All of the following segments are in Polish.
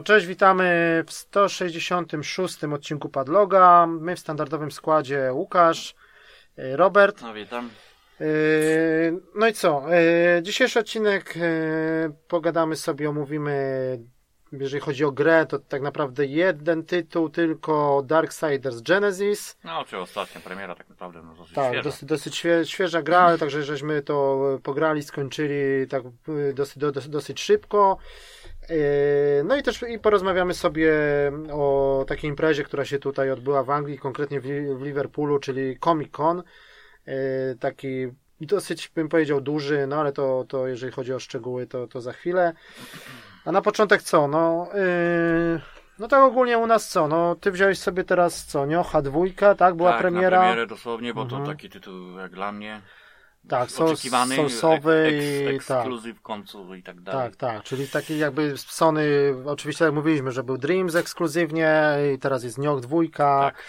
cześć, witamy w 166 odcinku Padloga. My w standardowym składzie Łukasz, Robert. No witam. No i co? Dzisiejszy odcinek pogadamy sobie, omówimy, jeżeli chodzi o grę, to tak naprawdę jeden tytuł tylko, Darksiders Genesis. No, czy ostatnia premiera tak naprawdę, no dosyć tak, świeża. dosyć świeża gra, ale także żeśmy to pograli, skończyli tak dosyć szybko. No i też porozmawiamy sobie o takiej imprezie, która się tutaj odbyła w Anglii, konkretnie w Liverpoolu, czyli Comic Con. Taki dosyć, bym powiedział, duży, no ale to jeżeli chodzi o szczegóły, to za chwilę. A na początek co? No tak ogólnie u nas co? No ty wziąłeś sobie teraz co? Niocha 2, tak? Była tak, premiera. Na premierę dosłownie, bo to taki tytuł jak dla mnie. Tak, oczekiwany, soulsowy i ekskluzyw w końcu i tak dalej. Tak, czyli taki jakby Sony, oczywiście jak mówiliśmy, że był Dreams ekskluzywnie i teraz jest Nioh 2. Tak.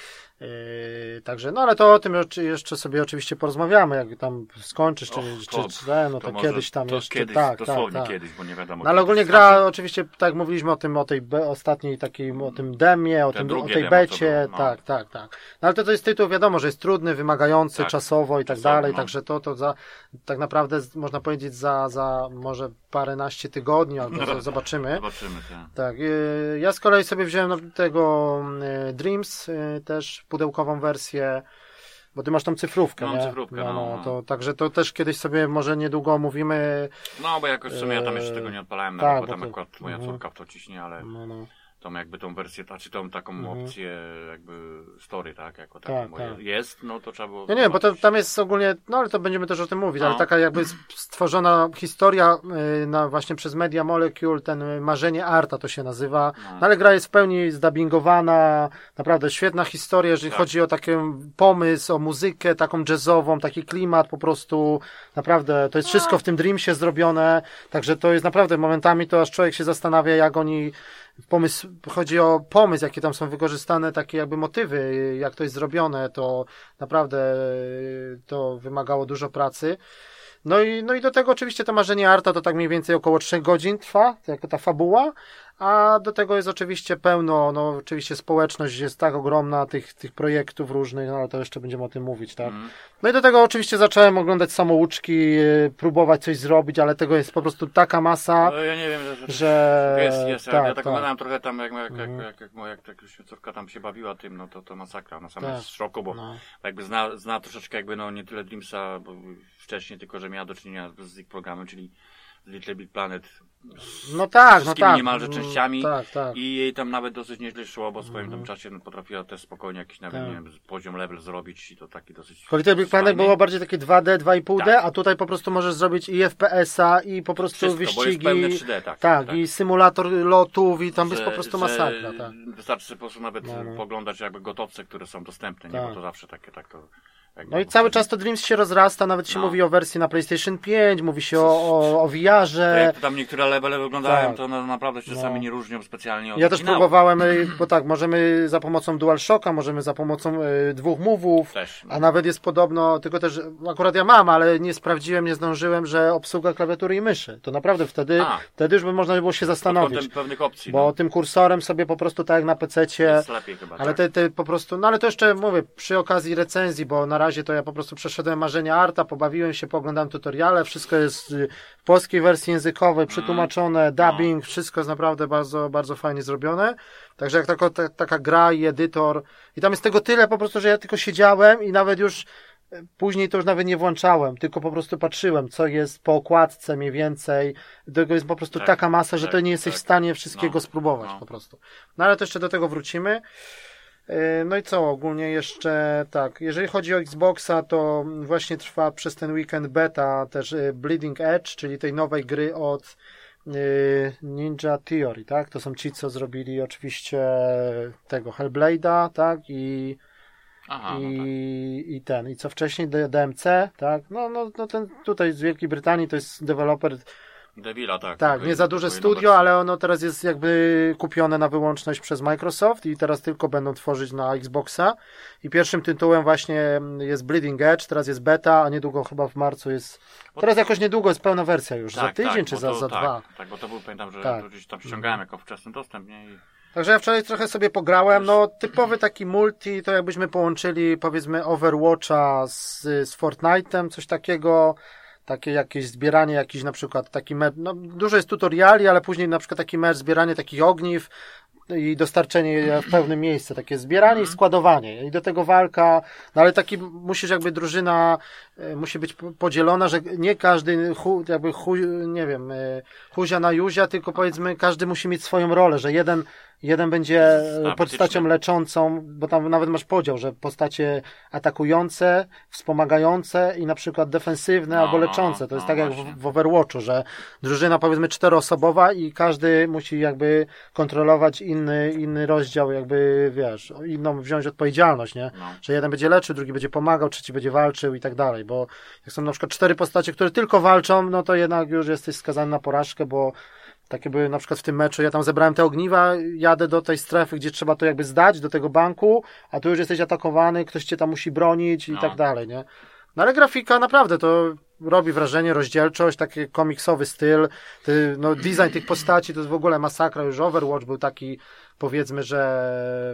Także, no ale to o tym jeszcze sobie oczywiście porozmawiamy, jak tam skończysz, no to kiedyś tam to jeszcze. Kiedyś, tak, dosłownie kiedyś, bo nie wiadomo. No ale ogólnie gra, oczywiście, tak jak mówiliśmy o tej ostatniej takiej, o tym demie, o tej becie, było, no. tak. No ale to jest tytuł, wiadomo, że jest trudny, wymagający tak, czasowo i tak dalej, no. także to tak naprawdę można powiedzieć za może paręnaście tygodni, albo zobaczymy. Zobaczymy, tak. Ja z kolei sobie wziąłem tego Dreams też, pudełkową wersję, bo ty masz tą cyfrówkę, Mam nie? cyfrówkę, To, także to też kiedyś sobie może niedługo omówimy. No, bo jakoś w sumie ja tam jeszcze tego nie odpalałem, tak, bo tam akurat moja córka w to ciśnie, ale tą jakby tą wersję, czy tą taką opcję jakby story, tak? Jako tak. Jest, no to trzeba było... Nie, bo to tam jest ogólnie, no ale to będziemy też o tym mówić, ale taka jakby stworzona historia właśnie przez Media Molecule, ten Marzenie Arta to się nazywa, no ale gra jest w pełni zdubbingowana, naprawdę świetna historia, jeżeli chodzi o taki pomysł, o muzykę taką jazzową, taki klimat po prostu, naprawdę, to jest wszystko w tym Dreamsie zrobione, także to jest naprawdę momentami to aż człowiek się zastanawia, jak oni chodzi o pomysł, jakie tam są wykorzystane takie jakby motywy, jak to jest zrobione, to naprawdę to wymagało dużo pracy. No i do tego oczywiście to Marzenie Arta to tak mniej więcej około 3 godzin trwa, jako ta fabuła, a do tego jest oczywiście pełno, no oczywiście społeczność jest tak ogromna tych projektów różnych, no ale to jeszcze będziemy o tym mówić, tak. No i do tego oczywiście zacząłem oglądać samouczki, próbować coś zrobić, ale tego jest po prostu taka masa, no, ja nie wiem, że jest. Tak, ja tak oglądałem trochę tam, jak już córka tam się bawiła tym, no to masakra, na samym szoku, bo jakby zna troszeczkę jakby, no nie tyle Dreamsa, bo wcześniej, tylko że miała do czynienia z ich programem, czyli Little Big Planet. Wszystkimi niemalże częściami. I jej tam nawet dosyć nieźle szło, bo w swoim tam czasie potrafiła też spokojnie jakiś nawet, nie wiem, poziom level zrobić i to taki dosyć... Little Big Planet było bardziej takie 2D, 2,5D, a tutaj po prostu możesz zrobić i FPS-a, i po prostu wszystko, wyścigi. Bo jest pełne 3D, tak. I symulator lotów, i tam jest po prostu masakra. Wystarczy po prostu nawet poglądać jakby gotowce, które są dostępne, nie? Bo to zawsze takie No i cały czas to Dreams się rozrasta, nawet się mówi o wersji na PlayStation 5, mówi się o VR-ze. Jak tam niektóre levele wyglądają, to naprawdę się czasami nie różnią specjalnie od Ja też próbowałem, bo możemy za pomocą DualShocka, możemy za pomocą 2 move'ów, a nawet jest podobno, tylko też akurat ja mam, ale nie sprawdziłem, nie zdążyłem, że obsługa klawiatury i myszy. To naprawdę wtedy już by można było się zastanowić. Pewnych opcji, bo tym kursorem sobie po prostu tak jak na PC-cie, jest lepiej chyba, ale te po prostu, no ale to jeszcze mówię, przy okazji recenzji, bo na razie to ja po prostu przeszedłem Marzenia Arta, pobawiłem się, pooglądałem tutoriale, wszystko jest w polskiej wersji językowej, przetłumaczone, dubbing, wszystko jest naprawdę bardzo, bardzo fajnie zrobione. Także jak taka gra i edytor, i tam jest tego tyle po prostu, że ja tylko siedziałem i nawet już później to już nawet nie włączałem, tylko po prostu patrzyłem, co jest po okładce mniej więcej. Tego jest po prostu taka masa, że to nie jesteś w stanie wszystkiego spróbować po prostu. No ale to jeszcze do tego wrócimy. No i co, ogólnie jeszcze jeżeli chodzi o Xboxa, to właśnie trwa przez ten weekend beta też Bleeding Edge, czyli tej nowej gry od Ninja Theory, tak? To są ci, co zrobili oczywiście tego Hellblade'a, tak? I co wcześniej DMC, tak? No ten tutaj z Wielkiej Brytanii to jest deweloper Devila, tak. Tak, nie za duże studio, ale ono teraz jest jakby kupione na wyłączność przez Microsoft i teraz tylko będą tworzyć na Xboxa. I pierwszym tytułem właśnie jest Bleeding Edge, teraz jest beta, a niedługo chyba w marcu jest... Teraz jakoś niedługo jest pełna wersja już, za tydzień czy za dwa. Tak, bo to był, pamiętam, że gdzieś tam ściągałem jako wczesny dostęp, nie? Także ja wczoraj trochę sobie pograłem, no typowy taki multi, to jakbyśmy połączyli powiedzmy Overwatcha z Fortnite'em, coś takiego, takie jakieś zbieranie jakiś na przykład taki mecz, no dużo jest tutoriali, ale później na przykład taki mecz, zbieranie takich ogniw i dostarczenie je w pełnym miejscu, takie zbieranie i składowanie i do tego walka, no ale taki musisz jakby drużyna musi być podzielona, że nie każdy nie wiem, huzia na juzia, tylko powiedzmy każdy musi mieć swoją rolę, że jeden będzie postacią leczącą, bo tam nawet masz podział, że postacie atakujące, wspomagające i na przykład defensywne albo leczące. To jest tak jak w Overwatchu, że drużyna powiedzmy 4-osobowa i każdy musi jakby kontrolować inny rozdział, jakby wiesz, inną wziąć odpowiedzialność, nie? Że jeden będzie leczył, drugi będzie pomagał, trzeci będzie walczył i tak dalej, bo jak są na przykład 4 postacie, które tylko walczą, no to jednak już jesteś skazany na porażkę, bo takie były na przykład w tym meczu, ja tam zebrałem te ogniwa, jadę do tej strefy, gdzie trzeba to jakby zdać, do tego banku, a tu już jesteś atakowany, ktoś cię tam musi bronić i tak dalej, nie? No ale grafika naprawdę to robi wrażenie, rozdzielczość, taki komiksowy styl, no design tych postaci to jest w ogóle masakra, już Overwatch był taki, powiedzmy, że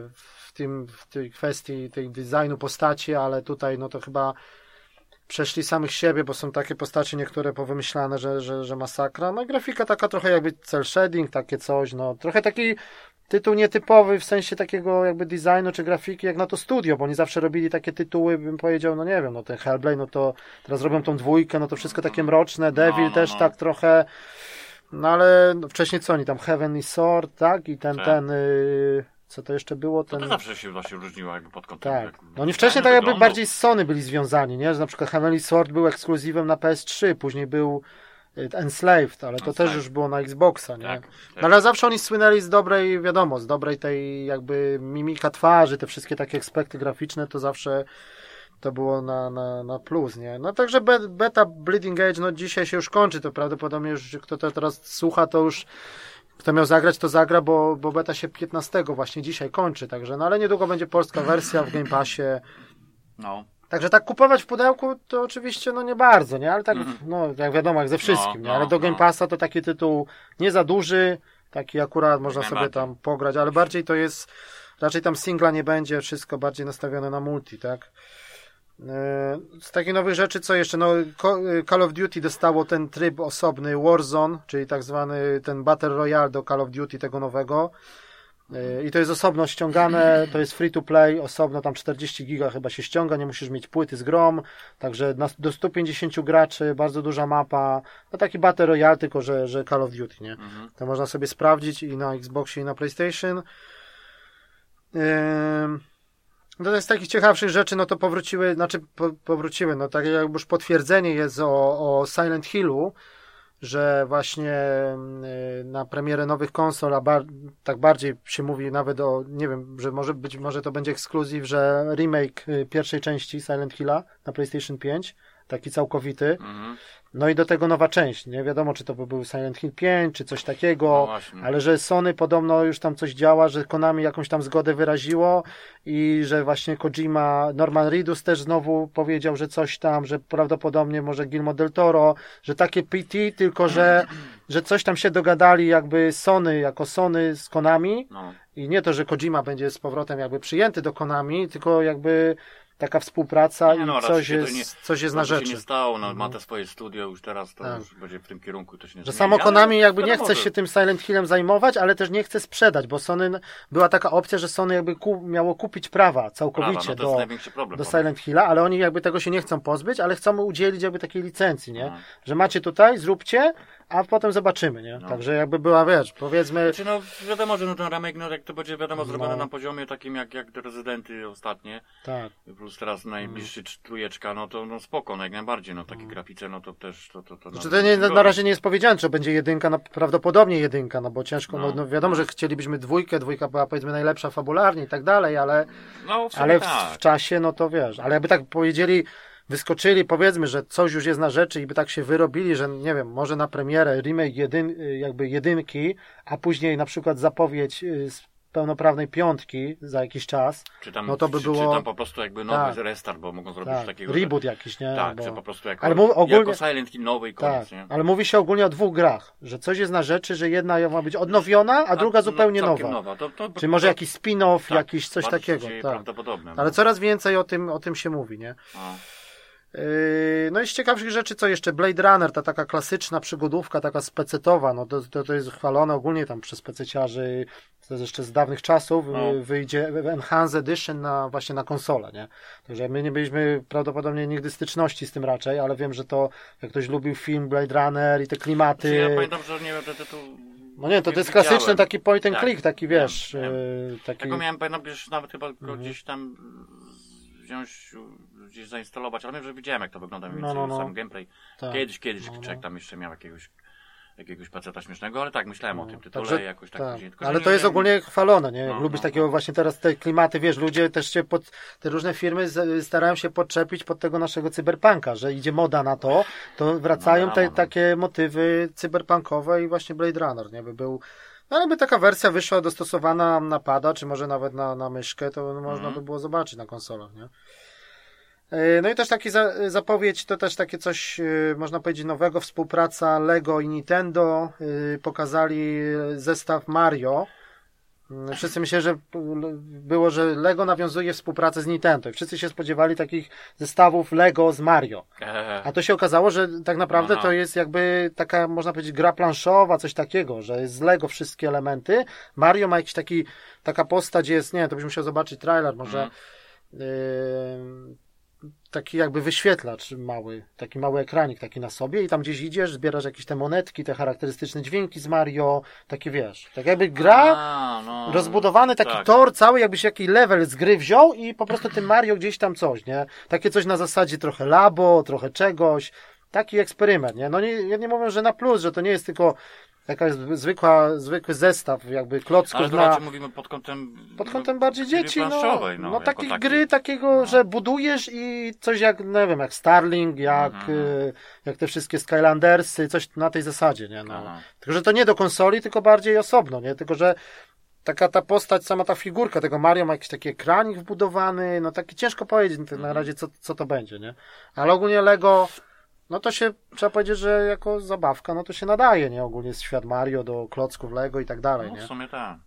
w tej kwestii tej designu postaci, ale tutaj no to chyba przeszli samych siebie, bo są takie postacie niektóre powymyślane, że masakra. No i grafika taka trochę jakby cel shading, takie coś, no trochę taki tytuł nietypowy w sensie takiego jakby designu czy grafiki jak na to studio, bo oni zawsze robili takie tytuły, bym powiedział, no nie wiem, no ten Hellblade, no to teraz robią tą 2, no to wszystko takie mroczne, Devil też tak trochę, no ale wcześniej co oni tam, Heavenly Sword, tak? I ten co to jeszcze było? To zawsze się właśnie różniło jakby pod kątem. Tak. No oni wcześniej tak jakby bardziej z Sony byli związani, nie? Że na przykład Heavenly Sword był ekskluzywem na PS3, później był Enslaved, ale to też już było na Xboxa, nie? Tak. No, ale zawsze oni słynęli z dobrej, wiadomo, z dobrej tej jakby mimika twarzy, te wszystkie takie aspekty graficzne, to zawsze to było na plus, nie? No także beta Bleeding Edge, no dzisiaj się już kończy, to prawdopodobnie już kto to teraz słucha, to już kto miał zagrać, to zagra, bo beta się 15 właśnie dzisiaj kończy, także, no ale niedługo będzie polska wersja w Game Passie. No. Także tak kupować w pudełku to oczywiście no nie bardzo, nie? Ale tak, no jak wiadomo, jak ze wszystkim, nie? Ale do Game Passa to taki tytuł nie za duży, taki akurat można sobie tam pograć, ale bardziej to jest, raczej tam singla nie będzie, wszystko bardziej nastawione na multi, tak? Z takich nowych rzeczy, co jeszcze? No, Call of Duty dostało ten tryb osobny Warzone, czyli tak zwany ten Battle Royale do Call of Duty tego nowego. I to jest osobno ściągane, to jest free to play, osobno tam 40 giga chyba się ściąga, nie musisz mieć płyty z grom, także do 150 graczy, bardzo duża mapa, no taki Battle Royale, tylko że Call of Duty, nie? To można sobie sprawdzić i na Xboxie i na PlayStation. No z takich ciekawszych rzeczy, no to powróciły, no tak jakby już potwierdzenie jest o Silent Hillu, że właśnie na premierę nowych konsol, tak bardziej się mówi nawet o, nie wiem, że może to będzie ekskluzyw, że remake pierwszej części Silent Hilla na PlayStation 5, taki całkowity. No i do tego nowa część, nie wiadomo, czy to by był Silent Hill 5, czy coś takiego, ale że Sony podobno już tam coś działa, że Konami jakąś tam zgodę wyraziło i że właśnie Kojima, Norman Reedus też znowu powiedział, że coś tam, że prawdopodobnie może Guillermo del Toro, że takie PT, tylko że coś tam się dogadali jakby Sony, jako Sony z Konami i nie to, że Kojima będzie z powrotem jakby przyjęty do Konami, tylko jakby taka współpraca i coś jest na rzeczy. To się nie stało, ma te swoje studio już teraz, to już będzie w tym kierunku, to się nie że samo Konami jakby nie chce się tym Silent Hillem zajmować, ale też nie chce sprzedać, bo Sony, była taka opcja, że Sony jakby miało kupić prawa całkowicie do Silent Hilla, ale oni jakby tego się nie chcą pozbyć, ale chcą udzielić jakby takiej licencji, nie? Że macie tutaj, zróbcie, a potem zobaczymy, nie? Także jakby była, wiesz, powiedzmy... Znaczy, no wiadomo, że ten remake, jak to będzie wiadomo zrobione na poziomie takim jak te Rezydenty ostatnie. Tak. Plus teraz najbliższy trójeczka, no to spoko, jak najbardziej, takiej grafice, no to też Znaczy to na razie nie jest powiedziane, że będzie jedynka, no prawdopodobnie jedynka, no bo ciężko, no wiadomo, że chcielibyśmy dwójka była powiedzmy najlepsza fabularnie i tak dalej, ale w czasie, no to wiesz, ale jakby tak powiedzieli, wyskoczyli, powiedzmy, że coś już jest na rzeczy i by tak się wyrobili, że nie wiem, może na premierę remake jakby jedynki, a później na przykład zapowiedź pełnoprawnej 5 za jakiś czas, no to by było... Czy tam po prostu jakby nowy restart, bo mogą zrobić takiego... Reboot jakiś, nie? Tak, czy po prostu jako Silent Hill nowy i koniec, nie? Ale mówi się ogólnie o 2 grach, że coś jest na rzeczy, że jedna ma być odnowiona, a druga zupełnie nowa. Czy może jakiś spin-off, jakiś coś takiego. Prawdopodobne. Ale coraz więcej o tym się mówi, nie? No i z ciekawszych rzeczy, co jeszcze? Blade Runner, ta taka klasyczna przygodówka, taka specetowa, no to jest chwalone ogólnie tam przez spececiarzy, to jest jeszcze z dawnych czasów, wyjdzie Enhanced Edition właśnie na konsolę, nie? Także my nie byliśmy prawdopodobnie nigdy styczności z tym raczej, ale wiem, że to, jak ktoś lubił film Blade Runner i te klimaty... Ja pamiętam, że nie wiem, to... No nie, to jest klasyczny taki point and click, taki wiesz... Taki... Tego miałem, pamiętam, że nawet chyba gdzieś tam gdzieś zainstalować, ale wiem, że widziałem, jak to wygląda mniej więcej, sam gameplay. Tak. Kiedyś człowiek tam jeszcze miał jakiegoś paceta śmiesznego, ale tak, myślałem o tym tytule także, jakoś tak. Tak. Ale to jest ogólnie chwalone, nie? Jak lubisz takiego właśnie teraz te klimaty, wiesz, ludzie też się te różne firmy starają się podczepić pod tego naszego cyberpunka, że idzie moda na to wracają takie motywy cyberpunkowe i właśnie Blade Runner, nie? By był... No ale by taka wersja wyszła dostosowana na pada, czy może nawet na myszkę, to można by było zobaczyć na konsolach, nie? No i też taki zapowiedź, to też takie coś, można powiedzieć, nowego, współpraca Lego i Nintendo, pokazali zestaw Mario. Wszyscy myśleli, że było, że Lego nawiązuje współpracę z Nintendo i wszyscy się spodziewali takich zestawów Lego z Mario. A to się okazało, że tak naprawdę to jest jakby taka, można powiedzieć, gra planszowa, coś takiego, że jest z Lego wszystkie elementy. Mario ma jakiś taka postać jest, nie wiem, to byś musiał zobaczyć trailer, może taki jakby wyświetlacz taki mały ekranik taki na sobie i tam gdzieś idziesz, zbierasz jakieś te monetki, te charakterystyczne dźwięki z Mario, takie wiesz, tak jakby gra, rozbudowany taki tor cały, jakbyś jakiś level z gry wziął i po prostu tym Mario gdzieś tam coś, nie? Takie coś na zasadzie trochę labo, trochę czegoś, taki eksperyment, nie? No ja nie mówię, że na plus, że to nie jest tylko jakaś zwykły zestaw jakby klocków. Ale to raczej mówimy pod kątem bardziej dzieci, no takiej gry takiego, że budujesz i coś jak, nie wiem, jak Starlink, jak te wszystkie Skylandersy, coś na tej zasadzie, nie? Tylko, że to nie do konsoli, tylko bardziej osobno, nie? Tylko, że taka ta postać, sama ta figurka tego Mario ma jakiś taki ekranik wbudowany, no taki ciężko powiedzieć na razie, co to będzie, nie? Ale ogólnie Lego, no to się, trzeba powiedzieć, że jako zabawka, no to się nadaje, nie? Ogólnie jest świat Mario do klocków Lego i tak dalej, nie? W sumie tak.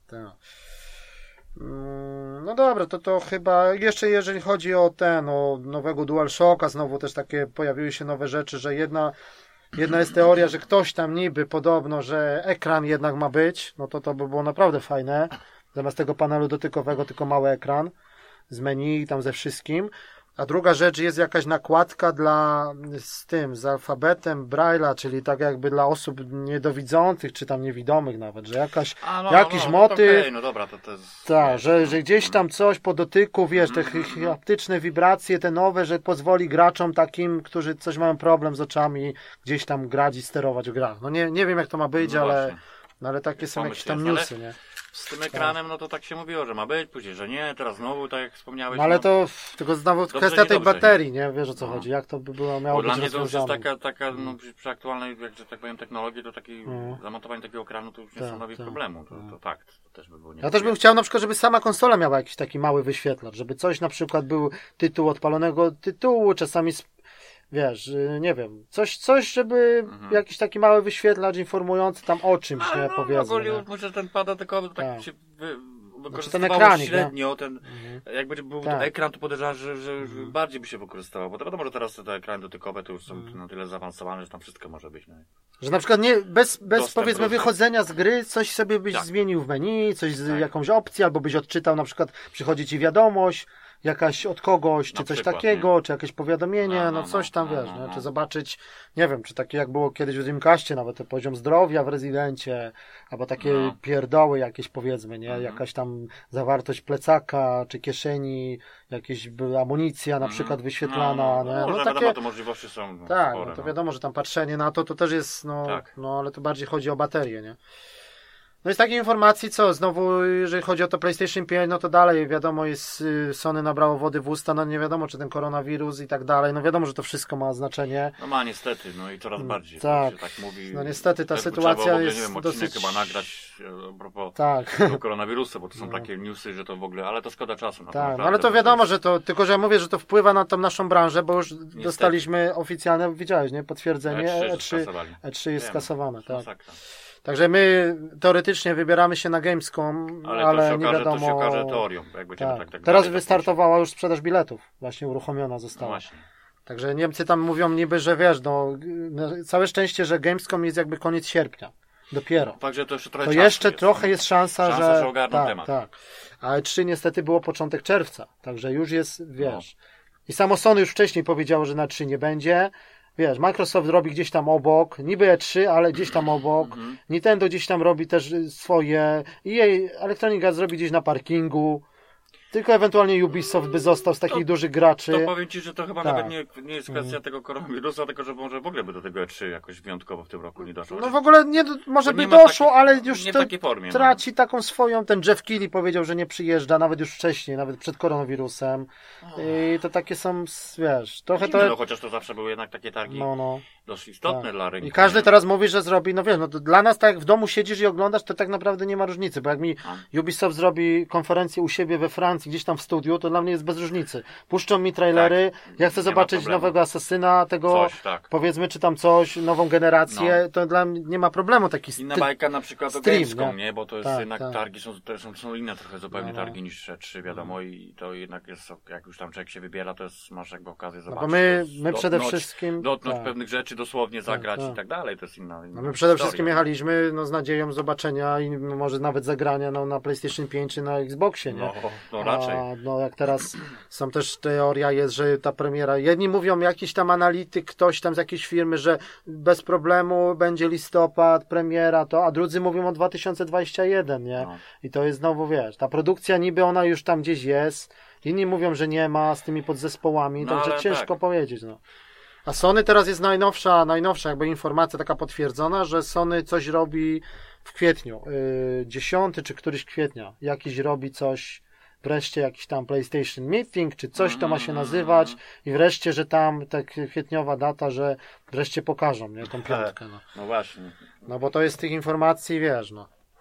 No dobra, to chyba jeszcze jeżeli chodzi o nowego DualShocka, znowu też takie pojawiły się nowe rzeczy, że jedna jest teoria, że ktoś tam niby podobno, że ekran jednak ma być, no to by było naprawdę fajne. Zamiast tego panelu dotykowego tylko mały ekran z menu i tam ze wszystkim. A druga rzecz, jest jakaś nakładka z alfabetem Braille'a, czyli tak jakby dla osób niedowidzących, czy tam niewidomych nawet, że jakiś motyw. Okay, no dobra, to jest... Tak, że gdzieś tam coś po dotyku, wiesz, te haptyczne wibracje, te nowe, że pozwoli graczom takim, którzy coś mają problem z oczami, gdzieś tam grać i sterować w grach. No nie wiem, jak to ma być, ale takie są jakieś tam newsy, nie? Z tym ekranem, no to tak się mówiło, że ma być, później, że nie, teraz znowu, tak jak wspomniałeś. No ale to tylko znowu kwestia tej baterii, nie? Wiesz o co chodzi, jak to by miało być dla mnie to już jest taka przy aktualnej, że tak powiem, technologii, to zamontowanie takiego ekranu to już nie stanowi problemu. To też by było nie. Ja też bym chciał na przykład, żeby sama konsola miała jakiś taki mały wyświetlacz, żeby coś na przykład był tytuł odpalonego tytułu, czasami wiesz, nie wiem, coś, żeby jakiś taki mały wyświetlacz informujący tam o czymś, nie, powiedzmy. No, może ten pada tylko tak się ten ekranik, średnio, jakby był ekran, to podejrzewam, że bardziej by się wykorzystywał, bo to wiadomo, że teraz te ekrany dotykowe to już są na tyle zaawansowane, że tam wszystko może być. No. Że na przykład bez powiedzmy wychodzenia z gry, coś sobie byś zmienił w menu, coś z jakąś opcją, albo byś odczytał, na przykład przychodzi ci wiadomość, jakaś od kogoś, czy coś takiego, czy jakieś powiadomienie, coś tam, wiesz, nie? Czy zobaczyć, nie wiem, czy takie jak było kiedyś w Dreamcastie, nawet ten poziom zdrowia w Rezydencie, albo takie pierdoły jakieś, powiedzmy, nie? Jakaś tam zawartość plecaka, czy kieszeni, jakieś amunicja na przykład wyświetlana, nie? No takie wiadomo, to możliwości są tak, spore, to wiadomo, że tam patrzenie na to też jest, ale to bardziej chodzi o baterię, nie? No i z takiej informacji, co? Znowu, jeżeli chodzi o to PlayStation 5, no to dalej wiadomo jest, Sony nabrało wody w usta, no nie wiadomo, czy ten koronawirus i tak dalej, no wiadomo, że to wszystko ma znaczenie. No ma niestety, no i coraz bardziej. Tak, się tak mówi. No niestety ta sytuacja jest nie wiem, dosyć... chyba nagrać a propos tego koronawirusa, bo to są takie newsy, że to w ogóle, ale to szkoda czasu. Tak, ale to wiadomo, że to, tylko że ja mówię, że to wpływa na tą naszą branżę, bo już dostaliśmy oficjalne, widziałeś, nie? Potwierdzenie, E3 jest skasowane, tak. Także my teoretycznie wybieramy się na Gamescom, ale nie wiadomo... To się okaże teorią. Jak będziemy tak teraz wystartowała już sprzedaż biletów. Właśnie uruchomiona została. Właśnie. Także Niemcy tam mówią niby, że wiesz, całe szczęście, że Gamescom jest jakby koniec sierpnia. Dopiero. Także to jeszcze trochę to jeszcze trochę jest szansa, że ogarną temat. Tak. A E3 niestety było początek czerwca. Także już jest, wiesz... I samo Sony już wcześniej powiedziało, że na 3 nie będzie. Wiesz, Microsoft robi gdzieś tam obok, niby E3, ale gdzieś tam obok. Nintendo gdzieś tam robi też swoje. I Electronic Arts robi gdzieś na parkingu. Tylko ewentualnie Ubisoft by został z takich dużych graczy. To powiem Ci, że to chyba nawet nie jest kwestia tego koronawirusa, tylko że może w ogóle by do tego E3 jakoś wyjątkowo w tym roku nie doszło. No w ogóle może by doszło, ale już nie w takiej formie, traci taką swoją. Ten Jeff Keighley powiedział, że nie przyjeżdża, nawet już wcześniej, nawet przed koronawirusem. I to takie są, wiesz, trochę to... No chociaż to zawsze były jednak takie targi dość istotne dla rynku. I każdy teraz mówi, że zrobi, no wiesz, no to dla nas tak jak w domu siedzisz i oglądasz, to tak naprawdę nie ma różnicy, bo jak mi Ubisoft zrobi konferencję u siebie we Francji, gdzieś tam w studiu, to dla mnie jest bez różnicy. Puszczą mi trailery, ja chcę zobaczyć nowego Asasyna, tego, powiedzmy, czy tam coś, nową generację, to dla mnie nie ma problemu taki inna bajka na przykład o stream, Gamescom, nie? Bo to jest jednak targi, są inne trochę zupełnie targi niż E3, wiadomo, i to jednak jest, jak już tam człowiek się wybiera, to jest, masz jakby okazję zobaczyć. Bo my przede wszystkim... Dotknąć pewnych rzeczy, dosłownie zagrać i tak dalej, to jest inna my przede wszystkim jechaliśmy z nadzieją zobaczenia i może nawet zagrania na PlayStation 5 czy na Xboxie, nie? No raczej. No jak teraz są też teoria jest, że ta premiera, jedni mówią jakiś tam analityk, ktoś tam z jakiejś firmy, że bez problemu będzie listopad, premiera, a drudzy mówią o 2021, nie? I to jest znowu, wiesz, ta produkcja niby ona już tam gdzieś jest, inni mówią, że nie ma z tymi podzespołami, także ciężko powiedzieć, A Sony teraz jest najnowsza jakby informacja taka potwierdzona, że Sony coś robi w kwietniu, 10 czy któryś kwietnia, jakiś robi coś, wreszcie jakiś tam PlayStation Meeting, czy coś to ma się nazywać i wreszcie, że tam ta kwietniowa data, że wreszcie pokażą, nie, tą piątkę. No właśnie. No bo to jest z tych informacji, wiesz,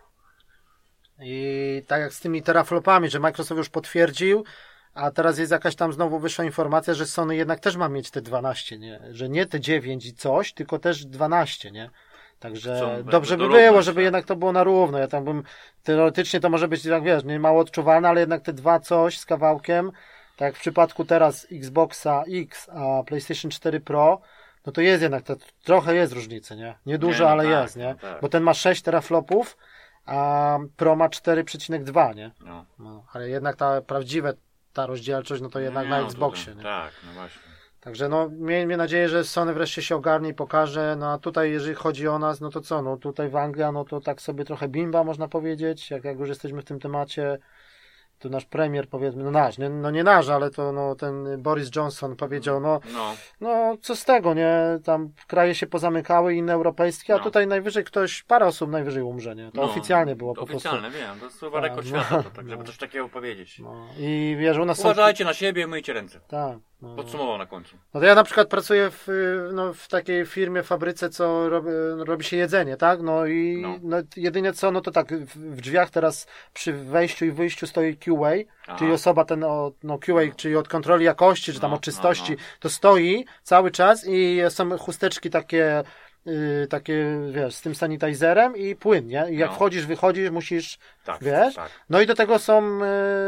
I tak jak z tymi teraflopami, że Microsoft już potwierdził, a teraz jest jakaś tam znowu wyższa informacja, że Sony jednak też ma mieć te 12, nie? Że nie te 9 i coś, tylko też 12, nie? Także dobrze by było, żeby jednak to było na równo. Ja tam bym, teoretycznie to może być, jak wiesz, nie mało odczuwalne, ale jednak te 2 coś z kawałkiem, tak jak w przypadku teraz Xboxa X, a PlayStation 4 Pro, no to jest jednak, trochę jest różnicy, nie? Nie dużo, ale jest, nie? Bo ten ma 6 teraflopów, a Pro ma 4,2, nie? Ale jednak ta rozdzielczość, no to jednak na Xboxie, nie? Tak, no właśnie. Także miejmy nadzieję, że Sony wreszcie się ogarnie i pokaże, a tutaj jeżeli chodzi o nas, no to co, tutaj w Anglii, to tak sobie trochę bimba można powiedzieć, jak już jesteśmy w tym temacie, to nasz premier, powiedzmy, nie nasz, ale to ten Boris Johnson powiedział, co z tego, nie, tam kraje się pozamykały, inne europejskie, a tutaj najwyżej parę osób najwyżej umrze, nie, to oficjalnie było po prostu. Oficjalne, wiem, to jest chyba rekord świata, tak, żeby coś takiego powiedzieć. I wiesz, u nas uważajcie na siebie, myjcie ręce. Tak. Podsumował na końcu. No to ja na przykład pracuję w takiej firmie, fabryce, co robi się jedzenie, tak? Jedynie co, to tak, w drzwiach teraz przy wejściu i wyjściu stoi QA, czyli osoba QA, czyli od kontroli jakości, czy tam od czystości, to stoi cały czas i są chusteczki takie, wiesz, z tym sanitizerem i płyn, nie? I jak wchodzisz, wychodzisz, musisz, wiesz? Tak. No i do tego są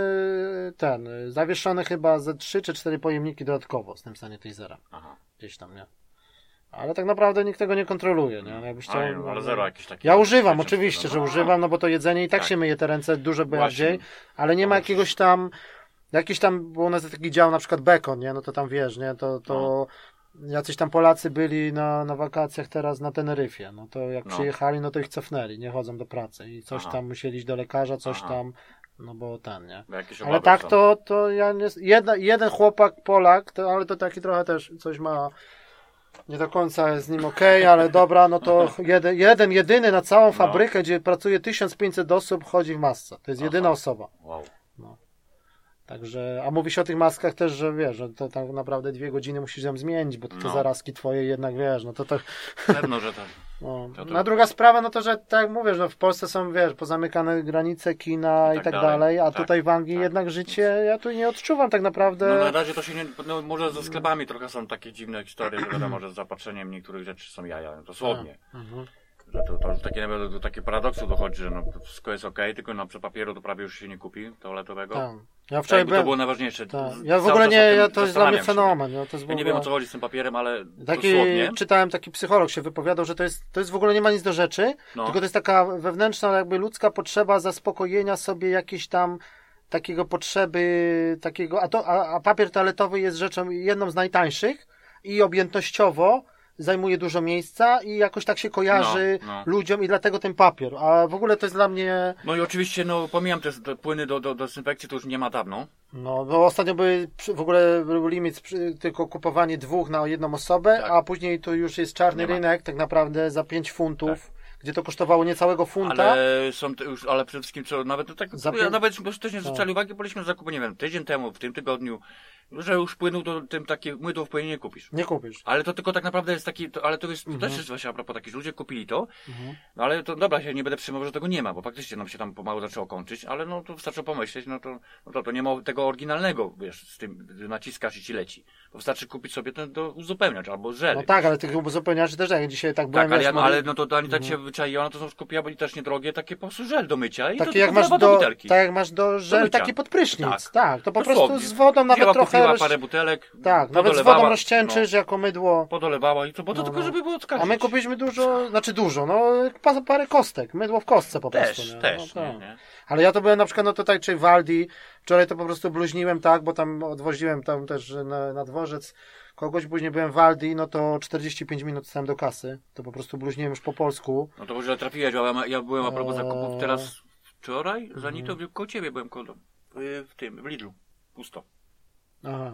zawieszone chyba ze 3 czy 4 pojemniki dodatkowo z tym sanitizerem. Gdzieś tam, nie? Ale tak naprawdę nikt tego nie kontroluje, nie? Jakbyś chciał, ale zero jakiś taki. Ja używam, oczywiście, że używam, bo to jedzenie i tak się myje te ręce dużo bardziej, ale nie ma jakiegoś tam, bo u nas jest taki dział, na przykład bekon, nie? No to tam wiesz, nie? To jacyś tam Polacy byli na wakacjach teraz na Teneryfie, no to jak przyjechali, no to ich cofnęli, nie chodzą do pracy i coś tam musieli iść do lekarza, coś tam, no bo nie. Ale tak to ja nie, jeden chłopak Polak, ale to taki trochę też coś ma Nie do końca jest z nim okej, ale dobra, no to jedyny na całą fabrykę, gdzie pracuje 1500 osób, chodzi w masce. To jest jedyna osoba. Wow. No. Także, a mówi się o tych maskach też, że wiesz, że to tak naprawdę 2 godziny musisz ją zmienić, bo te zarazki twoje jednak, wiesz, no to tak... Pewno, że tak. No. A druga sprawa, no to, że tak jak mówisz, no w Polsce są, wiesz, pozamykane granice, kina i tak dalej, a tutaj w Anglii jednak życie, ja tu nie odczuwam tak naprawdę... No na razie to się nie, no może ze sklepami trochę są takie dziwne historie, że wiadomo, że z zaopatrzeniem niektórych rzeczy są jaja, dosłownie. Że to już do takie paradoksu dochodzi, że no wszystko jest okej, tylko na papieru to prawie już się nie kupi toaletowego. Tak. Ja wczoraj to było najważniejsze. Tak. Ja w ogóle nie, to jest dla mnie fenomen. Ja, to jest ja nie wiem o co chodzi z tym papierem, ale dosłownie. Czytałem, taki psycholog się wypowiadał, że to jest w ogóle nie ma nic do rzeczy, tylko to jest taka wewnętrzna jakby ludzka potrzeba zaspokojenia sobie jakiejś tam takiego potrzeby, takiego, a papier toaletowy jest rzeczą jedną z najtańszych i objętościowo zajmuje dużo miejsca i jakoś tak się kojarzy ludziom i dlatego ten papier. A w ogóle to jest dla mnie... No i oczywiście, pomijam te płyny do dezynfekcji, to już nie ma dawno. No, bo ostatnio w ogóle był limit tylko kupowanie 2 na jedną osobę, a później to już jest czarny rynek, tak naprawdę za 5 funtów. Tak. Gdzie to kosztowało niecałego funta. Ale przede wszystkim nawet tak, nawet też nie zwrócili uwagi, byliśmy na zakupy, nie wiem, tydzień temu, w tym tygodniu, że już płynął to tym takie mydło w płynie nie kupisz. Nie kupisz. Ale to tylko tak naprawdę jest taki, ale to jest, to też jest właśnie a propos takich, ludzie kupili to, no ale to dobra, się nie będę przejmował, że tego nie ma, bo faktycznie nam się tam pomału zaczęło kończyć, ale no to wystarczy pomyśleć, to nie ma tego oryginalnego, wiesz, z tym naciskasz i ci leci. To wystarczy kupić sobie ten do uzupełniacz albo żel. No tak, ale tych uzupełniaczy też, jak dzisiaj tak byłem, tak, ale no to ani tak się wyczaiła, no to są kupiła, bo i też niedrogie, takie po prostu żel do mycia i takie to jak masz jak masz do żel taki pod prysznic. Tak, to po prostu z wodą nawet trochę parę butelek. Tak, nawet z wodą rozcieńczysz jako mydło. Podolewała i to, bo to tylko żeby było odskarżyć. A my kupiliśmy dużo, parę kostek, mydło w kostce po prostu. Też. Nie. Ale ja to byłem na przykład tutaj, czy w Aldi, wczoraj to po prostu bluźniłem tak, bo tam odwoziłem tam też na dworzec kogoś, później byłem w Aldi, no to 45 minut stałem do kasy, to po prostu bluźniłem już po polsku. No to może trafiłeś, ale ja byłem a propos zakupów teraz wczoraj, koło ciebie byłem w Lidlu, pusto. Aha.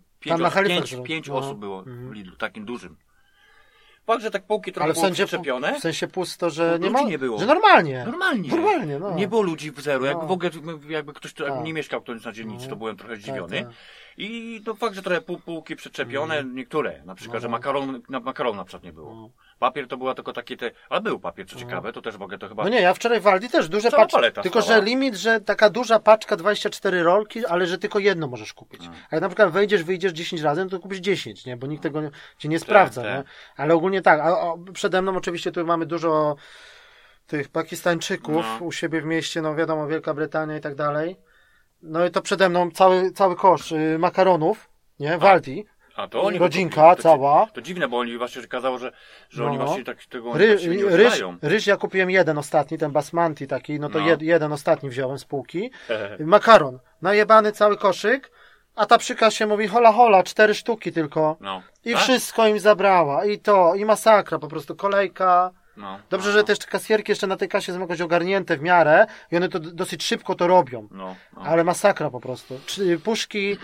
5 osób było w Lidlu, takim dużym. Fakt, że tak półki trochę było przyczepione. W sensie pusto, że nie było. Że normalnie. Normalnie, no. Nie było ludzi w zero. Jak w ogóle, jakby ktoś nie mieszkał ktoś na dzielnicy, to byłem trochę zdziwiony. Tak. I to fakt, że trochę półki przyczepione, niektóre, na przykład, że makaron na przykład nie było. Papier to była tylko takie ale był papier, co ciekawe, to też mogę to chyba... No nie, ja wczoraj w Aldi też duże paczki, tylko że limit, że taka duża paczka 24 rolki, ale że tylko jedno możesz kupić. A jak na przykład wyjdziesz 10 razy, no to kupisz 10, nie? Bo nikt tego cię nie sprawdza, nie? Ale ogólnie tak, przede mną oczywiście tu mamy dużo tych Pakistańczyków u siebie w mieście, no wiadomo, Wielka Brytania i tak dalej. No i to przede mną cały kosz makaronów, nie? W Aldi. A to oni rodzinka cała. To dziwne, bo oni właśnie kazało, że oni właśnie tego ryż ja kupiłem jeden ostatni, ten basmati taki, no to jeden ostatni wziąłem z półki. Makaron, najebany cały koszyk, a ta przy kasie mówi hola, 4 sztuki tylko. I wszystko im zabrała. I masakra, po prostu kolejka. Dobrze, że też te kasjerki jeszcze na tej kasie są jakoś ogarnięte w miarę i one to dosyć szybko to robią. Ale masakra po prostu. Puszki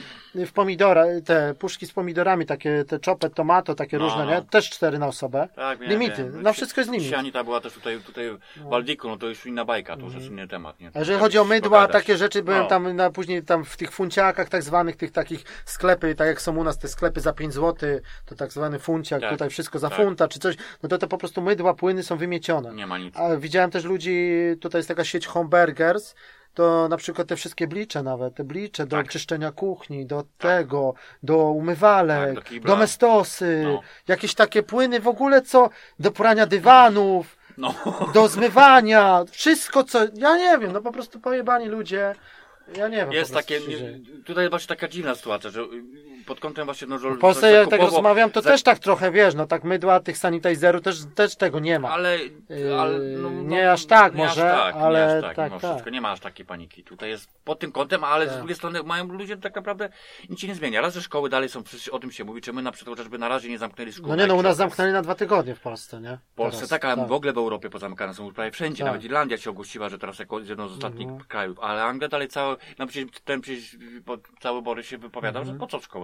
puszki z pomidorami, takie te chopet, tomato, takie różne, nie? Też 4 na osobę. Tak, limity. Na wszystko jest limit. Sianita była też tutaj w Aldiku, no to już inna bajka, to już jest inny temat, nie? A jeżeli chodzi o mydła, takie rzeczy, byłem tam później tam w tych funciakach tak zwanych, tych takich sklepy, tak jak są u nas te sklepy za 5 zł, to tak zwany funciak, tutaj wszystko za funta czy coś, no to po prostu mydła, płyny są wymiecione. Nie ma nic. A widziałem też ludzi, tutaj jest taka sieć Homeburgers, to na przykład te wszystkie blicze nawet, te blicze do czyszczenia kuchni, do tego, do umywalek, do mestosy, jakieś takie płyny w ogóle, co do prania dywanów, do zmywania, wszystko co, ja nie wiem, no po prostu pojebani ludzie. Ja nie wiem. Jest takie, tutaj właśnie taka dziwna sytuacja, że pod kątem właśnie, że w Polsce ja tak rozmawiam, to też tak trochę, wiesz, no tak mydła, tych sanitizerów też tego nie ma. Ale nie aż tak może, ale tak. Wszystko nie ma aż takiej paniki. Tutaj jest pod tym kątem, ale z drugiej strony mają ludzie tak naprawdę nic się nie zmienia. Raz, że szkoły dalej są, przecież o tym się mówi, czy my na przykład chociażby na razie nie zamknęli szkół. No nie, no u nas zamknęli na 2 tygodnie w Polsce, nie? W Polsce tak, ale w ogóle w Europie pozamykane są już prawie wszędzie, nawet Irlandia się ogłosiła, że teraz jako jedno z ostatnich krajów, ale Anglia dalej cały Bory się wypowiadał, że po co szkołę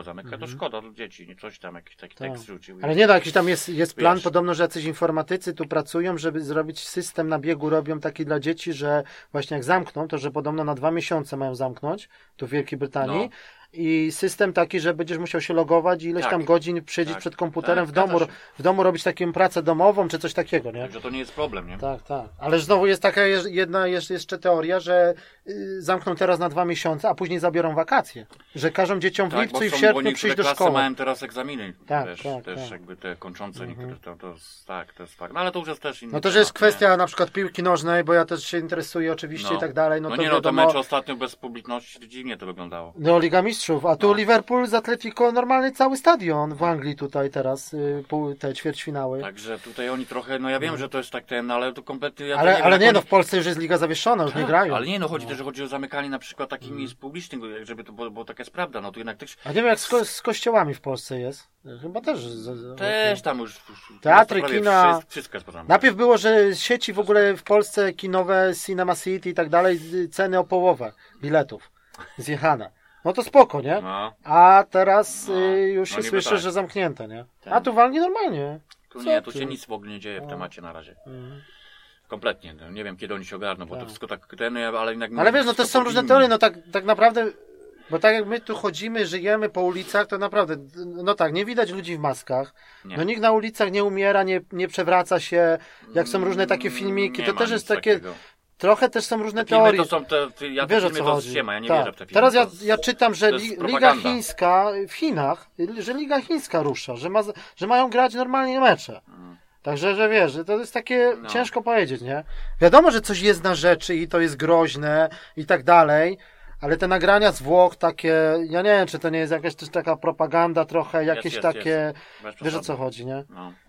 zamyka, to szkoda do dzieci, nie coś tam, jakiś taki tekst rzucił. Ale nie no, jakiś tam jest plan, podobno, że jacyś informatycy tu pracują, żeby zrobić system na biegu, robią taki dla dzieci, że właśnie jak zamkną, to że podobno na 2 miesiące mają zamknąć, tu w Wielkiej Brytanii. I system taki, że będziesz musiał się logować i ileś tam godzin siedzieć przed komputerem w domu robić taką pracę domową, czy coś takiego, nie? Że to nie jest problem, nie? Tak. Ale znowu jest taka jedna jeszcze teoria, że zamkną teraz na 2 miesiące, a później zabiorą wakacje. Że każą dzieciom w lipcu i w sierpniu przyjść do szkoły. Mają teraz egzaminy, też jakby te kończące niektóre, to jest fakt. No ale to już jest też inny No to, że jest kwestia na przykład piłki nożnej, bo ja też się interesuję oczywiście i tak dalej. To mecz ostatnio bez publiczności dziwnie to wyglądało. No Liga Mistrzów, a tu Liverpool z Atletico normalny cały stadion w Anglii tutaj teraz, te ćwierćfinały. Także tutaj oni trochę, ja wiem, że to jest tak ale to kompletnie... Ale nie, w Polsce już jest liga zawieszona, już nie grają. Ale nie, chodzi o zamykanie na przykład takich miejsc publicznych, żeby to, bo taka jest prawda, to jednak też... A nie wiem jak z kościołami w Polsce jest. Chyba też. Też tam już... Teatry, kina... Wszystko jest poza. Najpierw było, że sieci w ogóle w Polsce kinowe, Cinema City i tak dalej, ceny o połowę biletów zjechane. No to spoko, nie? A teraz już się słyszy, że zamknięte, nie? A tu walnie normalnie. Tu się nic w ogóle nie dzieje w temacie na razie. Kompletnie. Nie wiem, kiedy oni się ogarną, bo to wszystko tak ale jednak... Ale wiesz, to są różne teorie, tak naprawdę... Bo tak jak my tu chodzimy, żyjemy po ulicach, to naprawdę, nie widać ludzi w maskach. Nie. Nikt na ulicach nie umiera, nie przewraca się. Jak są różne takie filmiki, to też jest takie... Takiego. Trochę też są różne teorie. To są wiesz o co chodzi. Ja nie wierzę w te filmy. Teraz ja czytam, że Liga Chińska w Chinach, że Liga Chińska rusza, że mają grać normalnie mecze. Także, że wiesz, że to jest takie ciężko powiedzieć, nie? Wiadomo, że coś jest na rzeczy i to jest groźne i tak dalej, ale te nagrania z Włoch takie, ja nie wiem, czy to nie jest jakaś też taka propaganda trochę, jakieś takie, wiesz o co chodzi, nie?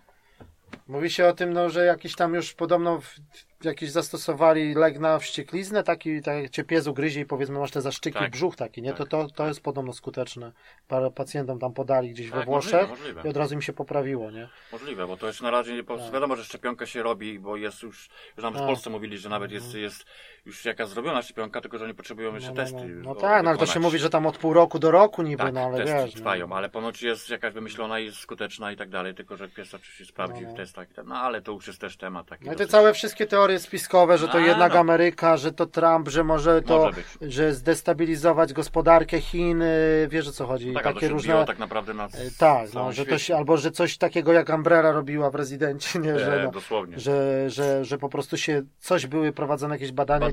Mówi się o tym, że jakiś tam już podobno jakiś zastosowali lek na wściekliznę, taki cię pies ugryzie i powiedzmy masz te zaszczyki w brzuch taki, nie? To jest podobno skuteczne. Parę pacjentom tam podali gdzieś we Włoszech możliwe. I od razu im się poprawiło, nie? Możliwe, bo to jest na razie, wiadomo, że szczepionka się robi, bo jest już nam w Polsce mówili, że nawet jest już jakaś zrobiona szczepionka, tylko że oni potrzebują jeszcze testy. Ale to się mówi, że tam od pół roku do roku niby, ale testy wiesz. trwają, ale ponoć jest jakaś wymyślona i jest skuteczna i tak dalej, tylko że pies oczywiście sprawdzi w testach. Ale to już jest też temat taki. No i te całe wszystkie teorie spiskowe, że to jednak Ameryka, że to Trump, że może że zdestabilizować gospodarkę Chin, wiesz o co chodzi. Tak, takie różne. Tak naprawdę na że to się, albo że coś takiego jak Umbrella robiła w Rezydencie, nie? Dosłownie. Że po prostu się coś były prowadzone jakieś badania.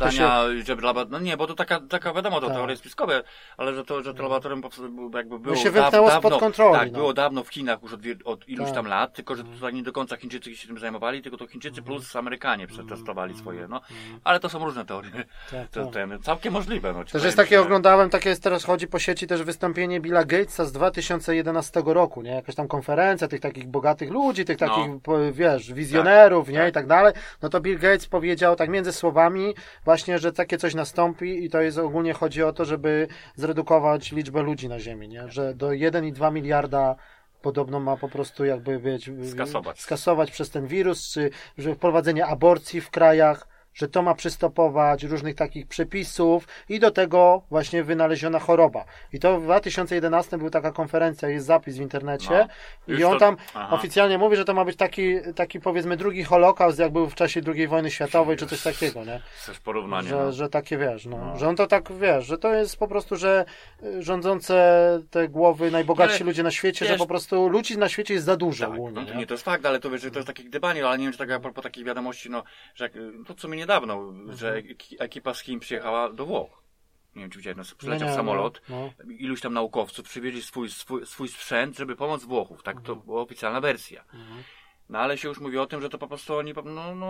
Bo to taka wiadomo, to teorie spiskowe, ale że to laboratorium jakby było się wymknęło spod kontroli. Tak, było dawno w Chinach już od iluś tam lat, tylko że tutaj nie do końca Chińczycy się tym zajmowali, tylko to Chińczycy plus Amerykanie przetestowali swoje, ale to są różne teorie. Całkiem możliwe. Też jest takie, oglądałem, teraz chodzi po sieci też wystąpienie Billa Gatesa z 2011 roku, nie? Jakaś tam konferencja tych takich bogatych ludzi, tych takich, wiesz, wizjonerów, nie? I tak dalej. No to Bill Gates powiedział tak między słowami właśnie, że takie coś nastąpi i to jest ogólnie chodzi o to, żeby zredukować liczbę ludzi na Ziemi, nie? Że do 1,2 miliarda podobno ma po prostu jakby skasować przez ten wirus, czy że wprowadzenie aborcji w krajach, że to ma przystopować, różnych takich przepisów i do tego właśnie wynaleziona choroba. I to w 2011 była taka konferencja, jest zapis w internecie i on tam oficjalnie mówi, że to ma być taki powiedzmy drugi Holokaust, jak był w czasie II wojny światowej, czy coś takiego, nie? Coś porównanie. Że takie, wiesz, że on to tak, wiesz, że to jest po prostu, że rządzące te głowy, najbogatsi ludzie na świecie, że po prostu ludzi na świecie jest za dużo. Nie, to jest fakt, ale to wiesz, że to jest takie gdybanie, ale nie wiem, czy tak a propos takich wiadomości, że to co mnie niedawno, że ekipa z Chin przyjechała do Włoch. Nie wiem, czy widziałeś, przyleciał samolot, iluś tam naukowców przywieźli swój sprzęt, żeby pomóc Włochów. Tak, to była oficjalna wersja. No ale się już mówi o tym, że to po prostu oni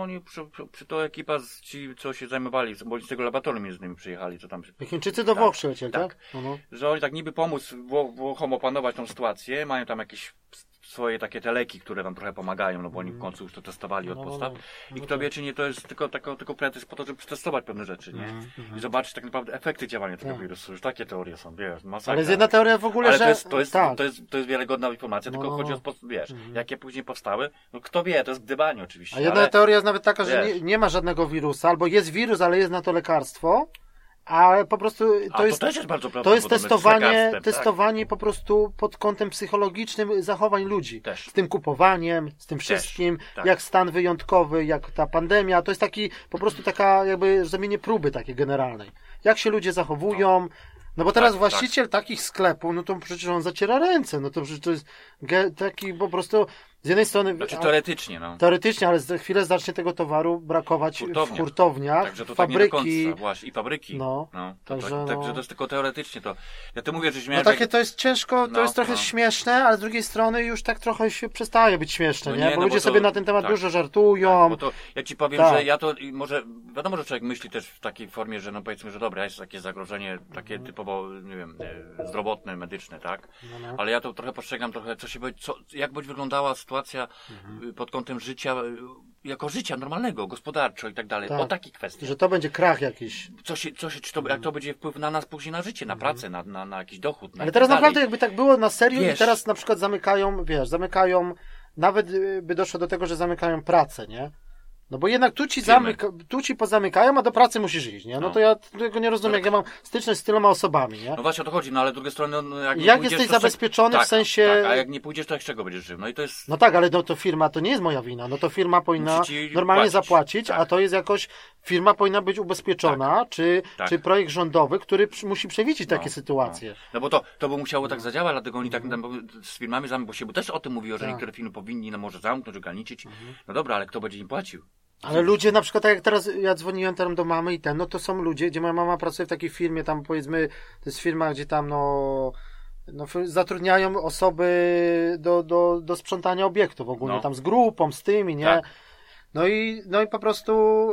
to ekipa ci, co się zajmowali, bo z tego laboratorium między innymi przyjechali, co tam... Chińczycy do Włoch przylecieli, tak? Że oni tak niby pomóc Włochom opanować tą sytuację, mają tam jakieś swoje takie te leki, które tam trochę pomagają, bo oni w końcu już to testowali od podstaw. I kto wie, czy nie to jest tylko pretekst po to, żeby przetestować pewne rzeczy, nie? I zobaczyć tak naprawdę efekty działania tego wirusu. Już takie teorie są, wiesz, masakra. Ale jest jedna teoria w ogóle, ale to jest wiarygodna informacja, tylko chodzi o, wiesz, jakie później powstały. No kto wie, to jest gdybanie oczywiście. A jedna teoria jest nawet taka, że nie ma żadnego wirusa, albo jest wirus, ale jest na to lekarstwo, A po prostu to też jest bardzo to jest testowanie po prostu pod kątem psychologicznym zachowań ludzi. Też. Z tym kupowaniem, z tym wszystkim, tak. jak stan wyjątkowy, jak ta pandemia, to jest taki po prostu taka jakby zrobienie próby takiej generalnej. Jak się ludzie zachowują, no bo teraz właściciel takich sklepów, no to przecież on zaciera ręce, no to przecież to jest taki po prostu z jednej strony... Znaczy teoretycznie, no. Teoretycznie, ale za chwilę zacznie tego towaru brakować w hurtowniach, także to fabryki. Tak nie do końca, właśnie, i fabryki. Także to jest tylko teoretycznie. To ja to mówię, że śmieszne. No takie to jest ciężko, to jest trochę śmieszne, ale z drugiej strony już tak trochę się przestaje być śmieszne, nie? Bo ludzie sobie na ten temat dużo żartują. Tak, bo to, ja ci powiem, że ja to może, wiadomo, że człowiek myśli też w takiej formie, że no powiedzmy, że dobra, jest takie zagrożenie, takie typowo, nie wiem, zdrowotne, medyczne, tak? Ale ja to trochę postrzegam, jak będzie wyglądała sytuacja pod kątem życia, jako życia normalnego, gospodarczo i tak dalej. O takich kwestiach. Że to będzie krach jakiś. Jak to będzie wpływ na nas później na życie, na pracę, na jakiś dochód. Ale teraz naprawdę jakby tak było na serio i teraz na przykład zamykają, nawet by doszło do tego, że zamykają pracę, nie? No bo jednak tu ci pozamykają, a do pracy musisz iść, nie? No to ja tego nie rozumiem, jak ja mam styczność z tyloma osobami, nie? No właśnie o to chodzi, no ale z drugiej strony... No, jak jesteś zabezpieczony w sensie... Tak, a jak nie pójdziesz, to jak z czego będziesz żył? No i to jest... No tak, ale to firma, to nie jest moja wina, no to firma powinna normalnie zapłacić, a to jest jakoś... Firma powinna być ubezpieczona, czy projekt rządowy, który musi przewidzieć takie sytuacje. No bo to by musiało tak zadziałać, dlatego oni tak z firmami bo też o tym mówiło, że niektóre firmy powinni, no może zamknąć, ograniczyć. No dobra, ale kto będzie im płacił? Ale ludzie na przykład, tak jak teraz ja dzwoniłem tam do mamy i no to są ludzie, gdzie moja mama pracuje w takiej firmie, tam powiedzmy, to jest firma, gdzie tam zatrudniają osoby do sprzątania obiektów ogólnie, tam z grupą, z tymi, nie? Tak. No i po prostu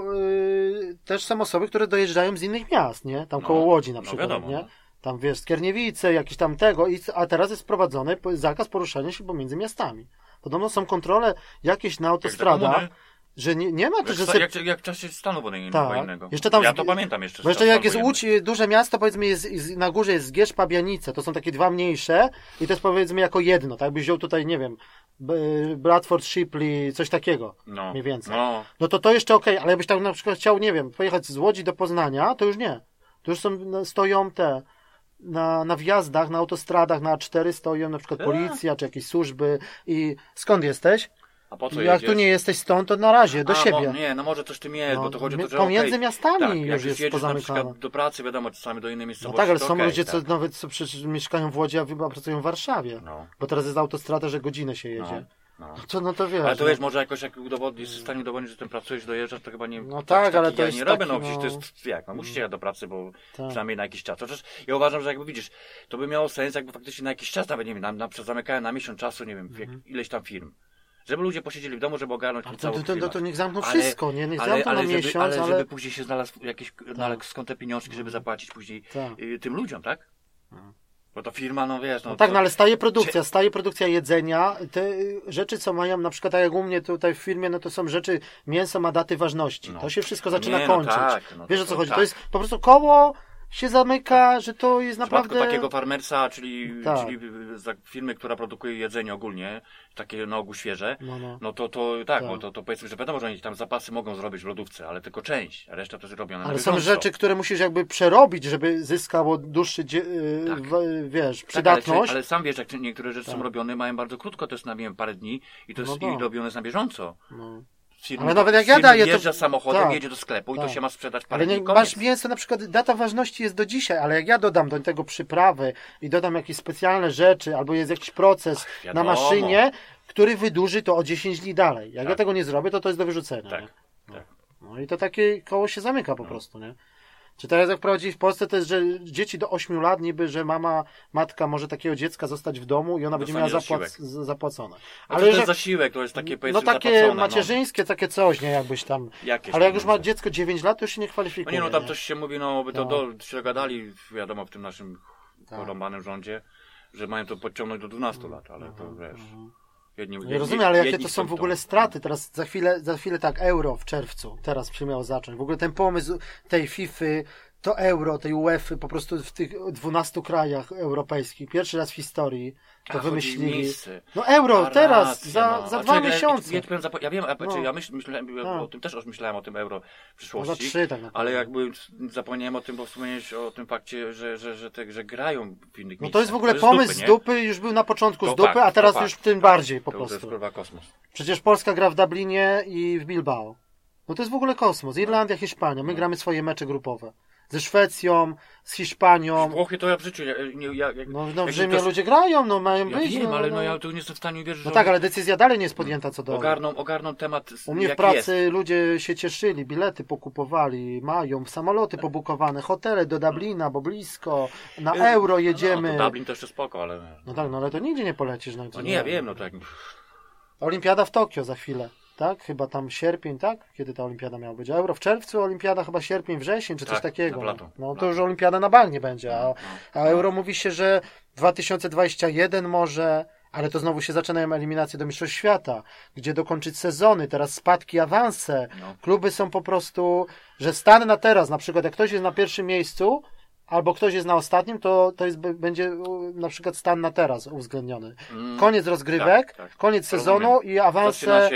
też są osoby, które dojeżdżają z innych miast, nie? Tam koło Łodzi na przykład, wiadomo, nie? Tam wiesz, Skierniewice, jakieś tam tego, a teraz jest wprowadzony zakaz poruszania się pomiędzy miastami. Podobno są kontrole jakieś na autostradach, że nie ma też, że... Jak w czasie stanu wojennego. Jeszcze tam, ja to pamiętam jeszcze. Bo jeszcze jak jest Łódź, duże miasto, powiedzmy, jest na górze jest Zgierz, Pabianice, to są takie dwa mniejsze i to jest powiedzmy jako jedno, tak? Jakbyś wziął tutaj, nie wiem, Bradford, Shipley, coś takiego, mniej więcej. No to jeszcze okej, ale jakbyś tam na przykład chciał, nie wiem, pojechać z Łodzi do Poznania, to już nie. To już stoją na wjazdach, na autostradach, na A4 stoją na przykład policja, czy jakieś służby i skąd jesteś? A po co jak tu nie jesteś stąd, to na razie, do siebie. No może coś tym jest, bo to chodzi o to, że pomiędzy miastami już jest pozamykane. Na przykład do pracy, wiadomo, czasami do innej miejscowości. No tak, ale są ludzie, co nawet przecież mieszkają w Łodzi, a pracują w Warszawie. Bo teraz jest autostrada, że godzinę się jedzie. No to wiesz. Ale to wiesz, może jakoś jak jesteś w stanie udowodnić, że tym pracujesz, dojeżdżasz, to chyba nie... No tak, ale to jest nie robię, przecież to jest jak, musicie jechać do pracy, bo przynajmniej na jakiś czas. Chociaż ja uważam, że jakby widzisz, to by miało sens, jakby faktycznie na jakiś czas, nawet nie wiem, zamykałem na miesiąc czasu, nie wiem, ileś tam firm. Żeby ludzie posiedzieli w domu, żeby ogarnąć całą firmę. To niech zamkną wszystko, niech zamkną na miesiąc, ale żeby później się znalazł skąd te pieniążki, żeby zapłacić później tym ludziom, tak? Bo to firma, no wiesz... No tak, ale staje produkcja jedzenia. Te rzeczy, co mają, na przykład tak jak u mnie tutaj w firmie, no to są rzeczy, mięso ma daty ważności. To się wszystko zaczyna kończyć. Wiesz o co chodzi? To jest po prostu koło się zamyka, że to jest naprawdę... W przypadku takiego farmersa, czyli firmy, która produkuje jedzenie ogólnie, takie na ogół świeże, bo to powiedzmy, że wiadomo, że oni tam zapasy mogą zrobić w lodówce, ale tylko część, a reszta to jest robione na bieżąco. Ale są rzeczy, które musisz jakby przerobić, żeby zyskało dłuższy, przydatność. Ale sam wiesz, jak niektóre rzeczy są robione, mają bardzo krótko, to jest na parę dni i to jest robione na bieżąco. Ale nawet jak ja daję, jeżdża samochodem, jedzie do sklepu i to się ma sprzedać parę dni. Masz mięso, na przykład data ważności jest do dzisiaj, ale jak ja dodam do tego przyprawy i dodam jakieś specjalne rzeczy, albo jest jakiś proces na maszynie, który wydłuży to o 10 dni dalej. Jak ja tego nie zrobię, to jest do wyrzucenia. Tak. No i to takie koło się zamyka po prostu, nie? Czy teraz jak prowadzi w Polsce, to jest, że dzieci do 8 lat niby, że matka może takiego dziecka zostać w domu i ona będzie miała zapłacone. Ale to jest zasiłek, to jest takie powiedzmy takie macierzyńskie, takie coś, nie jakbyś tam. Ale jak już ma dziecko 9 lat, to już się nie kwalifikuje. No tam coś się mówi, by to się gadali, wiadomo, w tym naszym porąbanym rządzie, że mają to podciągnąć do 12 lat, ale to wiesz... Nie rozumiem, ale jakie to są w ogóle straty. Teraz za chwilę tak, euro w czerwcu, teraz się miało zacząć. W ogóle ten pomysł tej FIFA, to euro, tej UEFA po prostu w tych 12 krajach europejskich, pierwszy raz w historii to wymyślili. No euro, teraz, za 2 miesiące. Ja wiem, ja myślałem o tym, też myślałem o tym euro w przyszłości, za 3, tak ale jakby zapomniałem o tym, bo wspomniałeś o tym fakcie, że grają w innych miejscach. No to jest w ogóle pomysł z dupy, już był na początku z dupy, a teraz już tym bardziej po prostu. To jest kurwa kosmos. Przecież Polska gra w Dublinie i w Bilbao. No to jest w ogóle kosmos. Irlandia, Hiszpania. My gramy swoje mecze grupowe. Ze Szwecją, z Hiszpanią. Włochy to ja w życiu. W Rzymie ludzie grają, no mają być. Ja wiem, ale ja tu nie jestem w stanie wierzyć, że... No tak, ale decyzja dalej nie jest podjęta co do... Ogarną temat. U mnie w pracy ludzie się cieszyli, bilety pokupowali, mają samoloty pobukowane, hotele do Dublina, bo blisko, na euro jedziemy. No, to Dublin to jeszcze spoko, ale... No tak, no ale to nigdzie nie polecisz. No nie, ja wiem, no tak. Olimpiada w Tokio za chwilę. Tak? Chyba tam sierpień, tak? Kiedy ta olimpiada miała być? Euro w czerwcu, olimpiada chyba sierpień, wrzesień, czy coś takiego. No to już olimpiada na bank nie będzie. A euro mówi się, że 2021 może, ale to znowu się zaczynają eliminacje do Mistrzostw Świata, gdzie dokończyć sezony, teraz spadki, awanse. Kluby są po prostu, że stan na teraz, na przykład jak ktoś jest na pierwszym miejscu, albo ktoś jest na ostatnim, to będzie na przykład stan na teraz uwzględniony. Koniec rozgrywek, koniec sezonu i awanse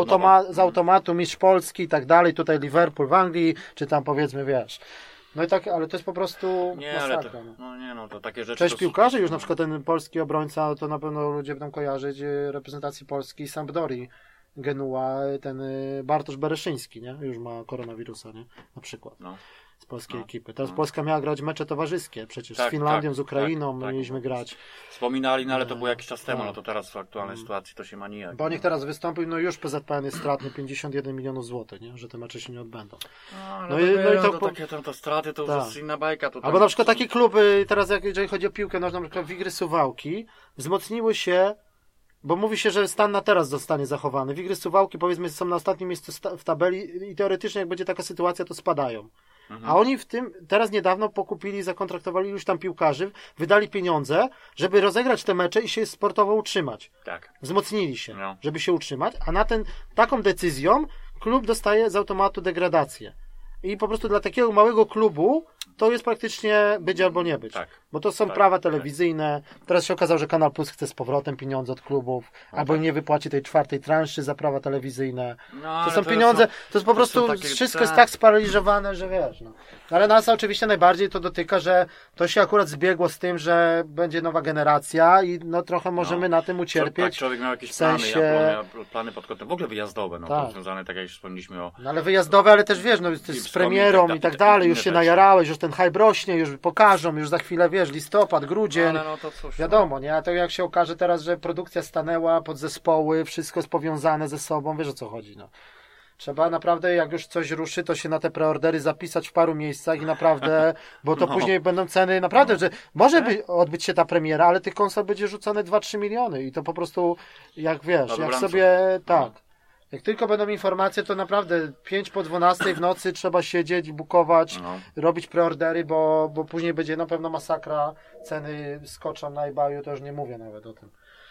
z automatu, mistrz Polski i tak dalej, tutaj Liverpool w Anglii, czy tam powiedzmy, wiesz. No i tak, ale to jest po prostu masakra. To takie rzeczy. Cześć piłkarzy, już na przykład ten polski obrońca, to na pewno ludzie będą kojarzyć reprezentacji Polski i Sampdori. Genua, ten Bartosz Bereszyński, nie? Już ma koronawirusa, nie? Na przykład. Z polskiej ekipy. Teraz Polska miała grać mecze towarzyskie, przecież z Finlandią, z Ukrainą mieliśmy grać. Wspominali, ale to było jakiś czas temu, no to teraz w aktualnej sytuacji to się ma nijak. Bo niech teraz wystąpił, no już PZPN jest stratny 51 milionów złotych, nie? Że te mecze się nie odbędą. No i takie to straty to już jest inna bajka. Albo na przykład takie kluby, teraz jeżeli chodzi o piłkę nożną, na przykład Wigry Suwałki, wzmocniły się, bo mówi się, że stan na teraz zostanie zachowany. Wigry Suwałki, powiedzmy, są na ostatnim miejscu w tabeli i teoretycznie jak będzie taka sytuacja, to spadają. A oni teraz niedawno pokupili, zakontraktowali już tam piłkarzy, wydali pieniądze, żeby rozegrać te mecze i się sportowo utrzymać. Tak. Wzmocnili się, żeby się utrzymać, a na taką decyzją klub dostaje z automatu degradację. I po prostu dla takiego małego klubu to jest praktycznie być albo nie być. Bo to są prawa telewizyjne. Teraz się okazało, że Kanal Plus chce z powrotem pieniądze od klubów, albo nie wypłaci tej 4. transzy za prawa telewizyjne. To są pieniądze, to jest po prostu wszystko jest tak sparaliżowane, że wiesz. Ale nas oczywiście najbardziej to dotyka, że to się akurat zbiegło z tym, że będzie nowa generacja i trochę możemy na tym ucierpieć. Człowiek miał jakieś plany pod kątem w ogóle wyjazdowe, to związane, tak jak już wspomnieliśmy o... ale wyjazdowe, ale też wiesz, z premierą i tak dalej, już się najarałeś, już ten hype rośnie, już pokażą, już za chwilę, wiesz, listopad, grudzień, wiadomo, nie? A to jak się okaże teraz, że produkcja stanęła, podzespoły, wszystko jest powiązane ze sobą, wiesz o co chodzi, Trzeba naprawdę, jak już coś ruszy, to się na te preordery zapisać w paru miejscach i naprawdę, bo to później będą ceny, naprawdę, że może odbyć się ta premiera, ale tych konsol będzie rzucone 2-3 miliony i to po prostu, jak wiesz, jak sobie, jak tylko będą informacje, to naprawdę 5 po 12 w nocy trzeba siedzieć, bukować, robić preordery, bo później będzie na pewno masakra, ceny skoczą na eBayu, to już nie mówię nawet o tym.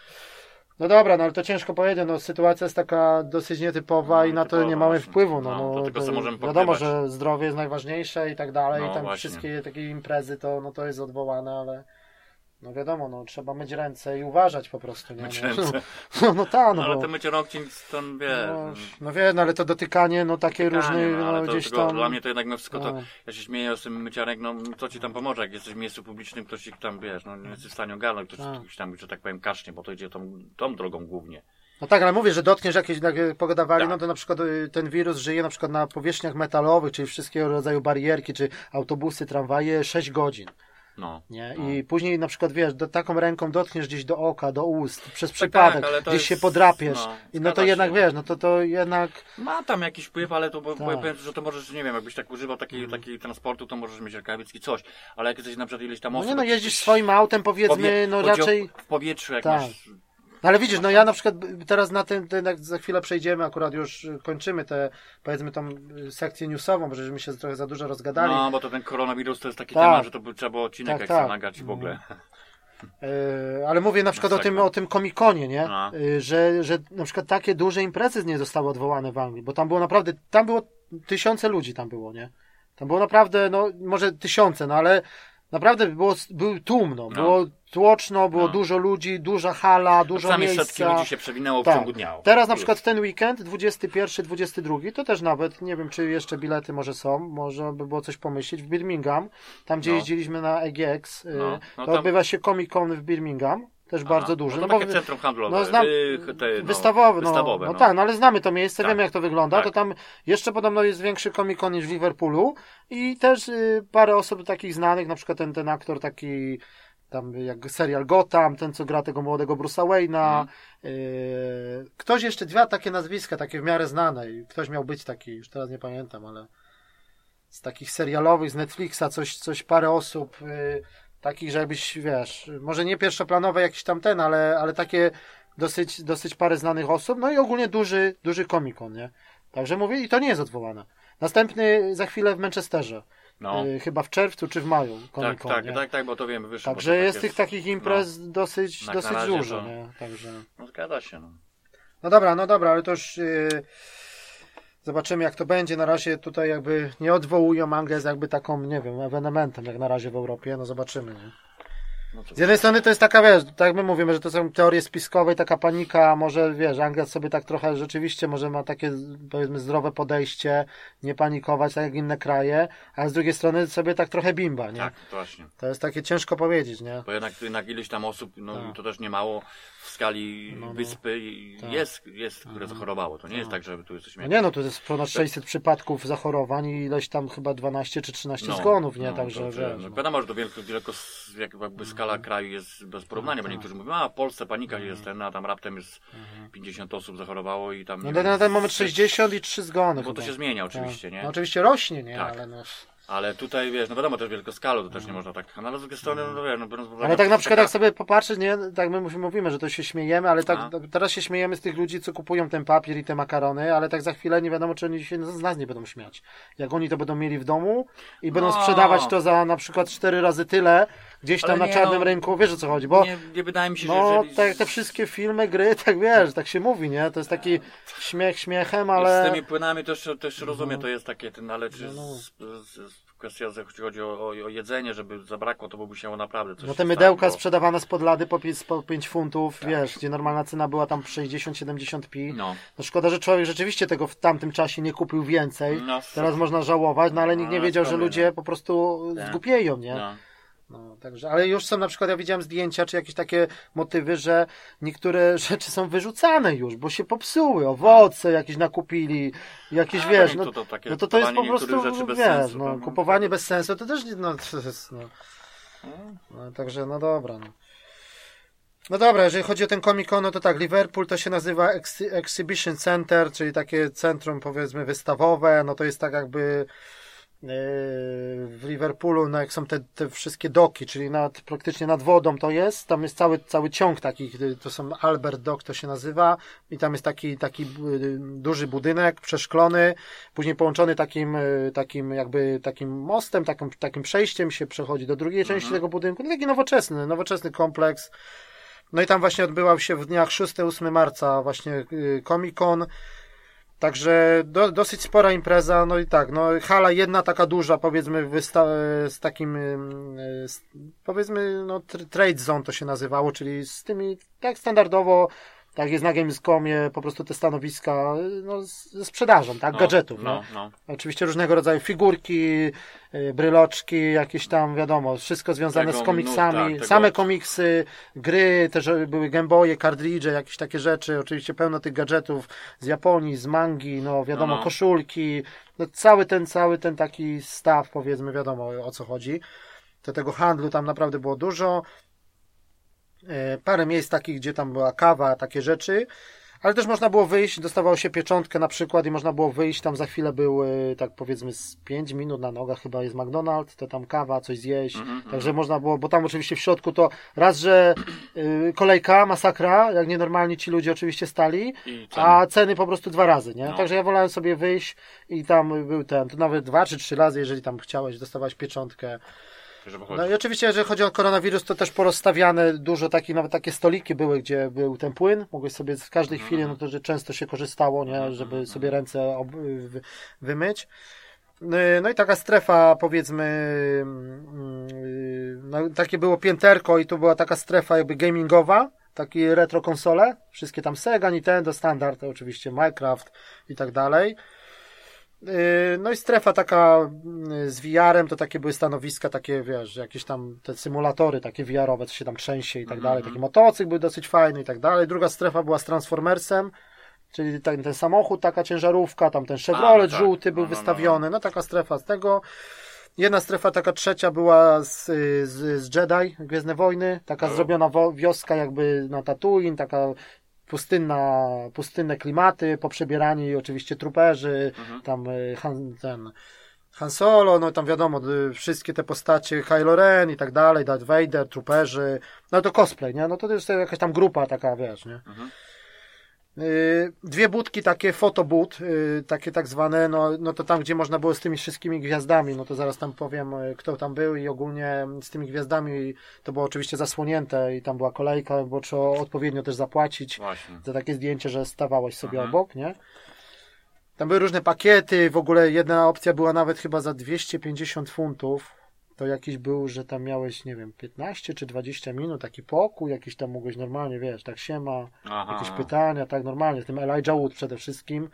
No dobra, ale to ciężko powiedzieć, sytuacja jest taka dosyć nietypowa i na to nie mamy wpływu, wiadomo, że zdrowie jest najważniejsze i tak dalej, i tam wszystkie takie imprezy to jest odwołane, ale wiadomo, trzeba myć ręce i uważać po prostu, nie? Myć ręce. Ale to mycie rąk stąd, wiesz. Ale to dotykanie, takie różne, gdzieś tam... Dla mnie to jednak wszystko to, ja się śmieję z tym myciarek, co ci tam pomoże, jak jesteś w miejscu publicznym, ktoś ci tam, wiesz, nie jesteś w stanie ogarnąć, ktoś tam, że tak powiem, kasznie, bo to idzie tą drogą głównie. No tak, ale mówię, że dotkniesz jakieś, jak pogadawali, to na przykład ten wirus żyje na przykład na powierzchniach metalowych, czyli wszystkiego rodzaju barierki, czy autobusy, tramwaje, 6 godzin. I później na przykład, wiesz, taką ręką dotkniesz gdzieś do oka, do ust, przez przypadek, gdzieś się podrapiesz. To jednak, wiesz, to jednak... Ma tam jakiś wpływ, ale to powiem, że to możesz, nie wiem, jakbyś tak używał takiego transportu, to możesz mieć rękawiczki, coś. Ale jak jesteś na przykład ileś tam osób... jeździsz swoim autem, powiedzmy, raczej... W powietrzu, jak masz... Ale widzisz, ja na przykład teraz na tym, jak za chwilę przejdziemy, akurat już kończymy powiedzmy tą sekcję newsową, bo żeśmy się trochę za dużo rozgadali. Bo to ten koronawirus to jest taki temat, że to by trzeba było odcinek nagrać w ogóle. Ale mówię na przykład o tym Comic-Conie, nie? Że na przykład takie duże imprezy nie zostały odwołane w Anglii, bo tam było naprawdę, 1000 ludzi tam było, nie? Tam było naprawdę, no może tysiące, no ale naprawdę był tłum, no. Było tłoczno, było dużo ludzi, duża hala, dużo miejsca. Setki ludzi się przewinęło w ciągu dnia. Teraz na przykład ten weekend, 21, 22, to też nawet, nie wiem, czy jeszcze bilety może są, może by było coś pomyśleć, w Birmingham, tam gdzie jeździliśmy na EGX, to odbywa się Comic Con w Birmingham. Też bardzo duży. No takie centrum handlowe. Wystawowe. No tak, no ale znamy to miejsce, wiemy jak to wygląda. Tak. To tam jeszcze podobno jest większy Comic-Con niż w Liverpoolu i też parę osób takich znanych, na przykład ten aktor taki tam jak serial Gotham, ten co gra tego młodego Bruce'a Wayne'a. Ktoś jeszcze, dwa takie nazwiska, takie w miarę znane i ktoś miał być taki, już teraz nie pamiętam, ale z takich serialowych, z Netflixa, coś parę osób takich, że jakbyś, wiesz, może nie pierwszoplanowe jakiś tam ten, ale takie dosyć parę znanych osób, no i ogólnie duży Comic-Con, nie? Także mówię, i to nie jest odwołane. Następny za chwilę w Manchesterze. Chyba w czerwcu czy w maju Comic-Con. Tak, bo to wiemy. Wyszło, także jest tych takich imprez dosyć dużo, to... nie? Także... No zgadza się, no. No dobra, ale to już... Zobaczymy jak to będzie. Na razie tutaj jakby nie odwołują Anglię z jakby taką, nie wiem, ewenementem jak na razie w Europie. No zobaczymy, nie? Z jednej strony to jest taka, wiesz, tak jak my mówimy, że to są teorie spiskowe i taka panika, może, wiesz, Anglia sobie tak trochę rzeczywiście może ma takie, powiedzmy, zdrowe podejście, nie panikować tak jak inne kraje, a z drugiej strony sobie tak trochę bimba, nie? Tak, właśnie. To jest takie ciężko powiedzieć, nie? Bo jednak ileś tam osób, to też nie mało w skali wyspy jest, które zachorowało. To nie jest tak, że tu jesteśmy... No nie, no tu jest ponad 600 przypadków zachorowań i ileś tam chyba 12 czy 13 zgonów, nie? Także, wiesz... Wiadomo, że to jakby skala kraju jest bez porównania, bo niektórzy mówią, a w Polsce panika jest a tam raptem jest 50 osób zachorowało i tam... No na ten moment 60 i 3 zgony. Bo to się zmienia oczywiście, nie? No oczywiście rośnie, nie? Tak. Ale tutaj, wiesz, no wiadomo, też wielkoskalo, to też nie można tak, ale z drugiej strony, no wiesz, ale tak na przykład jak sobie popatrzeć, nie, tak my mówimy, że to się śmiejemy, ale tak teraz się śmiejemy z tych ludzi, co kupują ten papier i te makarony, ale tak za chwilę nie wiadomo, czy oni się z nas nie będą śmiać. Jak oni to będą mieli w domu i będą sprzedawać to za na przykład 4 razy tyle, gdzieś tam na czarnym rynku, wiesz o co chodzi, bo nie wydaje mi się, że tak te wszystkie filmy, gry, tak wiesz, tak się mówi, nie? To jest taki śmiech śmiechem, ale... Z tymi płynami też rozumiem, to jest takie, ale czy kwestia, jeśli chodzi o jedzenie, żeby zabrakło, to by musiało naprawdę coś... No te mydełka sprzedawane spod lady po 5 funtów, wiesz, gdzie normalna cena była tam 60-70p. No szkoda, że człowiek rzeczywiście tego w tamtym czasie nie kupił więcej. Teraz można żałować, ale nikt nie wiedział, że ludzie po prostu zgłupieją, nie? No, także, ale już są na przykład, ja widziałem zdjęcia, czy jakieś takie motywy, że niektóre rzeczy są wyrzucane już, bo się popsuły, owoce jakieś nakupili, jakieś, wiesz, to jest po prostu, wiesz, kupowanie bez sensu, to też, także, no dobra, No dobra, jeżeli chodzi o ten Comic-Con, no to tak, Liverpool to się nazywa Exhibition Center, czyli takie centrum, powiedzmy, wystawowe, no to jest tak jakby... w Liverpoolu, no jak są te wszystkie doki, czyli praktycznie nad wodą to jest, tam jest cały ciąg takich, to są Albert Dock to się nazywa i tam jest taki duży budynek przeszklony, później połączony takim mostem, takim przejściem się przechodzi do drugiej części tego budynku, no taki nowoczesny kompleks. No i tam właśnie odbywał się w dniach 6-8 marca właśnie Comic-Con. Także dosyć spora impreza, no i tak, hala jedna taka duża, powiedzmy, z takim, powiedzmy, trade zone to się nazywało, czyli z tymi, tak standardowo, tak jest na Gamescomie, po prostu te stanowiska, ze sprzedażą, tak, gadżetów, Oczywiście różnego rodzaju figurki, bryloczki, jakieś tam, wiadomo, wszystko związane z komiksami, same komiksy, gry, też były Game Boye, kartridże, jakieś takie rzeczy, oczywiście pełno tych gadżetów z Japonii, z mangi, wiadomo, koszulki, cały ten taki staw, powiedzmy, wiadomo o co chodzi. Tego handlu tam naprawdę było dużo. Parę miejsc takich, gdzie tam była kawa, takie rzeczy, ale też można było wyjść, dostawało się pieczątkę na przykład i można było wyjść, tam za chwilę był, tak powiedzmy z 5 minut na nogach chyba jest McDonald's, to tam kawa, coś zjeść, także można było, bo tam oczywiście w środku to raz, że kolejka, masakra, jak nienormalni ci ludzie oczywiście stali, a ceny po prostu 2 razy, nie? Także ja wolałem sobie wyjść i tam był to nawet 2 czy 3 razy, jeżeli tam chciałeś, dostawać pieczątkę. No i oczywiście, jeżeli chodzi o koronawirus, to też porozstawiane dużo nawet takie stoliki były, gdzie był ten płyn, mogłeś sobie w każdej chwili, to że często się korzystało, nie, żeby sobie ręce wymyć. No i taka strefa, powiedzmy, no, takie było pięterko i tu była taka strefa jakby gamingowa, takie retro konsole, wszystkie tam Sega, Nintendo, standard, oczywiście Minecraft i tak dalej. No i strefa taka z VR-em, to takie były stanowiska, takie wiesz, jakieś tam te symulatory takie VR-owe, co się tam trzęsie i tak dalej, taki motocykl był dosyć fajny i tak dalej. Druga strefa była z Transformersem, czyli ten samochód, taka ciężarówka, tam ten Chevrolet żółty był wystawiony, no taka strefa z tego. Jedna strefa, taka trzecia była z Jedi, Gwiezdne Wojny, taka zrobiona wioska jakby na Tatooine, taka pustynne klimaty, poprzebierani oczywiście truperzy, tam Han Solo, no tam wiadomo, wszystkie te postacie, Kylo Ren i tak dalej, Darth Vader, truperzy, no to cosplay, nie? No to jest jakaś tam grupa taka, wiesz, nie? Dwie budki, takie fotobud, takie tak zwane, no to tam, gdzie można było z tymi wszystkimi gwiazdami, no to zaraz tam powiem, kto tam był i ogólnie z tymi gwiazdami to było oczywiście zasłonięte i tam była kolejka, bo trzeba odpowiednio też zapłacić za takie zdjęcie, że stawałeś sobie obok, nie? Tam były różne pakiety, w ogóle jedna opcja była nawet chyba za 250 funtów, to jakiś był, że tam miałeś, nie wiem, 15 czy 20 minut, taki pokój, jakiś tam mogłeś normalnie, wiesz, tak siema, jakieś pytania, tak normalnie, z tym Elijah Wood przede wszystkim.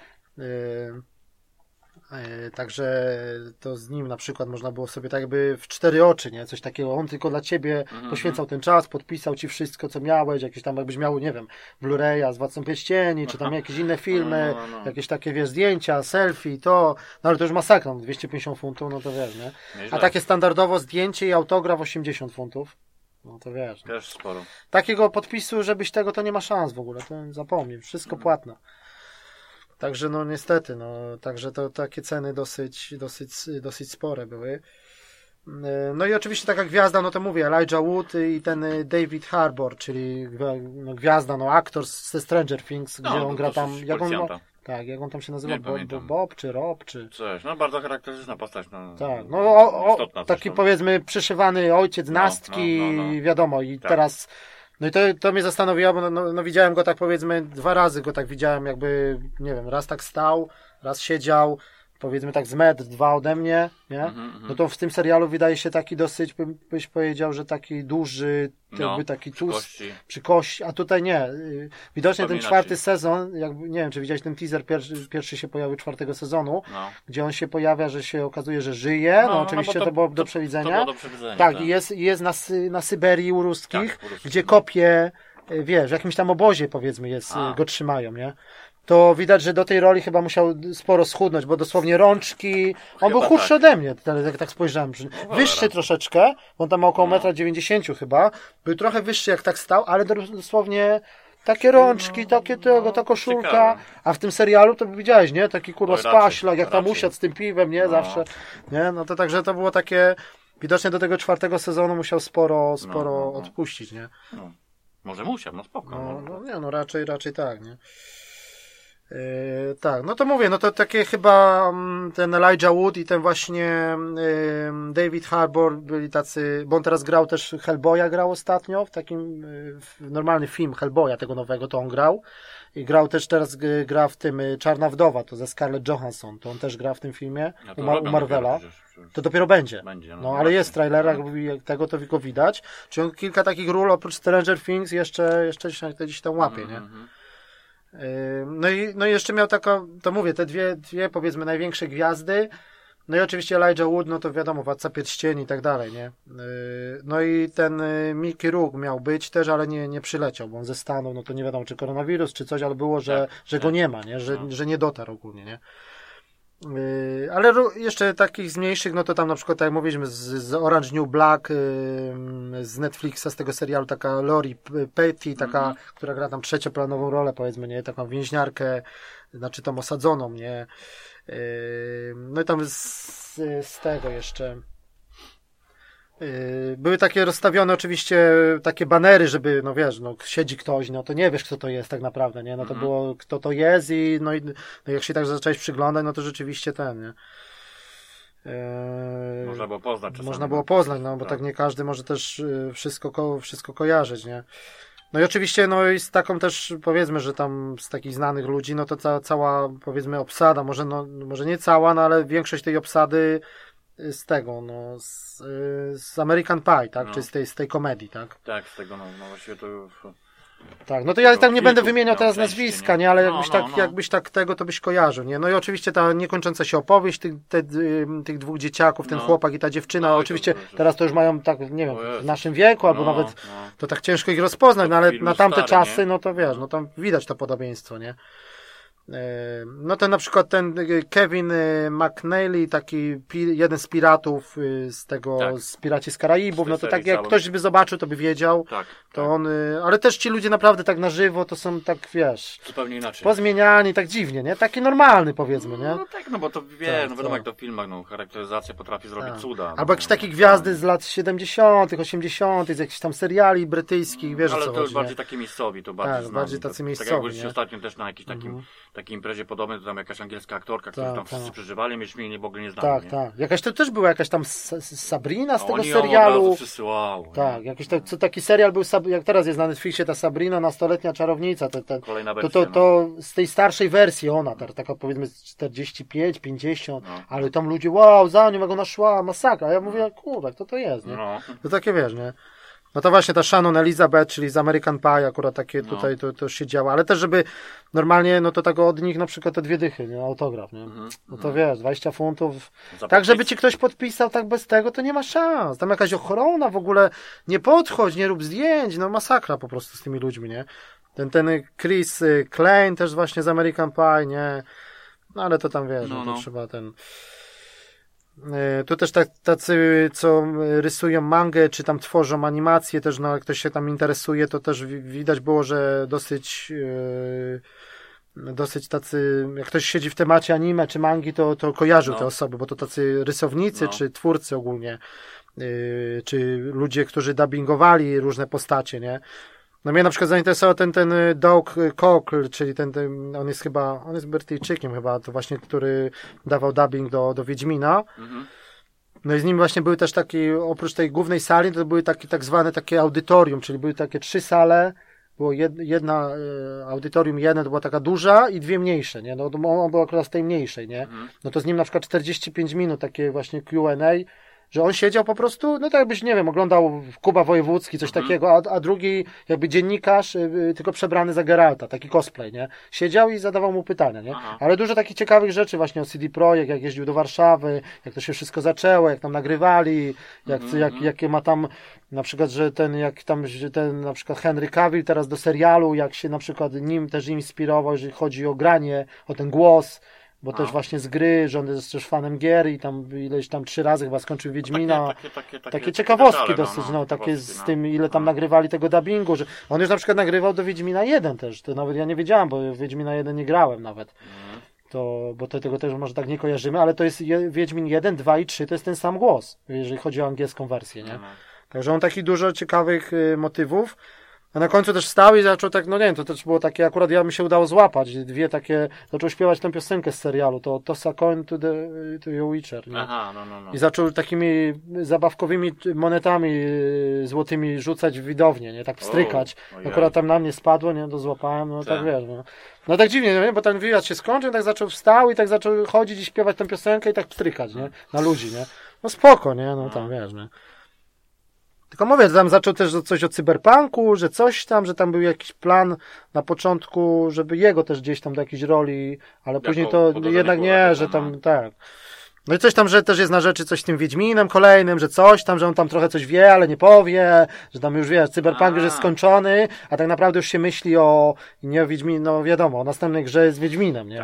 Także to z nim na przykład można było sobie tak jakby w 4 oczy, nie? Coś takiego, on tylko dla ciebie poświęcał ten czas, podpisał ci wszystko, co miałeś, jakieś tam jakbyś miał, nie wiem, Blu-raya z Władcą Pierścieni, czy tam jakieś inne filmy, jakieś takie, wiesz, zdjęcia, selfie, to, no ale to już masakra, 250 funtów, no to wiesz, nie? A takie standardowo zdjęcie i autograf 80 funtów. No to wiesz. Też sporo. Takiego podpisu, żebyś tego, to nie ma szans w ogóle, to zapomnij, wszystko płatne. Także no niestety, no także to takie ceny dosyć spore były. No i oczywiście taka gwiazda, no to mówię, Elijah Wood i ten David Harbour, czyli gwiazda, no aktor ze Stranger Things, gdzie on gra tam, jak on tam się nazywa, Bob czy Rob, czy... Coś, no bardzo charakterystyczna postać. No, tak, no taki powiedzmy przyszywany ojciec Nastki, wiadomo, i teraz... No i to mnie zastanowiło, bo no widziałem go tak powiedzmy 2 razy go tak widziałem jakby, nie wiem, raz tak stał, raz siedział, powiedzmy tak z 1-2 m ode mnie, nie? No to w tym serialu wydaje się taki dosyć, byś powiedział, że taki duży, jakby taki tłusty, przy kości, a tutaj nie. Widocznie ten 4. sezon, jakby, nie wiem, czy widziałeś ten teaser, pierwszy się pojawił 4. sezonu, gdzie on się pojawia, że się okazuje, że żyje, no oczywiście to było do przewidzenia. To było do przewidzenia, tak. I jest na Syberii u ruskich, gdzie kopie, wiesz, w jakimś tam obozie powiedzmy jest, go trzymają, nie? To widać, że do tej roli chyba musiał sporo schudnąć, bo dosłownie rączki, on był chudszy ode mnie, jak tak spojrzałem. Wyższy troszeczkę, bo on tam ma około 1,90 m chyba, był trochę wyższy jak tak stał, ale dosłownie takie rączki, ta koszulka, a w tym serialu to widziałeś, nie? Taki kurwa spaślak, jak tam usiadł z tym piwem, nie? Zawsze, nie? No to także to było takie, widocznie do tego 4. sezonu musiał sporo odpuścić, nie? No. Może musiał, no spoko. Raczej tak, nie? Tak, no to mówię, no to takie chyba ten Elijah Wood i ten właśnie David Harbour byli tacy, bo on teraz grał też Hellboya, grał ostatnio w takim normalny film Hellboya tego nowego, to on grał i grał też teraz, gra w tym Czarna Wdowa, to ze Scarlett Johansson, to on też gra w tym filmie u Marvela. To dopiero będzie. No ale jest trailer, tego to tylko widać. Czyli on kilka takich ról oprócz Stranger Things jeszcze się gdzieś tam łapie, nie? No i jeszcze miał to mówię, te dwie powiedzmy największe gwiazdy, no i oczywiście Elijah Wood, no to wiadomo, Władca Pierścieni i tak dalej, nie? No i ten Mickey Rourke miał być też, ale nie przyleciał, bo on ze Stanów, no to nie wiadomo, czy koronawirus, czy coś, ale było, że go nie ma, nie? Że nie dotarł ogólnie, nie? Ale jeszcze takich z mniejszych, no to tam na przykład, tak jak mówiliśmy, z Orange New Black, z Netflixa, z tego serialu, taka Lori Petty, taka, która gra tam trzecioplanową rolę, powiedzmy, nie, taką więźniarkę, znaczy tam osadzoną, nie, no i tam z tego jeszcze były takie rozstawione oczywiście takie banery, żeby, no wiesz, no siedzi ktoś, no to nie wiesz, kto to jest tak naprawdę, nie, no to było, kto to jest i no jak się tak zacząłeś przyglądać, no to rzeczywiście nie. Można było poznać czasami. Można było poznać, no bo tak nie każdy może też wszystko kojarzyć, nie. No i oczywiście, no i z taką też, powiedzmy, że tam z takich znanych ludzi, no to cała, powiedzmy, obsada, może nie cała, no ale większość tej obsady z tego, no, z American Pie, tak? No. Czy z tej komedii, tak? Tak, z tego, no właściwie to... Tak, no to ja tak nie będę wymieniał teraz nazwiska, nie? Ale jakbyś tak tego, to byś kojarzył, nie? No i oczywiście ta niekończąca się opowieść tych dwóch dzieciaków, ten chłopak i ta dziewczyna, oczywiście teraz to już mają tak, nie wiem, w naszym wieku, albo nawet to tak ciężko ich rozpoznać, no ale na tamte czasy, no to wiesz, no tam widać to podobieństwo, nie? No ten na przykład ten Kevin McNally, taki jeden z piratów z Piraci z Karaibów, no to tak jak ktoś by zobaczył, to by wiedział, to on, ale też ci ludzie naprawdę tak na żywo, to są tak, wiesz, zupełnie inaczej. Pozmieniani, tak dziwnie, nie? Taki normalny, powiedzmy, nie? No tak, no bo to wiesz, no wiadomo jak to w filmach, no charakteryzacja potrafi zrobić cuda. Albo jakieś takie gwiazdy z lat 70., 80., z jakichś tam seriali brytyjskich, wiesz, ale co to już chodzi, bardziej takie miejscowi, to bardziej znamy. Bardziej tacy miejscowi, tak jak byliście ostatnio też na jakiejś takiej imprezie podobnej, to tam jakaś angielska aktorka, którą tam wszyscy przeżywali, myśmy jej w ogóle nie znali. Tak. Jakaś to też była jakaś tam Sabrina z tego serialu. Wszyscy, wow, tak, jakiś taki serial był, jak teraz jest na Netflixie, ta Sabrina, nastoletnia czarownica. Kolejna wersja, to z tej starszej wersji ona, taka powiedzmy 45, 50, ale tam ludzie, wow, za nią jak ona szła, masakra. A ja mówię, kurwa, kto to jest, nie? To takie wiesz, nie? No to właśnie ta Shannon Elizabeth, czyli z American Pie, akurat takie tutaj to się działo, ale też żeby normalnie, no to tak od nich na przykład te 2 dychy, nie? Autograf, nie? No to wiesz, 20 funtów, tak żeby ci ktoś podpisał tak bez tego, to nie ma szans, tam jakaś ochrona w ogóle, nie podchodź, nie rób zdjęć, no masakra po prostu z tymi ludźmi, nie? Ten Chris Klein też właśnie z American Pie, nie? No ale to tam wiesz, to trzeba tu też tacy, co rysują mangę, czy tam tworzą animacje też, no jak ktoś się tam interesuje, to też widać było, że dosyć tacy, jak ktoś siedzi w temacie anime czy mangi, to kojarzył te osoby, bo to tacy rysownicy, czy twórcy ogólnie, czy ludzie, którzy dubbingowali różne postacie, nie? No mnie na przykład zainteresował ten Doug Cockle, czyli on jest Brytyjczykiem chyba, to właśnie, który dawał dubbing do Wiedźmina. No i z nim właśnie były też takie, oprócz tej głównej sali, to były tak zwane takie audytorium, czyli były takie 3 sale, było jedna, audytorium to była taka duża i 2 mniejsze, nie? No on był akurat z tej mniejszej, nie? No to z nim na przykład 45 minut takie właśnie Q&A, że on siedział po prostu, no tak jakbyś, nie wiem, oglądał Kuba Wojewódzki, coś takiego, a drugi jakby dziennikarz, tylko przebrany za Geralta, taki cosplay, nie? Siedział i zadawał mu pytania, nie? Ale dużo takich ciekawych rzeczy właśnie o CD Projekt, jak jeździł do Warszawy, jak to się wszystko zaczęło, jak tam nagrywali, jakie ma tam, na przykład, że ten na przykład Henry Cavill teraz do serialu, jak się na przykład nim też inspirował, jeżeli chodzi o granie, o ten głos, bo też właśnie z gry, że on jest też fanem gier i tam ileś tam 3 razy chyba skończył Wiedźmina. Takie ciekawostki dosyć, takie z tym, ile tam nagrywali tego dubbingu, że on już na przykład nagrywał do Wiedźmina 1 też, to nawet ja nie wiedziałem, bo Wiedźmina 1 nie grałem nawet. Bo tego też może tak nie kojarzymy, ale to jest Wiedźmin 1, 2 i 3, to jest ten sam głos, jeżeli chodzi o angielską wersję, nie? Także on taki dużo ciekawych motywów. A na końcu też stał i zaczął tak, no nie wiem, to też było takie, akurat mi się udało złapać, 2 takie, zaczął śpiewać tę piosenkę z serialu, to Toss a coin to your Witcher, nie? I zaczął takimi zabawkowymi monetami złotymi rzucać w widownię, nie? Tak pstrykać. Akurat tam na mnie spadło, nie? To złapałem, no tak wiesz, no. No tak dziwnie, nie? Bo ten wywiad się skończył, tak zaczął wstał i tak zaczął chodzić i śpiewać tę piosenkę i tak pstrykać, nie? Na ludzi, nie? No spoko, nie? No tam wiesz, nie? Tylko mówię, tam zaczął też coś o cyberpunku, że coś tam, że tam był jakiś plan na początku, żeby jego też gdzieś tam do jakiejś roli, ale później to jednak nie, że tam tak. No i coś tam, że też jest na rzeczy coś z tym Wiedźminem kolejnym, że coś tam, że on tam trochę coś wie, ale nie powie, że tam już wiesz, cyberpunk już jest skończony, a tak naprawdę już się myśli nie o Wiedźminie, no wiadomo, o następnej grze z Wiedźminem, nie?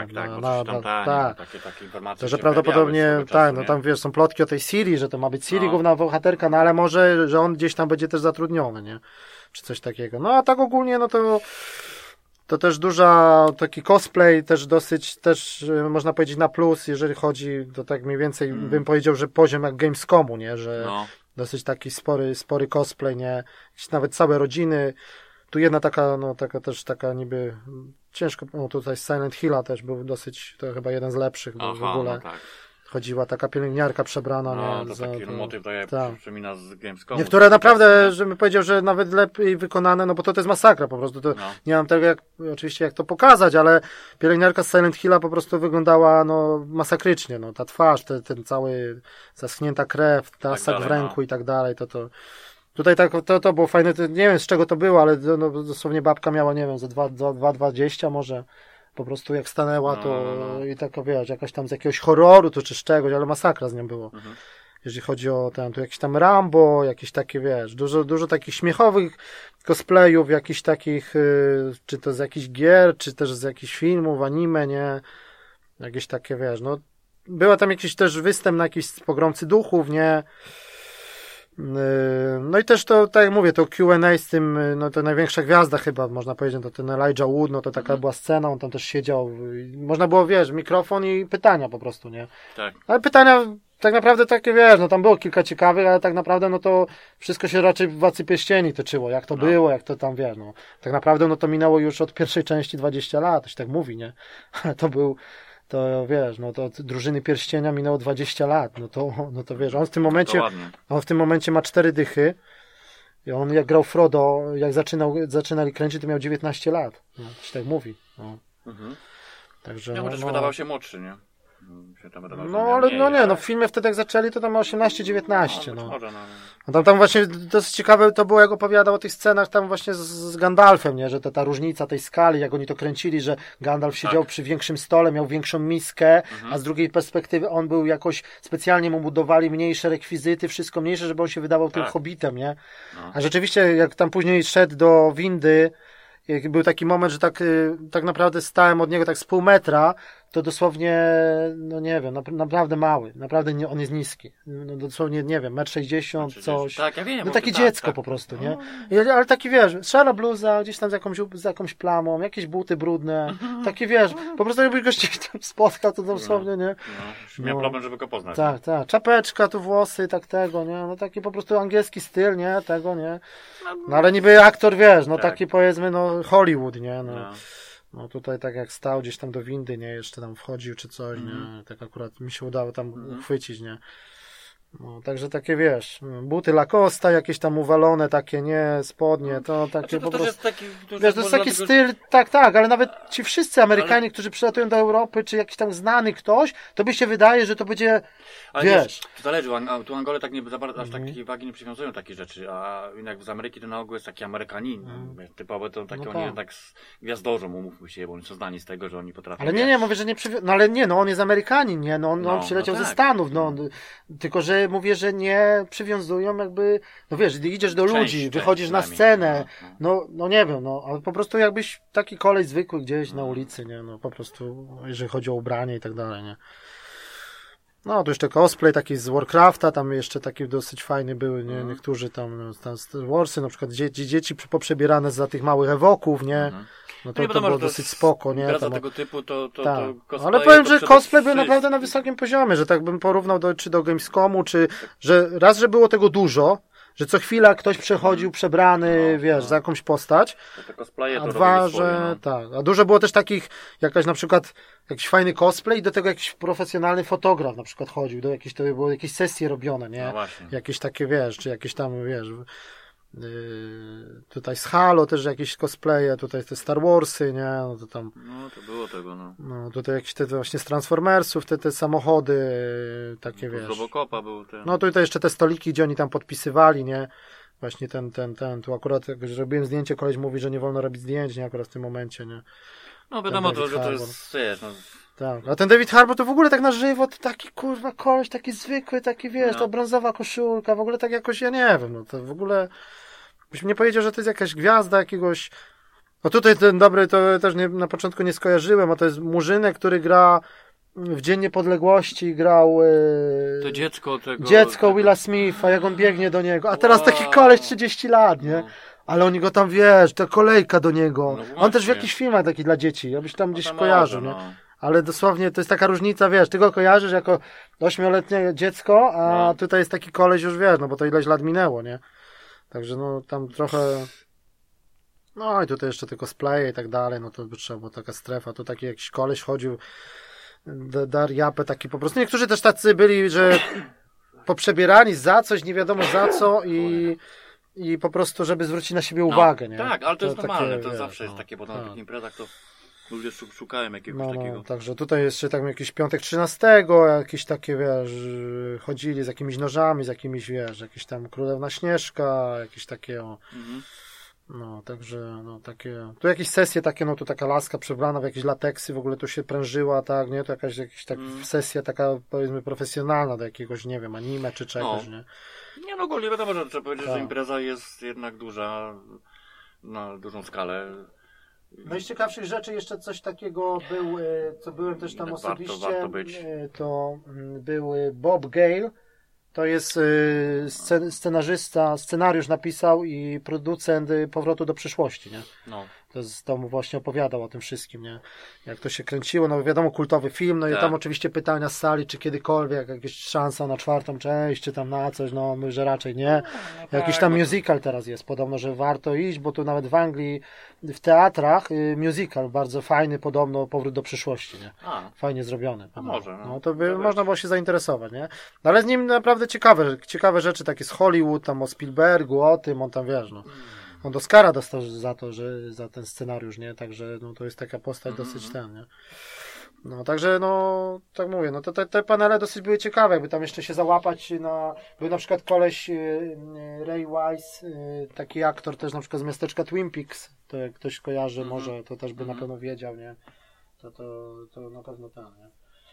Takie informacje. To, że prawdopodobnie, no tam wiesz, są plotki o tej Ciri, że to ma być Ciri główna bohaterka, no ale może, że on gdzieś tam będzie też zatrudniony, nie? Czy coś takiego. No a tak ogólnie, no to też taki cosplay, też dosyć, można powiedzieć na plus, jeżeli chodzi, to tak mniej więcej bym powiedział, że poziom jak Gamescomu, nie, że dosyć taki spory cosplay, nie, nawet całe rodziny, tu jedna taka niby ciężko, tutaj Silent Hilla też był dosyć, to chyba jeden z lepszych w ogóle. chodziła taka pielęgniarka przebrana. No, nie, to taki motyw, tak przypomina z Gamescomu. Niektóre naprawdę, żebym powiedział, że nawet lepiej wykonane, no bo to jest masakra po prostu. To nie mam tego oczywiście jak to pokazać, ale pielęgniarka z Silent Hilla po prostu wyglądała masakrycznie. Ta twarz, ten cały zaschnięta krew, tasak w ręku i tak dalej, to tutaj to było fajne, nie wiem z czego to było, ale dosłownie babka miała, nie wiem, za 2,20 może. Po prostu jak stanęła, i taka, wiesz, jakaś tam z jakiegoś horroru, czy z czegoś, ale masakra z nią było. Jeżeli chodzi o tu jakieś tam Rambo, jakieś takie, wiesz, dużo takich śmiechowych cosplayów, jakichś takich, czy to z jakichś gier, czy też z jakichś filmów, anime, nie? Jakieś takie, wiesz, była tam jakiś też występ na jakiś pogromcy duchów, nie? No i też to, tak jak mówię, to Q&A z tym, to największa gwiazda chyba, można powiedzieć, to ten Elijah Wood, to taka była scena, on tam też siedział, można było, wiesz, mikrofon i pytania po prostu, nie? Tak. Ale pytania tak naprawdę takie, wiesz, tam było kilka ciekawych, ale tak naprawdę, to wszystko się raczej w Władcy Pierścieni toczyło, jak to było, jak to tam, wiesz, tak naprawdę, to minęło już od pierwszej części 20 lat, to się tak mówi, nie? Ale to wiesz, to Drużyny Pierścienia minęło 20 lat, to wiesz, on w tym momencie ma 4 dychy i on jak grał Frodo, jak zaczynali kręcić, to miał 19 lat, się tak mówi, Także, chociaż wydawał się młodszy, nie? W filmie wtedy jak zaczęli, to tam ma 18-19, Tam właśnie dosyć ciekawe to było, jak opowiadał o tych scenach tam właśnie z Gandalfem, nie? Że ta różnica tej skali, jak oni to kręcili, że Gandalf siedział przy większym stole, miał większą miskę, a z drugiej perspektywy on był jakoś, specjalnie mu budowali mniejsze rekwizyty, wszystko mniejsze, żeby on się wydawał tym hobbitem, nie? A rzeczywiście, jak tam później szedł do windy, był taki moment, że tak naprawdę stałem od niego tak z pół metra, to dosłownie, nie wiem, naprawdę mały, naprawdę on jest niski. Dosłownie, nie wiem, 1,60 m, coś. Tak, ja wiem. Takie dziecko po prostu, nie? Ale taki, wiesz, szara bluza, gdzieś tam z jakąś plamą, jakieś buty brudne, taki, wiesz, po prostu jakbyś go gdzieś tam spotkał, to dosłownie, nie? Miał problem, żeby go poznać. Tak. Czapeczka, tu włosy, tego, nie? Taki po prostu angielski styl, nie? Tego, nie? Ale niby aktor, wiesz, taki powiedzmy, Hollywood, nie? Tutaj tak jak stał gdzieś tam do windy, nie? Jeszcze tam wchodził czy coś, nie? Tak akurat mi się udało tam uchwycić, nie? Także takie, wiesz, buty Lacosta jakieś tam uwalone, takie, nie? Spodnie, to takie po prostu... Jest taki, wiesz, to jest taki styl, tak, ale nawet ci wszyscy Amerykanie, którzy przylatują do Europy, czy jakiś tam znany ktoś, to by się wydaje, że to będzie, wiesz... To zależy, tu Angole tak nie za bardzo, aż takiej wagi nie przywiązują takie rzeczy, a jednak z Ameryki to na ogół jest taki Amerykanin, typowo to takie oni jednak gwiazdorzą, umówmy się, bo oni są znani z tego, że oni potrafią... Ale nie, mówię, że nie on jest Amerykanin, nie? On przyleciał ze Stanów, tylko, że mówię, że nie przywiązują jakby, wiesz, gdy idziesz do ludzi, wychodzisz na scenę, nie wiem, ale po prostu jakbyś taki koleś zwykły gdzieś na ulicy, nie? Po prostu, jeżeli chodzi o ubranie i tak dalej, nie? To jeszcze cosplay taki z Warcrafta, tam jeszcze taki dosyć fajny były, nie? Niektórzy tam Star Warsy, na przykład dzieci poprzebierane za tych małych ewoków, nie? To było dosyć spoko, nie? Tego typu, to cosplay, ale powiem, że cosplay był naprawdę na wysokim poziomie, że tak bym porównał czy do Gamescomu, że było tego dużo, że co chwila ktoś przechodził przebrany, za jakąś postać, a dwa, że a dużo było też takich, na przykład jakiś fajny cosplay i do tego jakiś profesjonalny fotograf na przykład chodził, to były jakieś sesje robione, nie? Jakieś takie, czy jakieś tam, tutaj z Halo też jakieś cosplaye, tutaj te Star Warsy, nie? To tam... to było tego, tutaj jakieś te właśnie z Transformersów, te samochody, takie, z Robocopa był ten... tutaj jeszcze te stoliki, gdzie oni tam podpisywali, nie? Właśnie tu akurat, jak zrobiłem zdjęcie, koleś mówi, że nie wolno robić zdjęć, nie? Akurat w tym momencie, nie? Wiadomo, że to jest, Tak, a ten David Harbour to w ogóle tak na żywo, to taki kurwa koleś, taki zwykły, taki, ta brązowa koszulka, w ogóle tak jakoś, ja nie wiem, to w ogóle byś mnie powiedział, że to jest jakaś gwiazda jakiegoś, tutaj ten dobry, to też na początku nie skojarzyłem, a to jest Murzynek, który gra w Dzień Niepodległości, grał to dziecko Willa Smitha, jak on biegnie do niego, a teraz taki koleś 30 lat, nie? Ale oni go tam, ta kolejka do niego, on też w jakichś filmach takich dla dzieci, abyś tam gdzieś kojarzył, nie? Ale dosłownie to jest taka różnica, ty go kojarzysz jako 8-letnie dziecko, a tutaj jest taki koleś już, bo to ileś lat minęło, nie? Także tam trochę... i tutaj jeszcze te cosplaye i tak dalej, to by trzeba była taka strefa, to taki jakiś koleś chodził, Dariapę taki po prostu. Niektórzy też tacy byli, że poprzebierani za coś, nie wiadomo za co i po prostu, żeby zwrócić na siebie uwagę, nie? Tak, ale to jest normalne, to wiesz, zawsze jest takie, bo na tych imprezach to ludzie szukają jakiegoś takiego. Także tutaj jeszcze tam jakiś piątek 13, jakieś takie, wiesz, chodzili z jakimiś nożami, z jakimiś, wiesz, jakieś tam Królewna Śnieżka, jakieś takie, także, takie, tu jakieś sesje takie, tu taka laska przebrana w jakieś lateksy, w ogóle tu się prężyła, tak, nie, to jakaś sesja taka, powiedzmy, profesjonalna do jakiegoś, nie wiem, anime czy czegoś, nie? Nie, ogólnie wiadomo, że trzeba powiedzieć, że impreza jest jednak duża, na dużą skalę. No i z ciekawszych rzeczy jeszcze coś takiego był, co byłem też tam osobiście, warto być. To był Bob Gale, to jest scenariusz napisał i producent Powrotu do przyszłości, nie? To mu właśnie opowiadał o tym wszystkim, nie? Jak to się kręciło, no wiadomo, kultowy film, no i tam oczywiście pytania z sali, czy kiedykolwiek jakaś szansa na 4. część, czy tam na coś, my, że raczej nie. Jakiś tam musical teraz jest, podobno, że warto iść, bo tu nawet w Anglii w teatrach musical bardzo fajny, podobno Powrót do przyszłości, nie? Fajnie zrobiony. Może, to by można było się zainteresować, nie? No ale z nim naprawdę ciekawe rzeczy takie z Hollywood, tam o Spielbergu, o tym, on tam, wiesz, on do Oscara dostał za to, że za ten scenariusz, nie? Także to jest taka postać dosyć nie? Także tak mówię, te panele dosyć były ciekawe, jakby tam jeszcze się załapać był na przykład koleś Ray Wise, taki aktor też na przykład z miasteczka Twin Peaks, to jak ktoś kojarzy może, to też by na pewno wiedział, nie? To na pewno nie?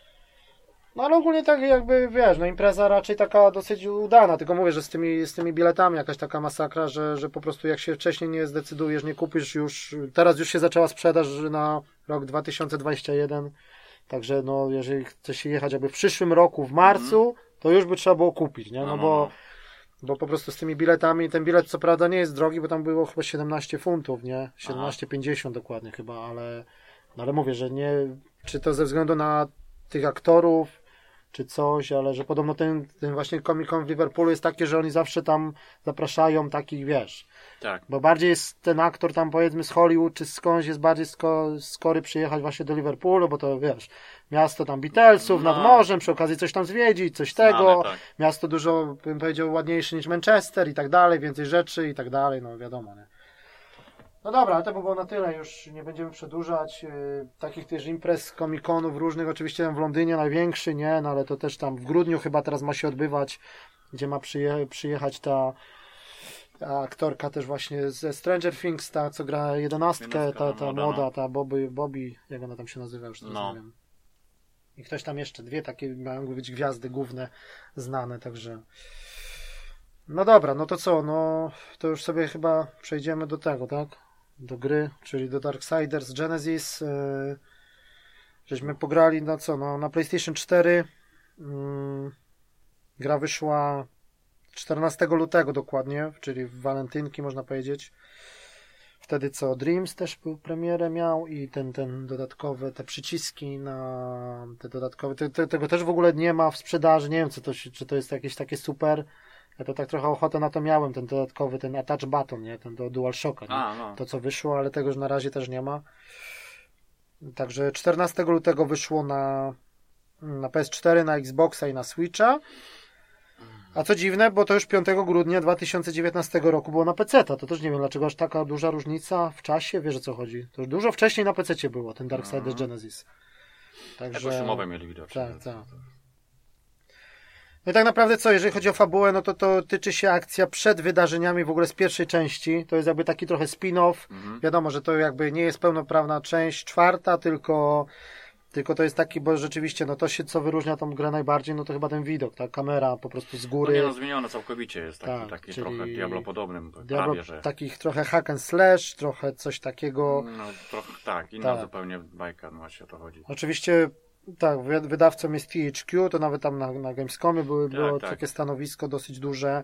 No ale ogólnie tak jakby, wiesz, impreza raczej taka dosyć udana, tylko mówię, że z tymi biletami jakaś taka masakra, że po prostu jak się wcześniej nie zdecydujesz, nie kupisz już, teraz już się zaczęła sprzedaż na rok 2021, także jeżeli chce się jechać jakby w przyszłym roku, w marcu, to już by trzeba było kupić, nie? Bo po prostu z tymi biletami, ten bilet co prawda nie jest drogi, bo tam było chyba 17 funtów, nie? 17,50 dokładnie chyba, ale mówię, że nie, czy to ze względu na tych aktorów, czy coś, ale że podobno ten właśnie Comic-Con w Liverpoolu jest taki, że oni zawsze tam zapraszają takich, wiesz, bo bardziej jest ten aktor tam powiedzmy z Hollywood, czy skądś jest bardziej skory przyjechać właśnie do Liverpoolu, bo to wiesz, miasto tam Beatlesów nad morzem, przy okazji coś tam zwiedzić, coś tego, miasto dużo, bym powiedział, ładniejsze niż Manchester i tak dalej, więcej rzeczy i tak dalej, wiadomo, nie? No dobra, ale to by było na tyle, już nie będziemy przedłużać. Takich też imprez Comic-Conów różnych, oczywiście tam w Londynie największy, nie? No ale to też tam w grudniu chyba teraz ma się odbywać, gdzie ma przyjechać ta aktorka też właśnie ze Stranger Things, ta co gra 11, ta młoda, ta Bobby, jak ona tam się nazywa, już teraz nie wiem. I ktoś tam jeszcze, dwie takie mają być gwiazdy główne znane, także... No dobra, to co, to już sobie chyba przejdziemy do tego, tak? Do gry, czyli do Darksiders Genesis. Żeśmy pograli na PlayStation 4. Gra wyszła 14 lutego dokładnie, czyli w walentynki można powiedzieć. Wtedy Dreams też był premierę miał i ten dodatkowe, te przyciski na te dodatkowe, tego też w ogóle nie ma w sprzedaży, nie wiem czy to jest jakieś takie super. Ja to tak trochę ochotę na to miałem, ten dodatkowy, ten attach button, nie? Ten do DualShocka, to co wyszło, ale tego już na razie też nie ma. Także 14 lutego wyszło na PS4, na Xboxa i na Switcha. A co dziwne, bo to już 5 grudnia 2019 roku było na PC-ta. To też nie wiem, dlaczego aż taka duża różnica w czasie. Wiesz, o co chodzi. To już dużo wcześniej na PC-cie było, ten Darksiders Genesis. Także... Jakąś umowę mieli widocznie. Tak. No i tak naprawdę co, jeżeli chodzi o fabułę, to tyczy się akcja przed wydarzeniami w ogóle z pierwszej części. To jest jakby taki trochę spin-off. Wiadomo, że to jakby nie jest pełnoprawna część 4, tylko to jest taki, bo rzeczywiście, to się co wyróżnia tą grę najbardziej, to chyba ten widok, ta kamera po prostu z góry. Zmienione całkowicie jest, taki trochę Diablo-podobnym. Diablo, takich trochę hack and slash, trochę coś takiego. Trochę inna zupełnie bajka, właśnie o to chodzi. Oczywiście tak, wydawcą jest THQ, to nawet tam na Gamescomie było takie stanowisko dosyć duże.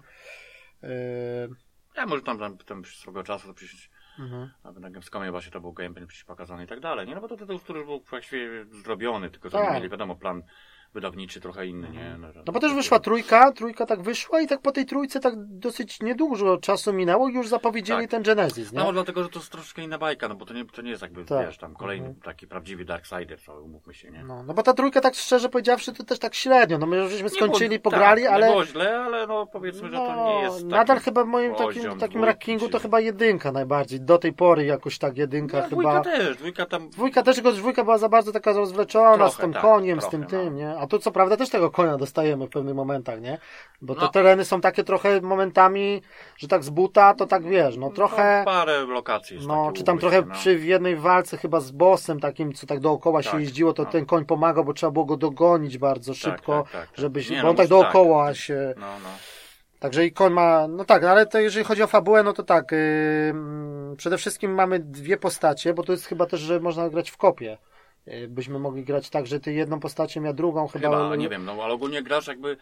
Ja może tam swego czasu to przecież nawet na Gamescomie właśnie to był gameplay przecież pokazany i tak dalej, nie? No bo to tytuł, który był właściwie zrobiony, tylko że nie mieli, wiadomo, plan wydawniczy trochę inny, nie? No bo też wyszła trójka tak wyszła i tak po tej trójce tak dosyć niedużo czasu minęło i już zapowiedzieli ten Genesis, nie? No dlatego, że to jest troszkę inna bajka, no bo to nie jest jakby, wiesz, tam kolejny taki prawdziwy Darksider, umówmy się, nie? No bo ta trójka tak szczerze powiedziawszy to też tak średnio, no my żeśmy skończyli, pograli, ale... Nie było źle, ale no powiedzmy, że to nie jest nadal chyba w moim takim rankingu to chyba jedynka najbardziej, do tej pory jakoś tak jedynka chyba... Dwójka też, tylko dwójka była za bardzo taka rozwleczona, trochę, z tym koniem, z tym, nie? A tu co prawda też tego konia dostajemy w pewnych momentach, nie? Bo te tereny są takie trochę momentami, że tak z buta, to tak wiesz, no trochę... Parę lokacji jest czy tam trochę w jednej walce chyba z bossem takim, co tak dookoła się jeździło, to ten koń pomagał, bo trzeba było go dogonić bardzo szybko, żeby się... Bo on tak dookoła się... Także i koń ma, ale to jeżeli chodzi o fabułę, no to tak, przede wszystkim mamy dwie postacie, bo to jest chyba też, że można grać w kopie. Byśmy mogli grać tak, że ty jedną postacią, ja drugą chyba... nie wiem, ale ogólnie grasz jakby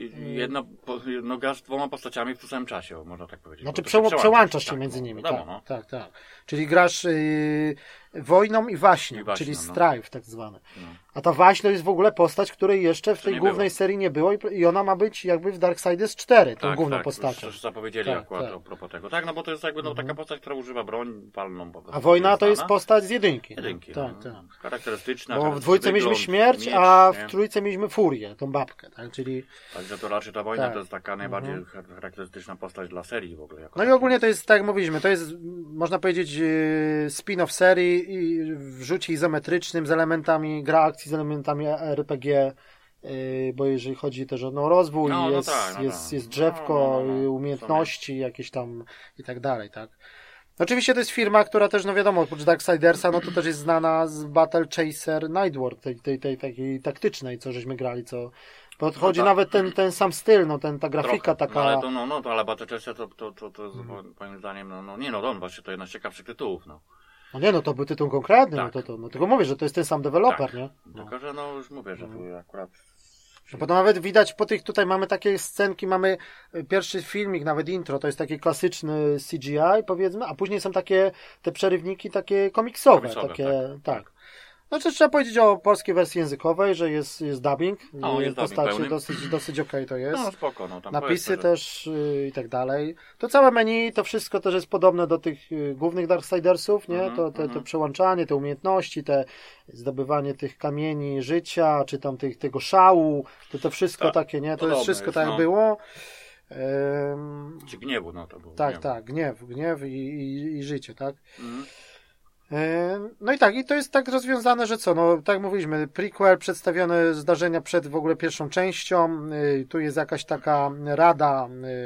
grasz dwoma postaciami w tym samym czasie, można tak powiedzieć. Znaczy przełączasz się między nimi, tak. Czyli grasz wojną i waśnią, czyli strife tak zwane. A ta waśń to jest w ogóle postać, której jeszcze w tej głównej serii nie było i ona ma być jakby w Darksiders 4, tą główną postacią. Tak, zapowiedzieli akurat a propos tego. Tak, no bo to jest jakby taka postać, która używa broń palną. A wojna to jest postać z jedynki. Tak. Charakterystyczna. Bo w dwójce mieliśmy śmierć, a w trójce mieliśmy furię, tą babkę, tak? Czyli... Także to raczej ta wojna to jest taka najbardziej charakterystyczna postać dla serii w ogóle. No i ogólnie to jest, tak jak mówiliśmy, to jest, można powiedzieć, spin-off serii i w rzucie izometrycznym z elementami gra akcji, z elementami RPG, bo jeżeli chodzi też o rozwój, jest drzewko, umiejętności jakieś tam i tak dalej, tak. Oczywiście to jest firma, która też, no wiadomo, oprócz Darksidersa, no to też jest znana z Battle Chaser Nightward, tej takiej taktycznej, co żeśmy grali, co podchodzi nawet ten sam styl, ta grafika trochę, taka... ale Battle Chaser to moim zdaniem, właśnie to jedna z ciekawszych tytułów, to był tytuł konkretny, tylko mówię, że to jest ten sam deweloper, nie? Tylko, że już mówię, że tu akurat... Bo to nawet widać tutaj mamy takie scenki, mamy pierwszy filmik, nawet intro, to jest taki klasyczny CGI, powiedzmy, a później są te przerywniki takie komiksowe. Tak. Znaczy trzeba powiedzieć o polskiej wersji językowej, że jest dubbing, postaci dosyć okej to jest. No spoko, tam napisy też i tak dalej. To całe menu, to wszystko też jest podobne do tych głównych Darksidersów, nie? To przełączanie, te umiejętności, zdobywanie tych kamieni życia, czy tam tego szału, to wszystko takie, nie? To jest wszystko tak jak było. Czy gniewu, to było. Tak, gniew i życie, tak? No i to jest tak rozwiązane, że tak jak mówiliśmy, prequel, przedstawione zdarzenia przed w ogóle pierwszą częścią, tu jest jakaś taka rada,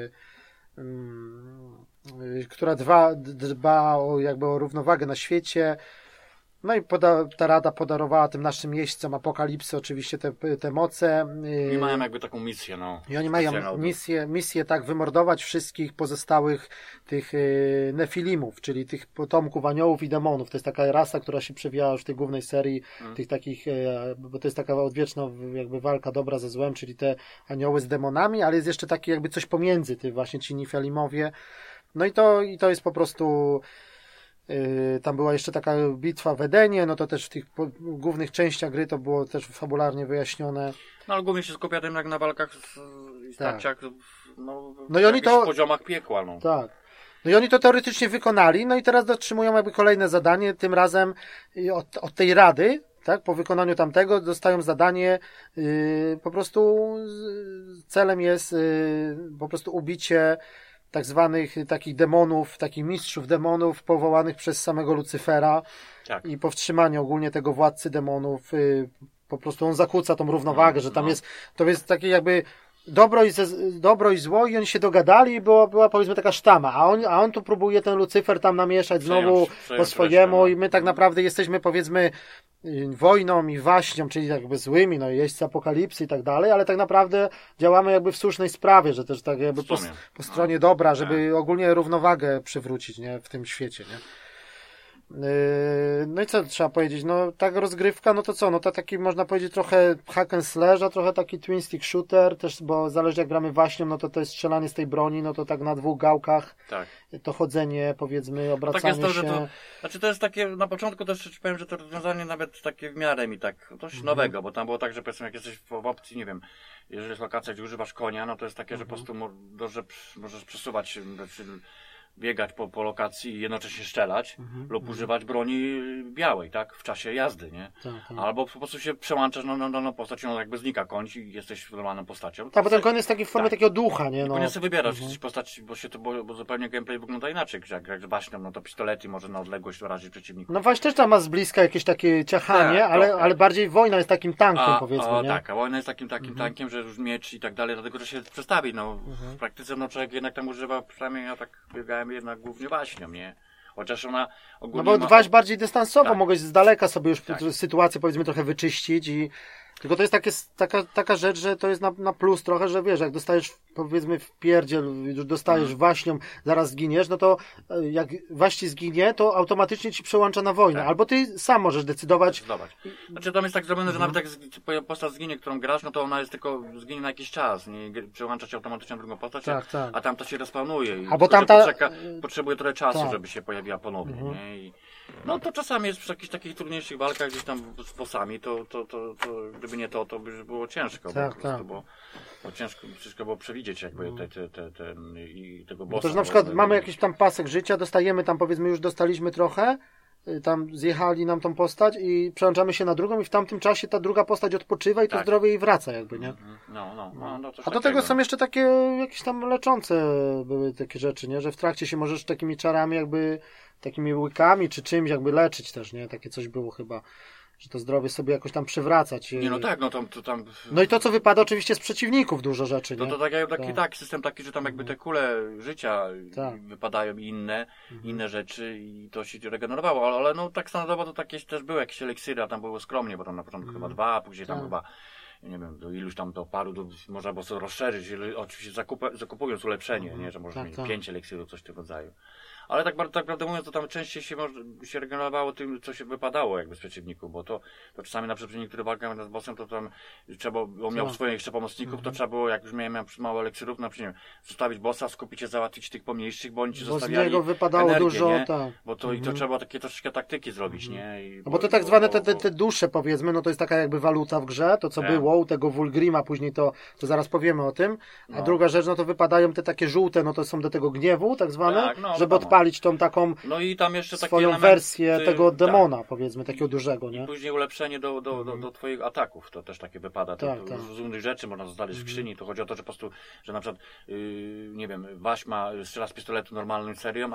która dba o równowagę na świecie, no i ta rada podarowała tym naszym jeźdźcom Apokalipsy oczywiście te moce. I mają jakby taką misję, I oni mają misję tak wymordować wszystkich pozostałych tych Nefilimów, czyli tych potomków aniołów i demonów. To jest taka rasa, która się przewijała już w tej głównej serii, tych takich, bo to jest taka odwieczna jakby walka dobra ze złem, czyli te anioły z demonami, ale jest jeszcze taki jakby coś pomiędzy, właśnie ci Nefilimowie. No i to jest po prostu... Tam była jeszcze taka bitwa w Edenie, to też w tych głównych częściach gry to było też fabularnie wyjaśnione. Ale głównie się skupia tym jak na walkach w starciach, i oni to poziomach piekła. Tak. No i oni to teoretycznie wykonali, i teraz dotrzymują jakby kolejne zadanie, tym razem od tej rady, tak, po wykonaniu tamtego dostają zadanie, po prostu celem jest po prostu ubicie tak zwanych takich demonów, takich mistrzów demonów powołanych przez samego Lucyfera i powstrzymanie ogólnie tego władcy demonów. Po prostu on zakłóca tą równowagę, że tam to jest takie jakby dobro i zło i oni się dogadali i była powiedzmy taka sztama, a on tu próbuje ten Lucyfer tam namieszać znowu po swojemu i my tak naprawdę jesteśmy powiedzmy wojną i waśnią, czyli jakby złymi, jeźdźcy apokalipsy i tak dalej, ale tak naprawdę działamy jakby w słusznej sprawie, że też tak jakby po stronie dobra, żeby ogólnie równowagę przywrócić, nie, w tym świecie, nie. No i co trzeba powiedzieć? No tak rozgrywka, no to co? No to taki można powiedzieć trochę hack and slash, a trochę taki twin stick shooter też, bo zależy jak gramy waśnią, no to jest strzelanie z tej broni, no to tak na 2 gałkach, tak. To chodzenie, powiedzmy, obracanie tak jest to, się. Że to, znaczy to jest takie, na początku też powiem, że to rozwiązanie nawet takie w miarę mi tak dość nowego, bo tam było tak, że powiedzmy jak jesteś w opcji, nie wiem, jeżeli jest lokacja, gdzie używasz konia, no to jest takie, że po prostu możesz przesuwać, biegać po lokacji i jednocześnie strzelać lub używać broni białej, tak? W czasie jazdy, nie? Tak. Albo po prostu się przełączasz na postać, no jakby znika koń i jesteś normalną postacią. Tak, bo ten koń jest taki w formie takiego ducha, nie? No. Nie sobie wybierasz postać, bo zupełnie gameplay wygląda inaczej. Jak waśnią, no to pistolety może na odległość razić przeciwników. No właśnie też tam ma z bliska jakieś takie ciachanie, tak, ale bardziej wojna jest takim tankiem, powiedzmy, nie? Tak, a wojna jest takim tankiem, że już miecz i tak dalej, dlatego że się przestawi, no. W praktyce, no człowiek jednak tam używa, przynajmniej ja tak biegałem jednak głównie waśnią, nie? Chociaż ona ogólnie no bo waś bardziej dystansowo, tak. Mogłeś z daleka sobie już sytuację powiedzmy trochę wyczyścić i tylko to jest taka rzecz, że to jest na plus trochę, że wiesz, jak dostajesz powiedzmy w pierdziel, już dostajesz waśnią, zaraz zginiesz, no to jak waś ci zginie, to automatycznie ci przełącza na wojnę. Tak. Albo ty sam możesz decydować. Znaczy tam jest tak zrobione, że nawet jak postać zginie, którą grasz, no to ona jest tylko zginie na jakiś czas, nie przełącza się automatycznie na drugą postać, tak. a tamta się respawnuje i albo tamta potrzebuje trochę czasu, żeby się pojawiła ponownie, nie? I no to czasami jest przy jakichś takich trudniejszych walkach gdzieś tam z bossami, to gdyby nie to by było ciężko, bo ciężko było przewidzieć jakby tego bossa. To, że na przykład mamy jakiś tam pasek życia, dostajemy tam powiedzmy już dostaliśmy trochę, tam zjechali nam tą postać i przełączamy się na drugą i w tamtym czasie ta druga postać odpoczywa i to zdrowie jej wraca jakby, nie? A do tego są jeszcze takie jakieś tam leczące były takie rzeczy, nie? Że w trakcie się możesz takimi czarami jakby, takimi łykami czy czymś jakby leczyć też, nie? Takie coś było chyba. Że to zdrowie sobie jakoś tam przywracać. Nie, no tak, no to tam... No i to, co wypada oczywiście z przeciwników, dużo rzeczy, nie? No to system taki, że tam jakby te kule życia wypadają i inne rzeczy i to się regenerowało, ale no tak standardowo to takie też były jakieś eliksiry, a tam było skromnie, bo tam na początku chyba 2, a później tam chyba, nie wiem, do iluś tam, do paru, można było sobie rozszerzyć, oczywiście zakupując ulepszenie, nie, że może mieć 5 eliksirów, coś w tym rodzaju. Ale tak prawdę mówiąc, to tam częściej się regenerowało tym, co się wypadało jakby z przeciwników, bo to czasami na przykład niektóre walkach z bossem, to tam trzeba, on miał swoich jeszcze pomocników, to trzeba było, jak już miałem mało eliksirów, na przykład zostawić bossa, skupić się, załatwić tych pomniejszych, bo oni ci zostawiali z niego wypadało energię, dużo, nie? Tak. Bo to, i to trzeba takie troszeczkę taktyki zrobić, nie? Bo to tak zwane te dusze, powiedzmy, no to jest taka jakby waluta w grze, to co było u tego Wulgrima, później to zaraz powiemy o tym, a druga rzecz, no to wypadają te takie żółte, no to są do tego gniewu, tak zwane, żeby odpalić tą taką no i tam jeszcze swoją wersję tego demona, powiedzmy, takiego dużego, nie? I później ulepszenie do twoich ataków, to też takie wypada. Z różnych rzeczy można znaleźć w skrzyni, to chodzi o to, że po prostu, że na przykład, nie wiem, waś strzela z pistoletu normalną serią,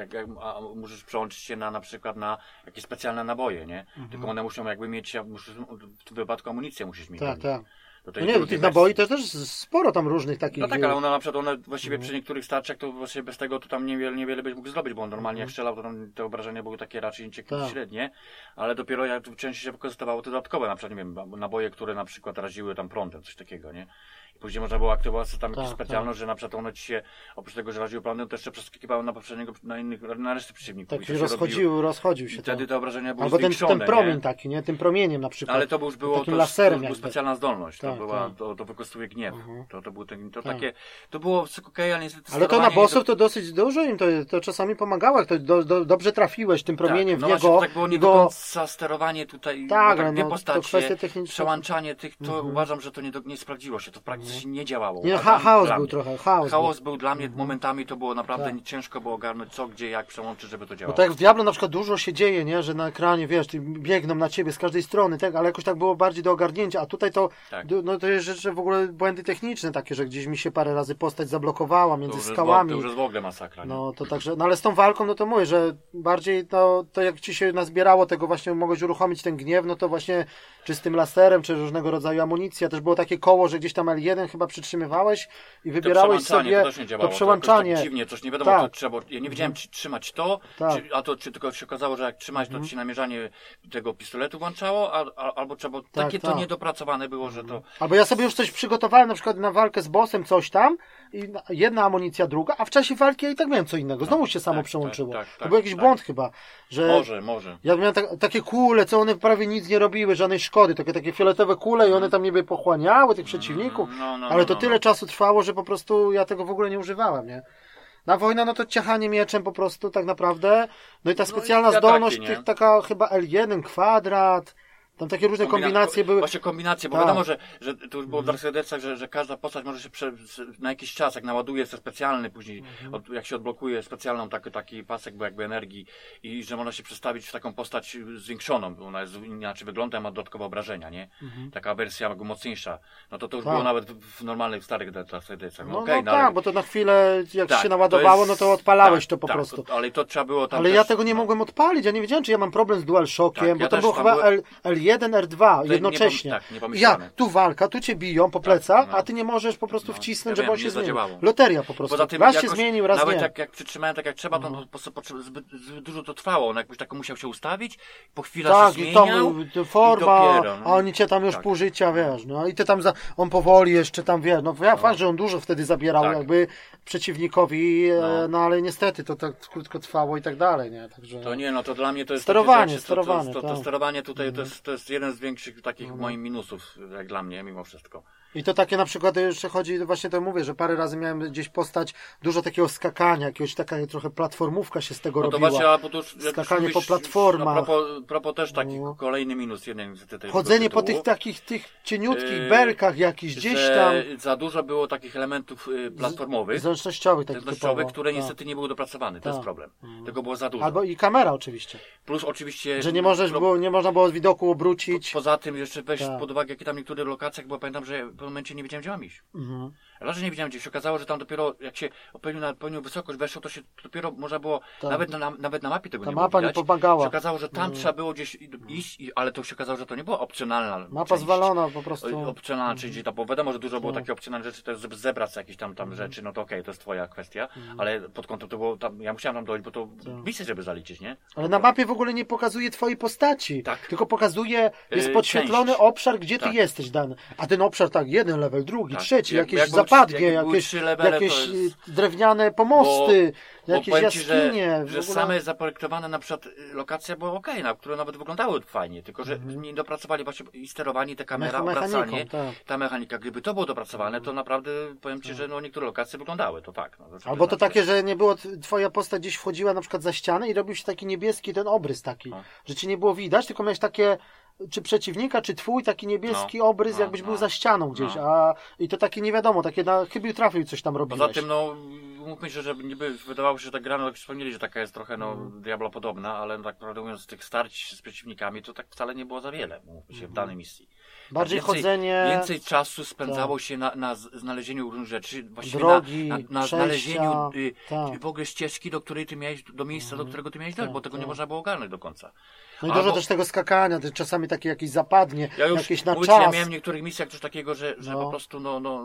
a musisz przełączyć się na przykład na jakieś specjalne naboje, nie? Tylko one muszą jakby mieć, w tym wypadku amunicję musisz mieć. Tak. No nie, tych naboi też sporo tam różnych takich... No tak, ale na przykład one właściwie przy niektórych starczach to właściwie bez tego to tam niewiele byś mógł zrobić, bo on normalnie jak strzelał, to tam te obrażenia były takie raczej średnie, ale dopiero jak częściej się wykorzystywało te dodatkowe, na przykład, nie wiem, naboje, które na przykład raziły tam prądem, coś takiego, nie? I później można było aktywować tam jakąś specjalność, że na przykład one ci się, oprócz tego, że raziły prądem, to jeszcze przeskakiwały na poprzedniego, na resztę przeciwników. Tak, rozchodził się. Wtedy te obrażenia były albo zwiększone, ten promień taki, nie? Tym promieniem na przykład. Ale to już było, takim laserem to specjalna zdolność, to wykorzystuje gniew. To był takie, to było okej, ale niestety... Ale to na bossów to dosyć dużo im to czasami pomagało, jak to dobrze trafiłeś tym promieniem w niego. Tak było nie do końca sterowanie tutaj, dwie postacie, przełączanie tych, to uważam, że to nie sprawdziło się, to w praktyce nie działało. Nie, chaos był trochę. Chaos był dla mnie, momentami to było naprawdę ciężko było ogarnąć co, gdzie, jak przełączyć, żeby to działało. Bo tak jak w Diablo na przykład dużo się dzieje, nie, że na ekranie, wiesz, biegną na ciebie z każdej strony, tak, ale jakoś tak było bardziej do ogarnięcia, a tutaj to, no to jest rzeczy w ogóle błędy techniczne takie, że gdzieś mi się parę razy postać zablokowała między skałami. To już jest w ogóle masakra. Nie? No to także, no ale z tą walką, no to mówię, że bardziej to jak ci się nazbierało tego właśnie, mogłeś uruchomić ten gniew, no to właśnie czy z tym laserem, czy różnego rodzaju amunicja, też było takie koło, że gdzieś tam L1 chyba przytrzymywałeś i wybierałeś sobie to przełączanie. Tak dziwnie, coś nie wiadomo, to trzeba, ja nie wiedziałem, czy trzymać to, czy tylko się okazało, że jak trzymać, to ci namierzanie tego pistoletu włączało, albo trzeba, takie to niedopracowane było, że to... Albo ja sobie już coś przygotowałem, na przykład na walkę z bossem coś tam, i jedna amunicja, druga, a w czasie walki ja i tak miałem co innego. Znowu się samo przełączyło. Tak, to był jakiś błąd chyba, że... Może. Ja miałem takie kule, co one prawie nic nie robiły, żadnej szkody, takie fioletowe kule i one tam niby pochłaniały tych przeciwników, ale to tyle czasu trwało, że po prostu ja tego w ogóle nie używałem, nie? Na wojnę, no to ciachanie mieczem po prostu tak naprawdę, no i ta specjalna zdolność, taka chyba L1, kwadrat, tam takie różne kombinacje były. Właśnie kombinacje, bo wiadomo, że to już było w Darksidesach, że każda postać może się na jakiś czas, jak naładuje się specjalny, później jak się odblokuje specjalną taki pasek bo jakby energii i że można się przestawić w taką postać zwiększoną, bo ona jest inaczej wygląda, ma dodatkowe obrażenia, nie? Taka wersja jakby mocniejsza. No to już było nawet w normalnych, starych Darksidesach. Tak, bo to na chwilę, jak się naładowało, no to odpalałeś to po prostu. Ale to trzeba było tam ale ja tego nie mogłem odpalić, ja nie wiedziałem, czy ja mam problem z DualShockiem, bo to było chyba L1, R2 jednocześnie. Tu walka, tu cię biją po plecach, a ty nie możesz po prostu wcisnąć, żeby on się zmienił. Loteria po prostu. Raz się zmienił, raz nie. Nawet jak przytrzymałem tak jak trzeba, to zbyt dużo to trwało. On jakoś tak musiał się ustawić, po chwilę się zmieniał i forma, a oni cię tam już pół życia, wiesz, no i ty tam on powoli jeszcze tam, wiesz, fakt, że on dużo wtedy zabierał jakby przeciwnikowi, no ale niestety to tak krótko trwało i tak dalej, nie? Także... To dla mnie to jest sterowanie. To sterowanie tutaj to jest jeden z większych takich moich minusów, jak dla mnie, mimo wszystko. I to takie na przykład, jeszcze chodzi, właśnie to mówię, że parę razy miałem gdzieś postać, dużo takiego skakania, jakiegoś taka trochę platformówka się z tego robiła. Właśnie, skakanie po platformach. Propos też taki kolejny minus jeden z tej chodzenie po tych cieniutkich belkach jakichś gdzieś tam. Za dużo było takich elementów platformowych. Zręcznościowych, które niestety nie były dopracowane, to jest problem. Tego było za dużo. Albo i kamera oczywiście. Plus oczywiście... Że nie można było z widoku obrócić. Poza tym jeszcze weź pod uwagę, jakie tam niektóre lokacjach, bo pamiętam, że w pewnym momencie nie wiedziałem, gdzie mam iść. Raz, że nie wiedziałem, gdzie się okazało, że tam dopiero jak się na pełnią wysokość weszło, to się dopiero można było, nawet na mapie tego nie było widać. Mapa nie pomagała. Się okazało, że tam trzeba było gdzieś iść, ale to się okazało, że to nie była opcjonalna mapa zwalona po prostu. Opcjonalna część, bo wiadomo, że dużo było takich opcjonalnych rzeczy, to jest, żeby zebrać jakieś tam rzeczy, no to okej, to jest twoja kwestia, ale pod kątem to było tam, ja musiałem tam dojść, bo to misję, żeby zaliczyć, nie? Ale na mapie w ogóle nie pokazuje twojej postaci, tylko pokazuje, jest podświetlony obszar, gdzie ty jesteś dany. A ten obszar jeden level, drugi, trzeci, jakieś zapadnie, jakieś drewniane pomosty, jakieś jaskinie. Że same zaprojektowane na przykład lokacje były które nawet wyglądały fajnie, tylko że nie dopracowali właśnie i sterowanie, te kamera, obracanie, ta mechanika. Gdyby to było dopracowane, to naprawdę powiem ci, że niektóre lokacje wyglądały, to fakt. Albo to takie, że nie było, twoja postać gdzieś wchodziła na przykład za ścianę i robił się taki niebieski ten obrys taki, że ci nie było widać, tylko miałeś takie czy przeciwnika, czy twój taki niebieski obrys, jakbyś był za ścianą gdzieś, i to takie nie wiadomo, takie na chybił trafił coś tam robiłeś. Poza tym, mówmy się, że niby wydawało się, że ta gra, jak wspomnieli, że taka jest trochę, Diablo podobna, ale tak naprawdę mówiąc, tych starć z przeciwnikami, to tak wcale nie było za wiele, mówmy się, w danej misji. Bardziej więcej czasu spędzało się na znalezieniu różnych rzeczy, właściwie drogi, na znalezieniu w ogóle ścieżki, do której ty miałeś, do miejsca, do którego ty miałeś dojść, bo tego nie można było ogarnąć do końca. No i dużo też tego skakania, czasami takie jakieś zapadnie, jakieś na czas. Ja miałem w niektórych misjach coś takiego, że po prostu,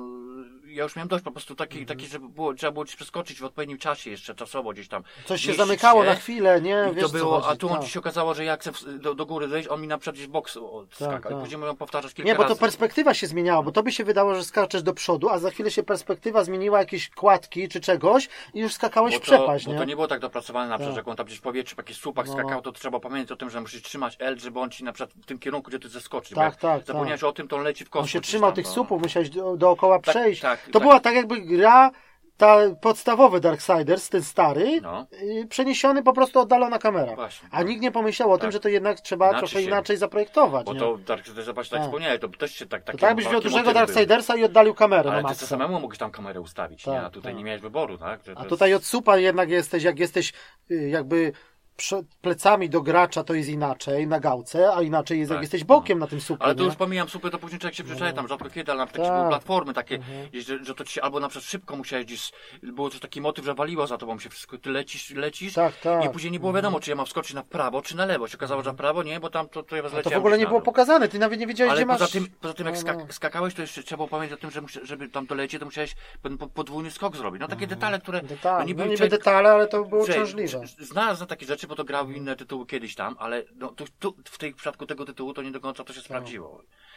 ja już miałem dość po prostu taki, że trzeba było ci przeskoczyć w odpowiednim czasie jeszcze, czasowo gdzieś tam. Coś się zamykało na chwilę, nie? I to było, a tu on ci się okazało, że jak chcę do góry zejść, on mi na przykład gdzieś boks skakał. I później mówią powtarzać kilka razy. Nie, bo to perspektywa się zmieniała, bo to by się wydało, że skaczesz do przodu, a za chwilę się perspektywa zmieniła, jakieś kładki czy czegoś i już skakałeś w przepaść, nie? Bo to nie było tak dopracowane, na przykład, jak on tam gdzieś w powietrzu, w jakichś słupach skakał, to trzeba pamiętać o tym, że musisz trzymać L, żeby on ci na przykład w tym kierunku, gdzie ty zeskoczysz. Zapomniałeś o tym, to on leci w kosmos. On się trzymał tych słupów, musiałeś dookoła przejść. To była tak jakby gra, podstawowy Darksiders, ten stary, przeniesiony po prostu oddalona kamera. Właśnie, a nikt nie pomyślał o tym, że to jednak trzeba trochę inaczej zaprojektować. Bo to Darksiders, tak wspomniałeś, to też się tak jakbyś wziął dużego Darksidersa i oddalił kamerę. Ale ty samemu mogłeś tam kamerę ustawić, nie? A tutaj nie miałeś wyboru, tak? A tutaj od supa jednak jesteś, jak jesteś jakby przed plecami do gracza to jest inaczej na gałce, a inaczej jest jak jesteś bokiem na tym słupie. Ale to już pomijam słupy, to później człowiek się przyczaje tam rzadko kiedy, ale na przykład były platformy takie, że to ci się albo na przykład szybko musiałeś gdzieś, było też taki motyw, że waliło za tobą się wszystko, ty lecisz i później nie było wiadomo, czy ja mam wskoczyć na prawo, czy na lewo. Się okazało, że na prawo, nie, bo tam to ja zleciałem. To w ogóle nie było pokazane, ty nawet nie wiedziałeś, ale gdzie masz... Poza tym jak skakałeś, to jeszcze trzeba było pamiętać o tym, że żeby tam dolecieć, to musiałeś podwójny skok zrobić. No takie detale, które... niby detale, ale to było uciążliwe. Znalazł takie rzeczy, bo to grał inne tytuły kiedyś tam, ale tu w tej przypadku tego tytułu to nie do końca to się sprawdziło.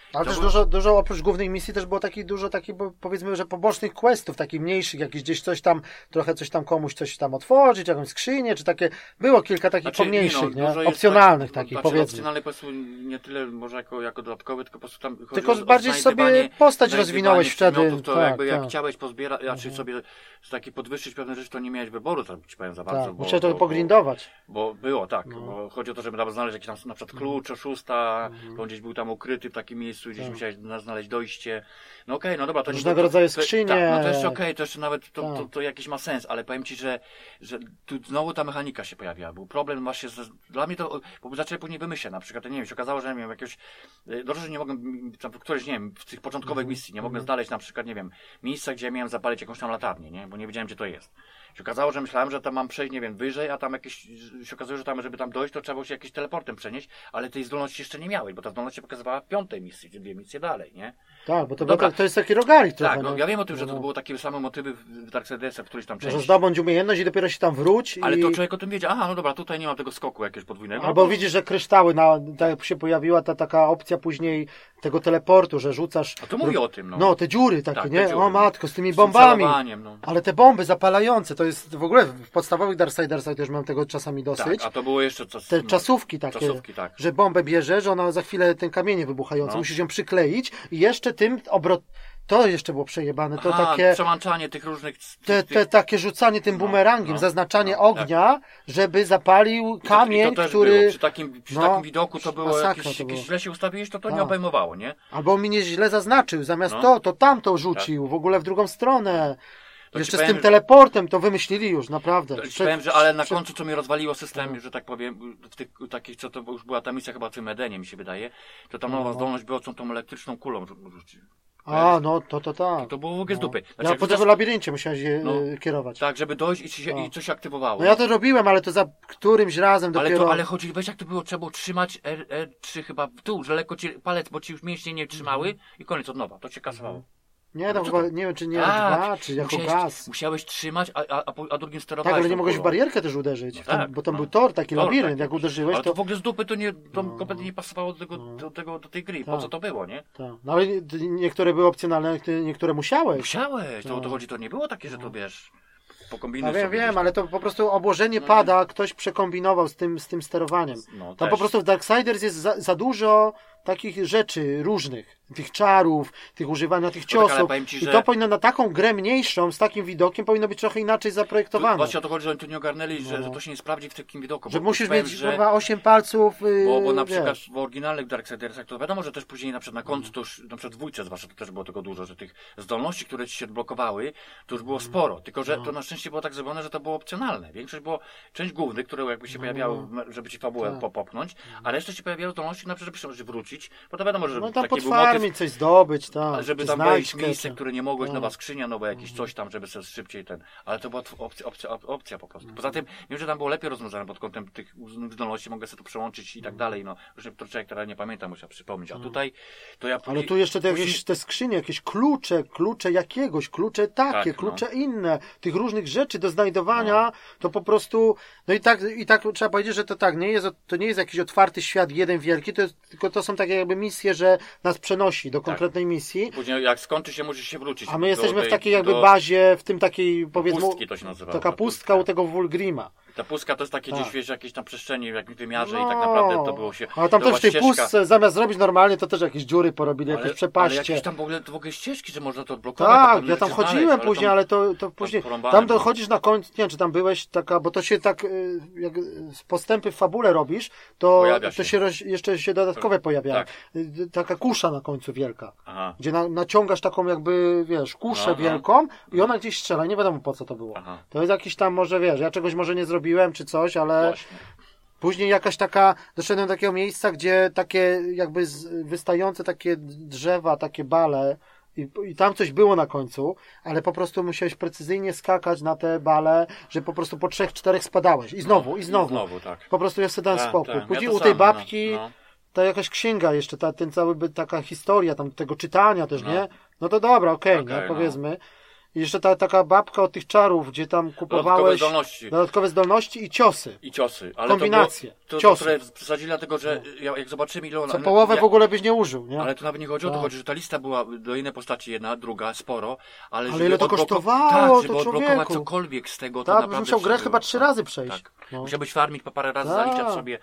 Ale też dużo oprócz głównej misji też było dużo takich, powiedzmy, że pobocznych questów, takich mniejszych, jakieś gdzieś trochę coś tam komuś coś tam otworzyć, jakąś skrzynię, czy takie, było kilka takich pomniejszych, opcjonalnych takich, powiedzmy. Opcjonalne po prostu nie tyle może jako dodatkowe, tylko po prostu tam chodzi tylko bardziej sobie postać rozwinąłeś wtedy. To jakby jak chciałeś pozbierać, sobie taki podwyższyć pewne rzeczy, to nie miałeś wyboru, to ci powiem za bardzo. Musiałeś to pogrindować. Bo było, bo chodzi o to, żeby tam znaleźć jakiś tam na przykład klucz, oszusta, bo gdzieś był tam ukryty w takim miejscu, gdzieś musiałeś znaleźć dojście. No okej, no dobra, to różnego rodzaju skrzynie. No to jeszcze to jeszcze nawet to jakiś ma sens, ale powiem ci, że tu znowu ta mechanika się pojawiła. Był problem właśnie, dla mnie to, bo zaczęli później wymyślać, na przykład, nie wiem, się okazało, że nie wiem, jakiegoś, dobrze, że nie mogłem, tam któreś, nie wiem, w tych początkowych misji, nie mogłem znaleźć na przykład, nie wiem, miejsca, gdzie miałem zapalić jakąś tam latarnię, nie, bo nie wiedziałem, gdzie to jest. Się okazało, że myślałem, że tam mam przejść, nie wiem, wyżej, a tam się okazuje, że tam, żeby tam dojść, to trzeba było się jakimś teleportem przenieść, ale tej zdolności jeszcze nie miałeś, bo ta zdolność się pokazywała w 5. misji, czy 2 misje dalej, nie? Tak, bo to jest taki rogalik trochę. Tak, no, ja wiem o tym, że to były takie same motywy w Darksidesa, w którejś tam części. Że zdobądź umiejętność i dopiero się tam wróć. Ale to człowiek o tym wiedział, no dobra, tutaj nie mam tego skoku jakiegoś podwójnego. Albo widzisz, że kryształy, tak się pojawiła taka opcja później tego teleportu, że rzucasz... A to mówi o tym, No, te dziury takie, tak, nie? Dziury, o matko, z tymi bombami. No. Ale te bomby zapalające, to jest w ogóle w podstawowych Darksidersach też mam tego czasami dosyć. Tak, a to było jeszcze te czasówki takie, tak. że bombę bierzesz, że ona za chwilę ten kamienie wybuchający, musisz ją przykleić i jeszcze tym to jeszcze było przejebane. To takie przełączanie tych różnych... takie rzucanie tym bumerangiem, zaznaczanie ognia, żeby zapalił kamień, który... Było. Przy takim widoku to było jakieś źle się ustawiłeś, to nie obejmowało, nie? Albo mi nie źle zaznaczył, zamiast to tamto rzucił, w ogóle w drugą stronę. To jeszcze z tym teleportem to wymyślili już, naprawdę. Powiem, że ale na końcu co mi rozwaliło system, że tak powiem, w tych takich, co to już była ta misja chyba w tym Edenie, mi się wydaje, to tam nowa zdolność była, co tą elektryczną kulą rzucił. To tak. To było w ogóle z dupy. Znaczy, potem w labiryncie musiałeś je kierować. Tak, żeby dojść i coś się aktywowało. No ja to robiłem, ale to za którymś razem dopiero... Ale chodzi, wiesz jak to było, trzeba było trzymać R3 chyba w dół, że lekko ci palec, bo ci już mięśnie nie trzymały i koniec od nowa, to cię kasowało. Nie, tam chyba, nie wiem, czy nie R2, czy jako gaz. Musiałeś trzymać, a drugim sterowałeś. Tak, ale nie mogłeś w barierkę też uderzyć, bo tam był tor, taki labirynt, jak uderzyłeś, ale to w ogóle z dupy to kompletnie nie pasowało do tej gry, po co to było, nie? Tak. No ale niektóre były opcjonalne, niektóre musiałeś. To chodzi, to nie było takie, że to wiesz... Wiem, ale to po prostu obłożenie pada, ktoś przekombinował z tym sterowaniem. Tam po prostu w Darksiders jest za dużo takich rzeczy różnych, tych czarów, tych używania tych ciosów. I to powinno na taką grę mniejszą, z takim widokiem, powinno być trochę inaczej zaprojektowane. Właśnie o to chodzi, że oni tu nie ogarnęli, że to się nie sprawdzi w takim widoku. Że musisz mieć chyba 8 palców. Bo na przykład w oryginalnych Darksidersach to wiadomo, że też później na przykład na końcu, to już na przykład w 2 zwłaszcza to też było tego dużo, że tych zdolności, które ci się odblokowały, to już było sporo. Tylko, że to na szczęście było tak zrobione, że to było opcjonalne. Większość było część głównych, które jakby się pojawiały, żeby ci fabułę popchnąć, a reszta się pojawiały zdolności na przykład, żeby wrócić, bo to wiadomo, że tam podfarmić, coś zdobyć, tak. Żeby tam wejść miejsce, które nie mogłeś, nowa skrzynia, nowe jakieś coś tam, żeby sobie szybciej ale to była opcja po prostu. Poza tym, wiem, że tam było lepiej rozwiązane pod kątem tych zdolności, mogę sobie to przełączyć i tak dalej, już to człowiek, który nie pamięta, musiał przypomnieć, a tutaj, to ja... Ale tu jeszcze te skrzynie, jakieś klucze jakiegoś, klucze takie, klucze inne, tych różnych rzeczy do znajdowania, to po prostu, i tak trzeba powiedzieć, że to nie jest jakiś otwarty świat, jeden wielki, tylko to są takie jakby misje, że nas przenosi do konkretnej misji. Później jak skończy się, musisz się wrócić. A my jesteśmy w takiej jakby bazie, w tym takiej, powiedzmy, pustki to się nazywa. Taka pustka u tego Wulgrima. Ta pustka to jest takie gdzieś, wiesz, jakieś tam przestrzenie w jakimś wymiarze i tak naprawdę to było się... Ale tam też w tej pustce, zamiast zrobić normalnie, to też jakieś dziury porobili, jakieś przepaście. Ale jakieś tam w ogóle ścieżki, że można to odblokować. Tak, ja tam chodziłem później, ale to później... Tam dochodzisz na końcu, nie wiem, czy tam byłeś bo to się tak, jak postępy w fabule robisz, to się jeszcze się dodatkowe pojawia. Tak. Taka kusza na końcu wielka. Aha. Gdzie naciągasz taką jakby, wiesz, kuszę wielką i ona gdzieś strzela. Nie wiadomo po co to było. Aha. To jest jakiś tam może, wiesz, ja czegoś może nie zrobiłem czy coś, ale właśnie. Później jakaś doszedłem do takiego miejsca, gdzie takie jakby wystające takie drzewa, takie bale i tam coś było na końcu, ale po prostu musiałeś precyzyjnie skakać na te bale, że po prostu po 3-4 spadałeś. I znowu. Tak. Po prostu ja sobie dałem spokój. Później u tej babki ta jakaś księga jeszcze, taka historia tam tego czytania też, nie? No to dobra, okej, powiedzmy. I jeszcze taka babka od tych czarów, gdzie tam kupowałeś dodatkowe zdolności i ciosy. Ale kombinacje. To przesadzili dlatego, że jak zobaczymy ile ona... Co połowę w ogóle byś nie użył, nie? Ale to nawet nie chodzi o to, chodzi, że ta lista była do innej postaci, jedna, druga, sporo, ale ile to kosztowało, żeby odblokować cokolwiek z tego, to tak, naprawdę... musiał grę chyba 3 razy przejść. Tak. Musiałbyś farmić po parę razy, zaliczać sobie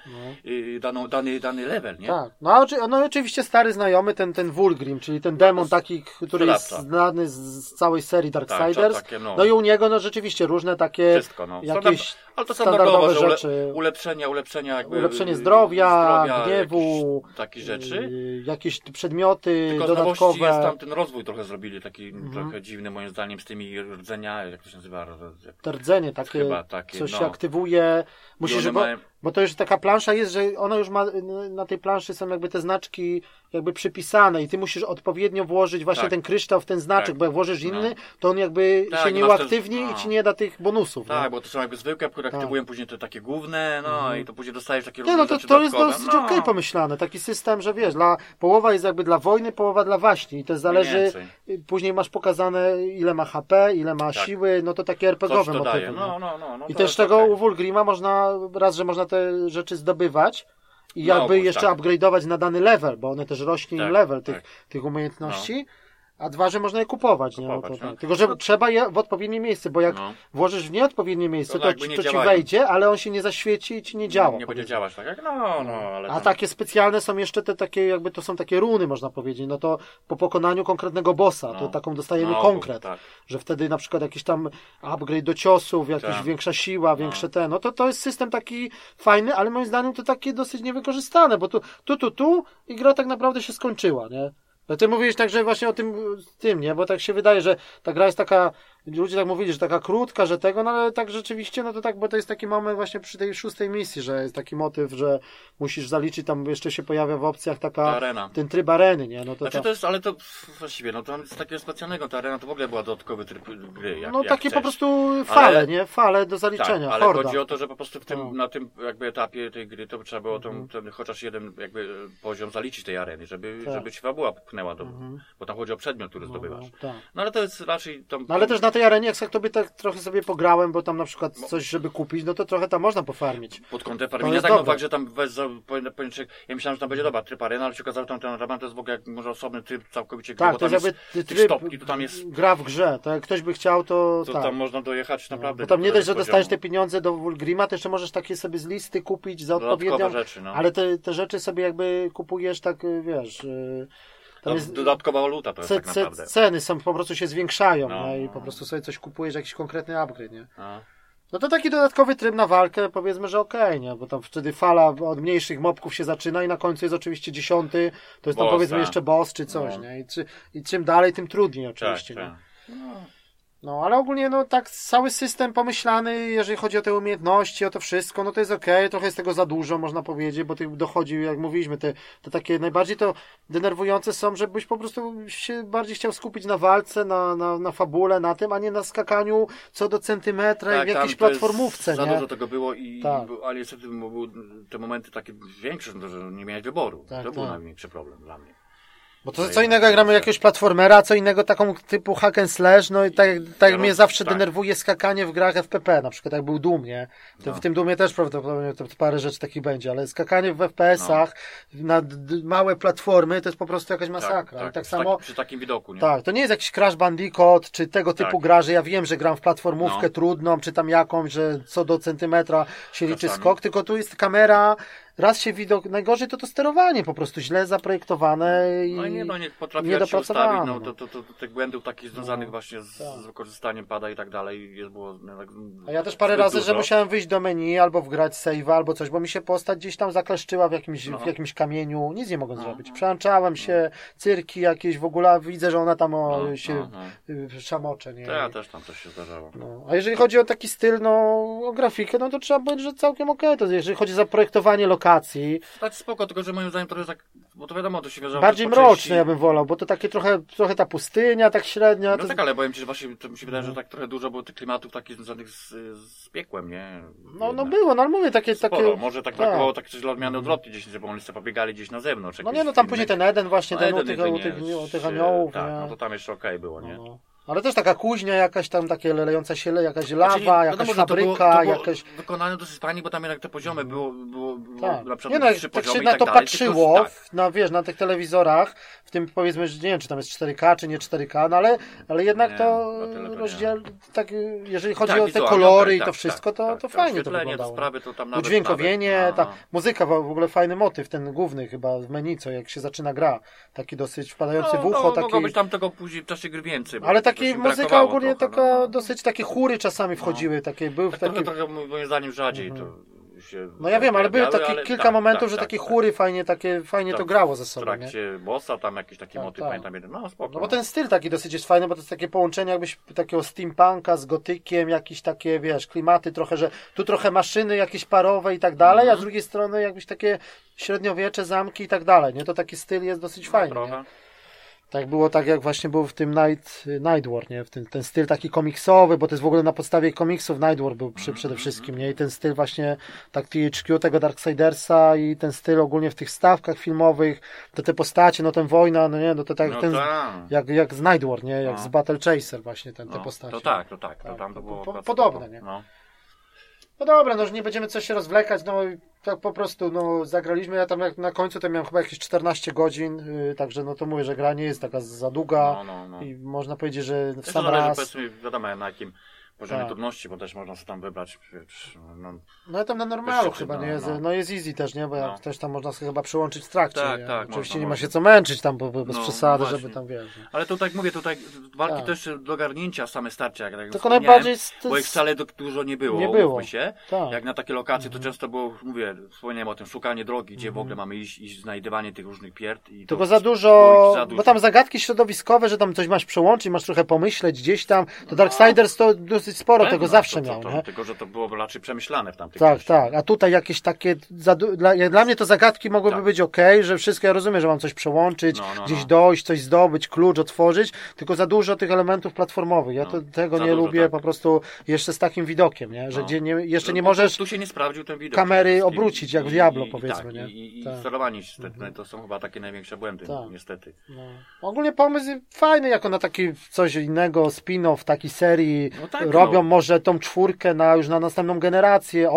dany level, nie? Tak. No oczywiście stary znajomy, ten Wulgrim, czyli ten demon taki, który jest znany z całej serii Darksiders. No i u niego rzeczywiście różne takie wszystko, jakieś ale to standardowe rzeczy. Ulepszenie zdrowia, gniewu, takie rzeczy. Jakieś przedmioty tylko dodatkowe. Jest tam ten rozwój trochę zrobili, taki trochę dziwny moim zdaniem z tymi rdzeniami, jak to się nazywa? To rdzenie takie coś się aktywuje. Musisz, bo to już taka plansza jest, że ona już ma, na tej planszy są jakby te znaczki jakby przypisane i ty musisz odpowiednio włożyć właśnie ten kryształ w ten znaczek, bo jak włożysz inny, to on jakby się nie uaktywni i ci nie da tych bonusów. Tak, bo to są jakby zwykłe, które aktywują później te takie główne, i to później dostajesz takie różne rzeczy to jest dosyć okej pomyślane, taki system, że wiesz, połowa jest jakby dla wojny, połowa dla waśni i to zależy, później masz pokazane ile ma HP, ile ma siły, no to takie RPGowe motywy. I też tego u Wulgrima można, że można te rzeczy zdobywać i jakby jeszcze upgrade'ować na dany level, bo one też rośnie im level tych umiejętności, a 2, że można je kupować. Nie? Tylko, że trzeba je w odpowiednie miejsce, bo jak włożysz w nieodpowiednie miejsce, to ci wejdzie, ale on się nie zaświeci i ci nie działa. Nie będzie działać tak jak, ale... A takie specjalne są jeszcze te takie, jakby to są takie runy, można powiedzieć, no to po pokonaniu konkretnego bossa, to taką dostajemy konkret, że wtedy na przykład jakiś tam upgrade do ciosów, jakaś większa siła, większe no to jest system taki fajny, ale moim zdaniem to takie dosyć niewykorzystane, bo tu i gra tak naprawdę się skończyła, nie? No ty mówisz tak, że właśnie o tym, nie? Bo tak się wydaje, że ta gra jest taka, ludzie tak mówili, że taka krótka, że no ale tak rzeczywiście, no to tak, bo to jest taki moment właśnie przy tej 6. misji, że jest taki motyw, że musisz zaliczyć, tam jeszcze się pojawia w opcjach ten tryb areny, nie? No to to jest, ale to właściwie, tam jest takiego specjalnego, ta arena to w ogóle była dodatkowy tryb gry, takie po prostu fale, nie? Fale do zaliczenia, ale chodzi o to, że po prostu na tym jakby etapie tej gry to trzeba było ten chociaż jeden jakby poziom zaliczyć tej areny, żeby ci fabuła pchnęła bo tam chodzi o przedmiot, który zdobywasz. No ale to jest raczej tam... No ale też na tej arenie, jak to by tak trochę sobie pograłem, bo tam na przykład coś, żeby kupić, no to trochę tam można pofarmić. Pod kątem farmienia, fakt, że tam ja myślałem, że tam będzie tryb arena, ale się okazało, że ten arena to jest w ogóle jak może osobny tryb całkowicie gry, bo to jest jakby tryb stopki, to tam jest... gra w grze, to jak ktoś by chciał, to tam można dojechać naprawdę. Bo tam nie dość, że dostajesz te pieniądze do Wulgrima, to jeszcze możesz takie sobie z listy kupić za odpowiednią... rzeczy, ale te rzeczy sobie jakby kupujesz tak, wiesz... dodatkowa waluta to jest tak naprawdę. Ceny po prostu się zwiększają, i po prostu sobie coś kupujesz, jakiś konkretny upgrade, nie? No to taki dodatkowy tryb na walkę, powiedzmy, że okej, nie? Bo tam wtedy fala od mniejszych mobków się zaczyna i na końcu jest oczywiście 10, to jest tam powiedzmy jeszcze boss czy coś, nie? I czym dalej, tym trudniej oczywiście, nie? No, ale ogólnie, tak cały system pomyślany, jeżeli chodzi o te umiejętności, o to wszystko, no to jest okej, trochę jest tego za dużo, można powiedzieć, bo tych dochodzi, jak mówiliśmy, te takie najbardziej to denerwujące są, żebyś po prostu się bardziej chciał skupić na walce, na fabule, na tym, a nie na skakaniu co do centymetra w jakiejś platformówce, nie? Za dużo tego było ale niestety były te momenty takie większe, że nie miałeś wyboru. To był największy problem dla mnie. Bo to co innego jak gramy jakiegoś platformera, co innego taką typu hack and slash, i tak mnie zawsze denerwuje skakanie w grach FPP, na przykład jak był Doom, nie? W tym Doomie też prawdopodobnie to parę rzeczy takich będzie, ale skakanie w FPS-ach na małe platformy to jest po prostu jakaś masakra. Tak samo przy takim widoku, nie? Tak, to nie jest jakiś Crash Bandicoot, czy tego typu gra, że ja wiem, że gram w platformówkę trudną, czy tam jakąś, że co do centymetra się liczy skok, tylko tu jest kamera, raz się widok, najgorzej to sterowanie po prostu źle zaprojektowane i nie potrafiła się ustawić, to tych błędów takich związanych właśnie z wykorzystaniem pada i tak dalej było... A ja też parę razy, że musiałem wyjść do menu, albo wgrać save'a, albo coś, bo mi się postać gdzieś tam zakleszczyła w jakimś kamieniu, nic nie mogłem zrobić. Przełączałem się, cyrki jakieś w ogóle, widzę, że ona tam się szamocze, nie? To ja też tam coś się zdarzało. A jeżeli chodzi o taki styl, o grafikę, to trzeba powiedzieć, że całkiem okej. To jeżeli chodzi o zaprojektowanie lokacji... Tak spoko, tylko że moim zdaniem to jest tak, bo to wiadomo, to się wiązało... Bardziej mroczne ja bym wolał, bo to takie trochę ta pustynia, tak średnia. Tak, ale powiem ci, że właśnie to mi się wydaje, że tak trochę dużo było tych klimatów takich związanych z piekłem, nie? Było, ale mówię takie... Może tak brakowało takie coś dla odmiany odwrotnie gdzieś, żeby oni sobie pobiegali gdzieś na zewnątrz. Tam później ten Eden właśnie, u tych aniołów. Tak, to tam jeszcze okej było, nie? Ale też taka kuźnia jakaś tam, takie lejąca się jakaś lawa, jakaś fabryka, to było jakaś... wykonane dosyć fajnie, bo tam jednak te poziomy było tak. na przykład nie no, 3 tak poziomy się na tak to dalej, patrzyło, tylko, na tych telewizorach, w tym powiedzmy, że nie wiem, czy tam jest 4K, czy nie 4K, no ale jednak nie, to tak, jeżeli chodzi o te kolory i to wszystko, to fajnie to wyglądało. Sprawy, to tam nawet udźwiękowienie, ta muzyka, w ogóle fajny motyw, ten główny chyba w menu, co jak się zaczyna gra, taki dosyć wpadający w ucho. Mogło być tam tego później w czasie gry więcej. Ale taki muzyka ogólnie taka, dosyć takie chóry czasami wchodziły, takie były tak trochę moim zdaniem rzadziej to się... No ja wiem, ale były takie kilka momentów, że takie chóry fajnie to grało ze sobą. W trakcie bossa tam jakiś taki motyw, pamiętam jeden, no spoko. No bo ten styl taki dosyć jest fajny, bo to jest takie połączenie jakbyś takiego steampunka z gotykiem, jakieś takie, wiesz, klimaty trochę, że tu trochę maszyny jakieś parowe i tak dalej, a z drugiej strony jakbyś takie średniowiecze, zamki i tak dalej, nie? To taki styl jest dosyć fajny, nie? Tak było, tak jak właśnie był w tym Night War, nie? Ten styl taki komiksowy, bo to jest w ogóle na podstawie komiksów Night War był przede wszystkim, nie? I ten styl właśnie tak THQ, tego Darksidersa i ten styl ogólnie w tych stawkach filmowych, te postacie, no ten wojna, no nie, no to tak jak z Night War, nie? Jak z Battle Chaser właśnie te postacie. To tak, to tam to było podobne, nie? No dobra, no już nie będziemy coś się rozwlekać, no tak po prostu, no zagraliśmy, ja tam jak na końcu to miałem chyba jakieś 14 godzin, także no to mówię, że gra nie jest taka za długa i można powiedzieć, że w sam raz... Powiedzmy, wiadomo na jakim poziomie trudności, bo też można sobie tam wybrać, no ja tam na normalu chyba, nie jest, no jest easy też, nie, bo jak też tam można sobie chyba przyłączyć w trakcie, tak, oczywiście nie ma się co męczyć tam, bez przesady, żeby tam, wiesz. Ale to tak mówię, walki też do ogarnięcia same starcia, jak tylko najbardziej... Bo ich wcale dużo nie było. Się. Jak na takie lokacje, to często było, mówię, wspomniałem o tym, szukanie drogi, gdzie w ogóle mamy iść, znajdywanie tych różnych pierd. I tylko za dużo, bo tam zagadki środowiskowe, że tam coś masz przełączyć, masz trochę pomyśleć gdzieś tam, to Darksiders to dosyć sporo tego zawsze miał, nie? Tylko, że to było raczej przemyślane w tamtych Tak, a tutaj jakieś takie, dla mnie to zagadki mogłyby być że wszystko, ja rozumiem, że mam coś przełączyć, gdzieś dojść, coś zdobyć, klucz otworzyć, tylko za dużo tych elementów platformowych, ja tego nie lubię, po prostu jeszcze z takim widokiem, nie? Że gdzie jeszcze nie możesz tu się nie sprawdził ten widok kamery obrócić, jak w Diablo, powiedzmy, nie? I sterowanie niestety, to są chyba takie największe błędy, niestety. Ogólnie pomysł fajny, jako na taki coś innego, spin-off takiej serii, robią może tą 4 już na następną generację,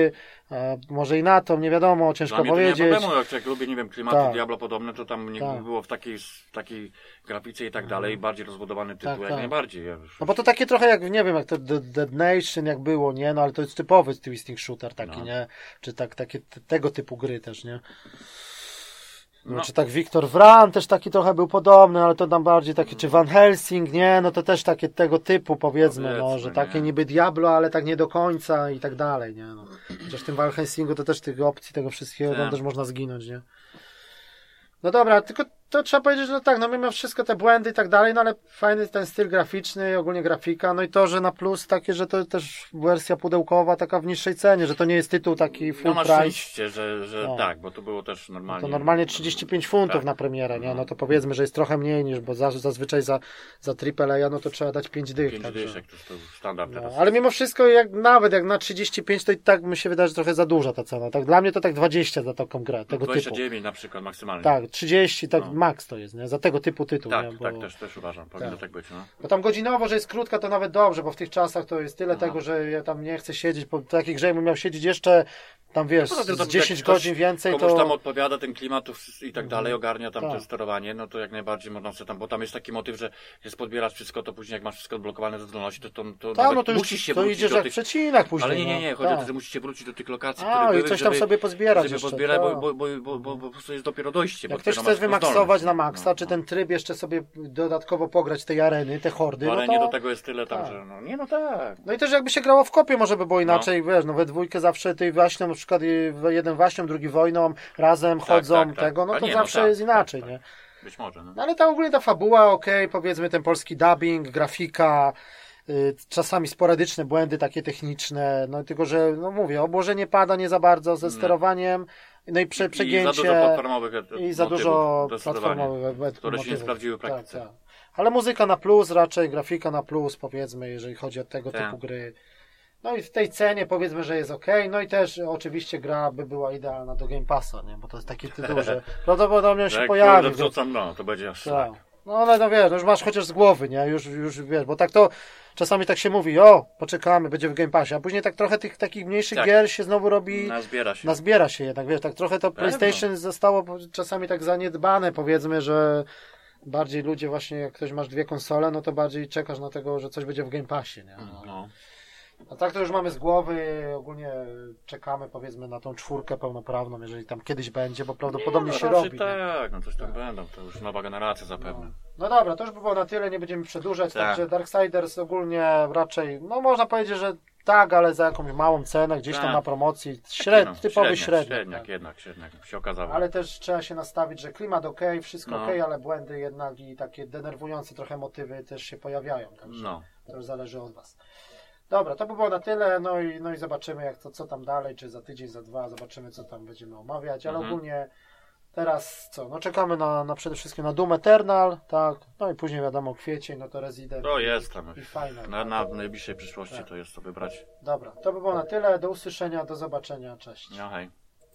może i na to, nie wiadomo, ciężko powiedzieć. Nie ma problemu, jak lubię, nie wiem, klimaty Diablo podobne, to tam nie było w takiej grafice i tak dalej, bardziej rozbudowany tytuł, jak najbardziej. No bo to takie trochę jak, nie wiem, jak to Dead Nation, jak było, nie? No ale to jest typowy twisting shooter taki, nie? Czy takie tego typu gry też, nie? Czy tak Wiktor Wran też taki trochę był podobny, ale to tam bardziej takie, czy Van Helsing, nie? No to też takie tego typu, powiedzmy, że takie niby Diablo, ale tak nie do końca i tak dalej, nie? No. Chociaż w tym Van Helsingu to też tych opcji, tego wszystkiego, tam też można zginąć, nie? No dobra, tylko to trzeba powiedzieć, że tak, no mimo wszystko te błędy i tak dalej, no ale fajny ten styl graficzny, ogólnie grafika, no i to, że na plus takie, że to też wersja pudełkowa taka w niższej cenie, że to nie jest tytuł taki full price. Oczywiście, że tak, bo to było też normalnie. To normalnie 35 funtów na premierę, nie? No to powiedzmy, że jest trochę mniej niż, bo zazwyczaj za AAA, no to trzeba dać 5 dych. 5 dyszek, to standard teraz. Ale mimo wszystko, nawet jak na 35, to i tak mi się wydaje, że trochę za duża ta cena. Tak, dla mnie to tak 20 za taką grę, tego 29 typu. na przykład maksymalnie. Tak, 30, tak max to jest, nie? Za tego typu tytuł. Tak, nie? tak, też uważam, powinno tak być, no. Bo tam godzinowo, że jest krótka, to nawet dobrze, bo w tych czasach to jest tyle tego, że ja tam nie chcę siedzieć, po takiej grze bym miał siedzieć jeszcze tam, wiesz, z 10 godzin więcej, komuś tam odpowiada ten klimat i tak dalej, ogarnia tam to sterowanie, no to jak najbardziej można sobie tam, bo tam jest taki motyw, że jest podbierasz wszystko, to później jak masz wszystko odblokowane do zdolności, to no to musisz się wrócić do tych... przecinak później. Ale nie, chodzi o to, że musisz się wrócić do tych lokacji, które były, i coś tam sobie pozbierać jeszcze. Pozbierać, bo po prostu jest dopiero dojście. Jak ktoś chce wymaksować na maksa, czy ten tryb jeszcze sobie dodatkowo pograć tej areny, te hordy, no to... do tego jest tyle tam, że tak. No i też jakby się grało w kopie, może by było inaczej, wiesz, we dwójkę zawsze tej waśnią, na przykład jeden waśnią, drugi wojną, razem chodzą tego, no to zawsze jest inaczej, nie? Być może, no. Ale ogólnie ta fabuła, powiedzmy ten polski dubbing, grafika, czasami sporadyczne błędy takie techniczne, no tylko, że, no mówię, obłożenie pada nie za bardzo ze sterowaniem, no i przegięcie i za dużo platformowych, które się nie sprawdziły w praktyce. Tak. Ale muzyka na plus raczej, grafika na plus, powiedzmy, jeżeli chodzi o tego typu gry. No i w tej cenie powiedzmy, że jest no i też oczywiście gra by była idealna do Game Passa, nie? Bo to jest taki tytuł, że prawdopodobnie się pojawi. Wrzucam, to będzie aż tak. No ale no wiesz, no już masz chociaż z głowy, nie? Już wiesz, bo tak to czasami tak się mówi, poczekamy, będzie w Game Passie, a później tak trochę tych takich mniejszych gier się znowu robi... Nazbiera się jednak, wiesz, tak trochę to PlayStation zostało czasami tak zaniedbane, powiedzmy, że bardziej ludzie właśnie, jak ktoś masz 2 konsole, no to bardziej czekasz na tego, że coś będzie w Game Passie, nie? No. A tak to już mamy z głowy, ogólnie czekamy powiedzmy na tą 4 pełnoprawną, jeżeli tam kiedyś będzie, bo prawdopodobnie się robi. Tak, no coś tak będą, to już nowa generacja zapewne. No dobra, to już by było na tyle, nie będziemy przedłużać, także Darksiders ogólnie raczej, no można powiedzieć, że tak, ale za jakąś małą cenę, gdzieś tam na promocji, typowy średniak. Jednak się okazało. Ale też trzeba się nastawić, że klimat wszystko ale błędy jednak i takie denerwujące trochę motywy też się pojawiają, także to już zależy od Was. Dobra, to by było na tyle, no i zobaczymy co tam dalej, czy za tydzień, za 2, zobaczymy co tam będziemy omawiać, ale ogólnie teraz czekamy na przede wszystkim na Doom Eternal, tak, no i później wiadomo kwiecień, no to Resident. To jest tam, i fajne, na najbliższej przyszłości to jest to wybrać. Dobra, to by było na tyle, do usłyszenia, do zobaczenia, cześć. No hej.